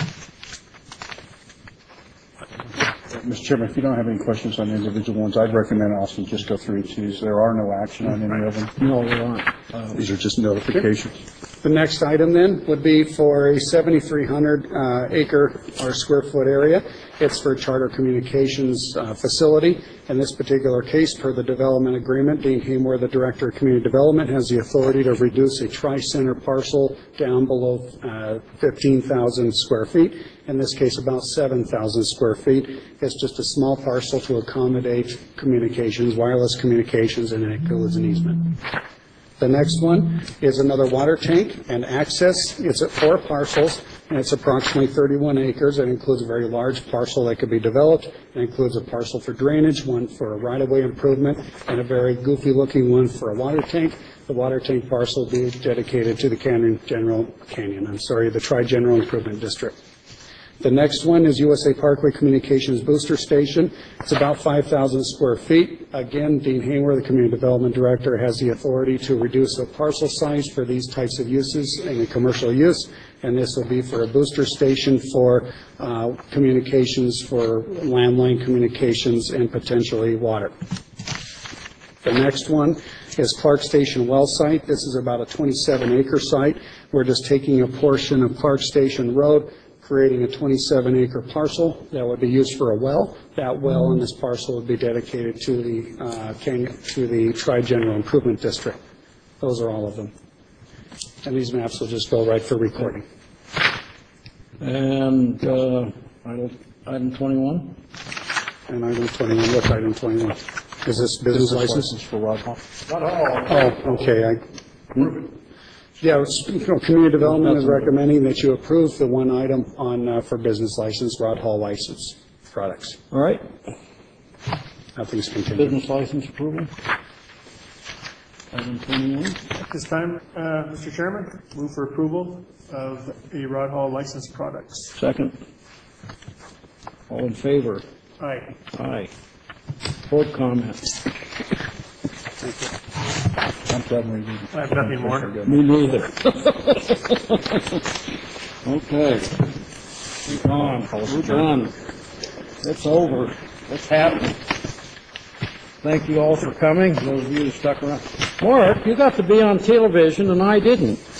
Mr. Chairman, if you don't have any questions on the individual ones, I'd recommend also just go through these. There are no action on any of them. No, there aren't. These are just notifications. The next item then would be for a 7,300 acre or square foot area. It's for a Charter Communications facility. In this particular case, per the development agreement, Dean Haymore, the Director of Community Development, has the authority to reduce a tri-center parcel down below 15,000 square feet. In this case, about 7,000 square feet. It's just a small parcel to accommodate communications, wireless communications, and it includes an easement. The next one is another water tank and access. It's at 4 parcels, and it's approximately 31 acres. It includes a very large parcel that could be developed. It includes a parcel for drainage, one for a right-of-way improvement, and a very goofy-looking one for a water tank. The water tank parcel will be dedicated to the the Tri-General Improvement District. The next one is USA Parkway Communications Booster Station. It's about 5,000 square feet. Again, Dean Haymore, the Community Development Director, has the authority to reduce the parcel size for these types of uses in a commercial use, and this will be for a booster station for communications, for landline communications, and potentially water. The next one is Clark Station well site. This is about a 27-acre site. We're just taking a portion of Clark Station Road, creating a 27-acre parcel that would be used for a well. That well in this parcel would be dedicated to the Tri-General Improvement District. Those are all of them. And these maps will just go right for recording. And item 21? And item 21, what's item 21? Is this business license? For Rod Hall. Oh, okay. Community Development is recommending that you approve the one item on, for business license, Rod Hall license products. All right. Nothing's continued. Business license approval? Item 21? At this time, Mr. Chairman, move for approval of the Rod Hall licensed products. Second. All in favor? Aye. Aye. Board comments? I have nothing more. Me neither. Okay. We're done. It's over. It's happening. Thank you all for coming, those of you who stuck around. Mark, you got to be on television and I didn't.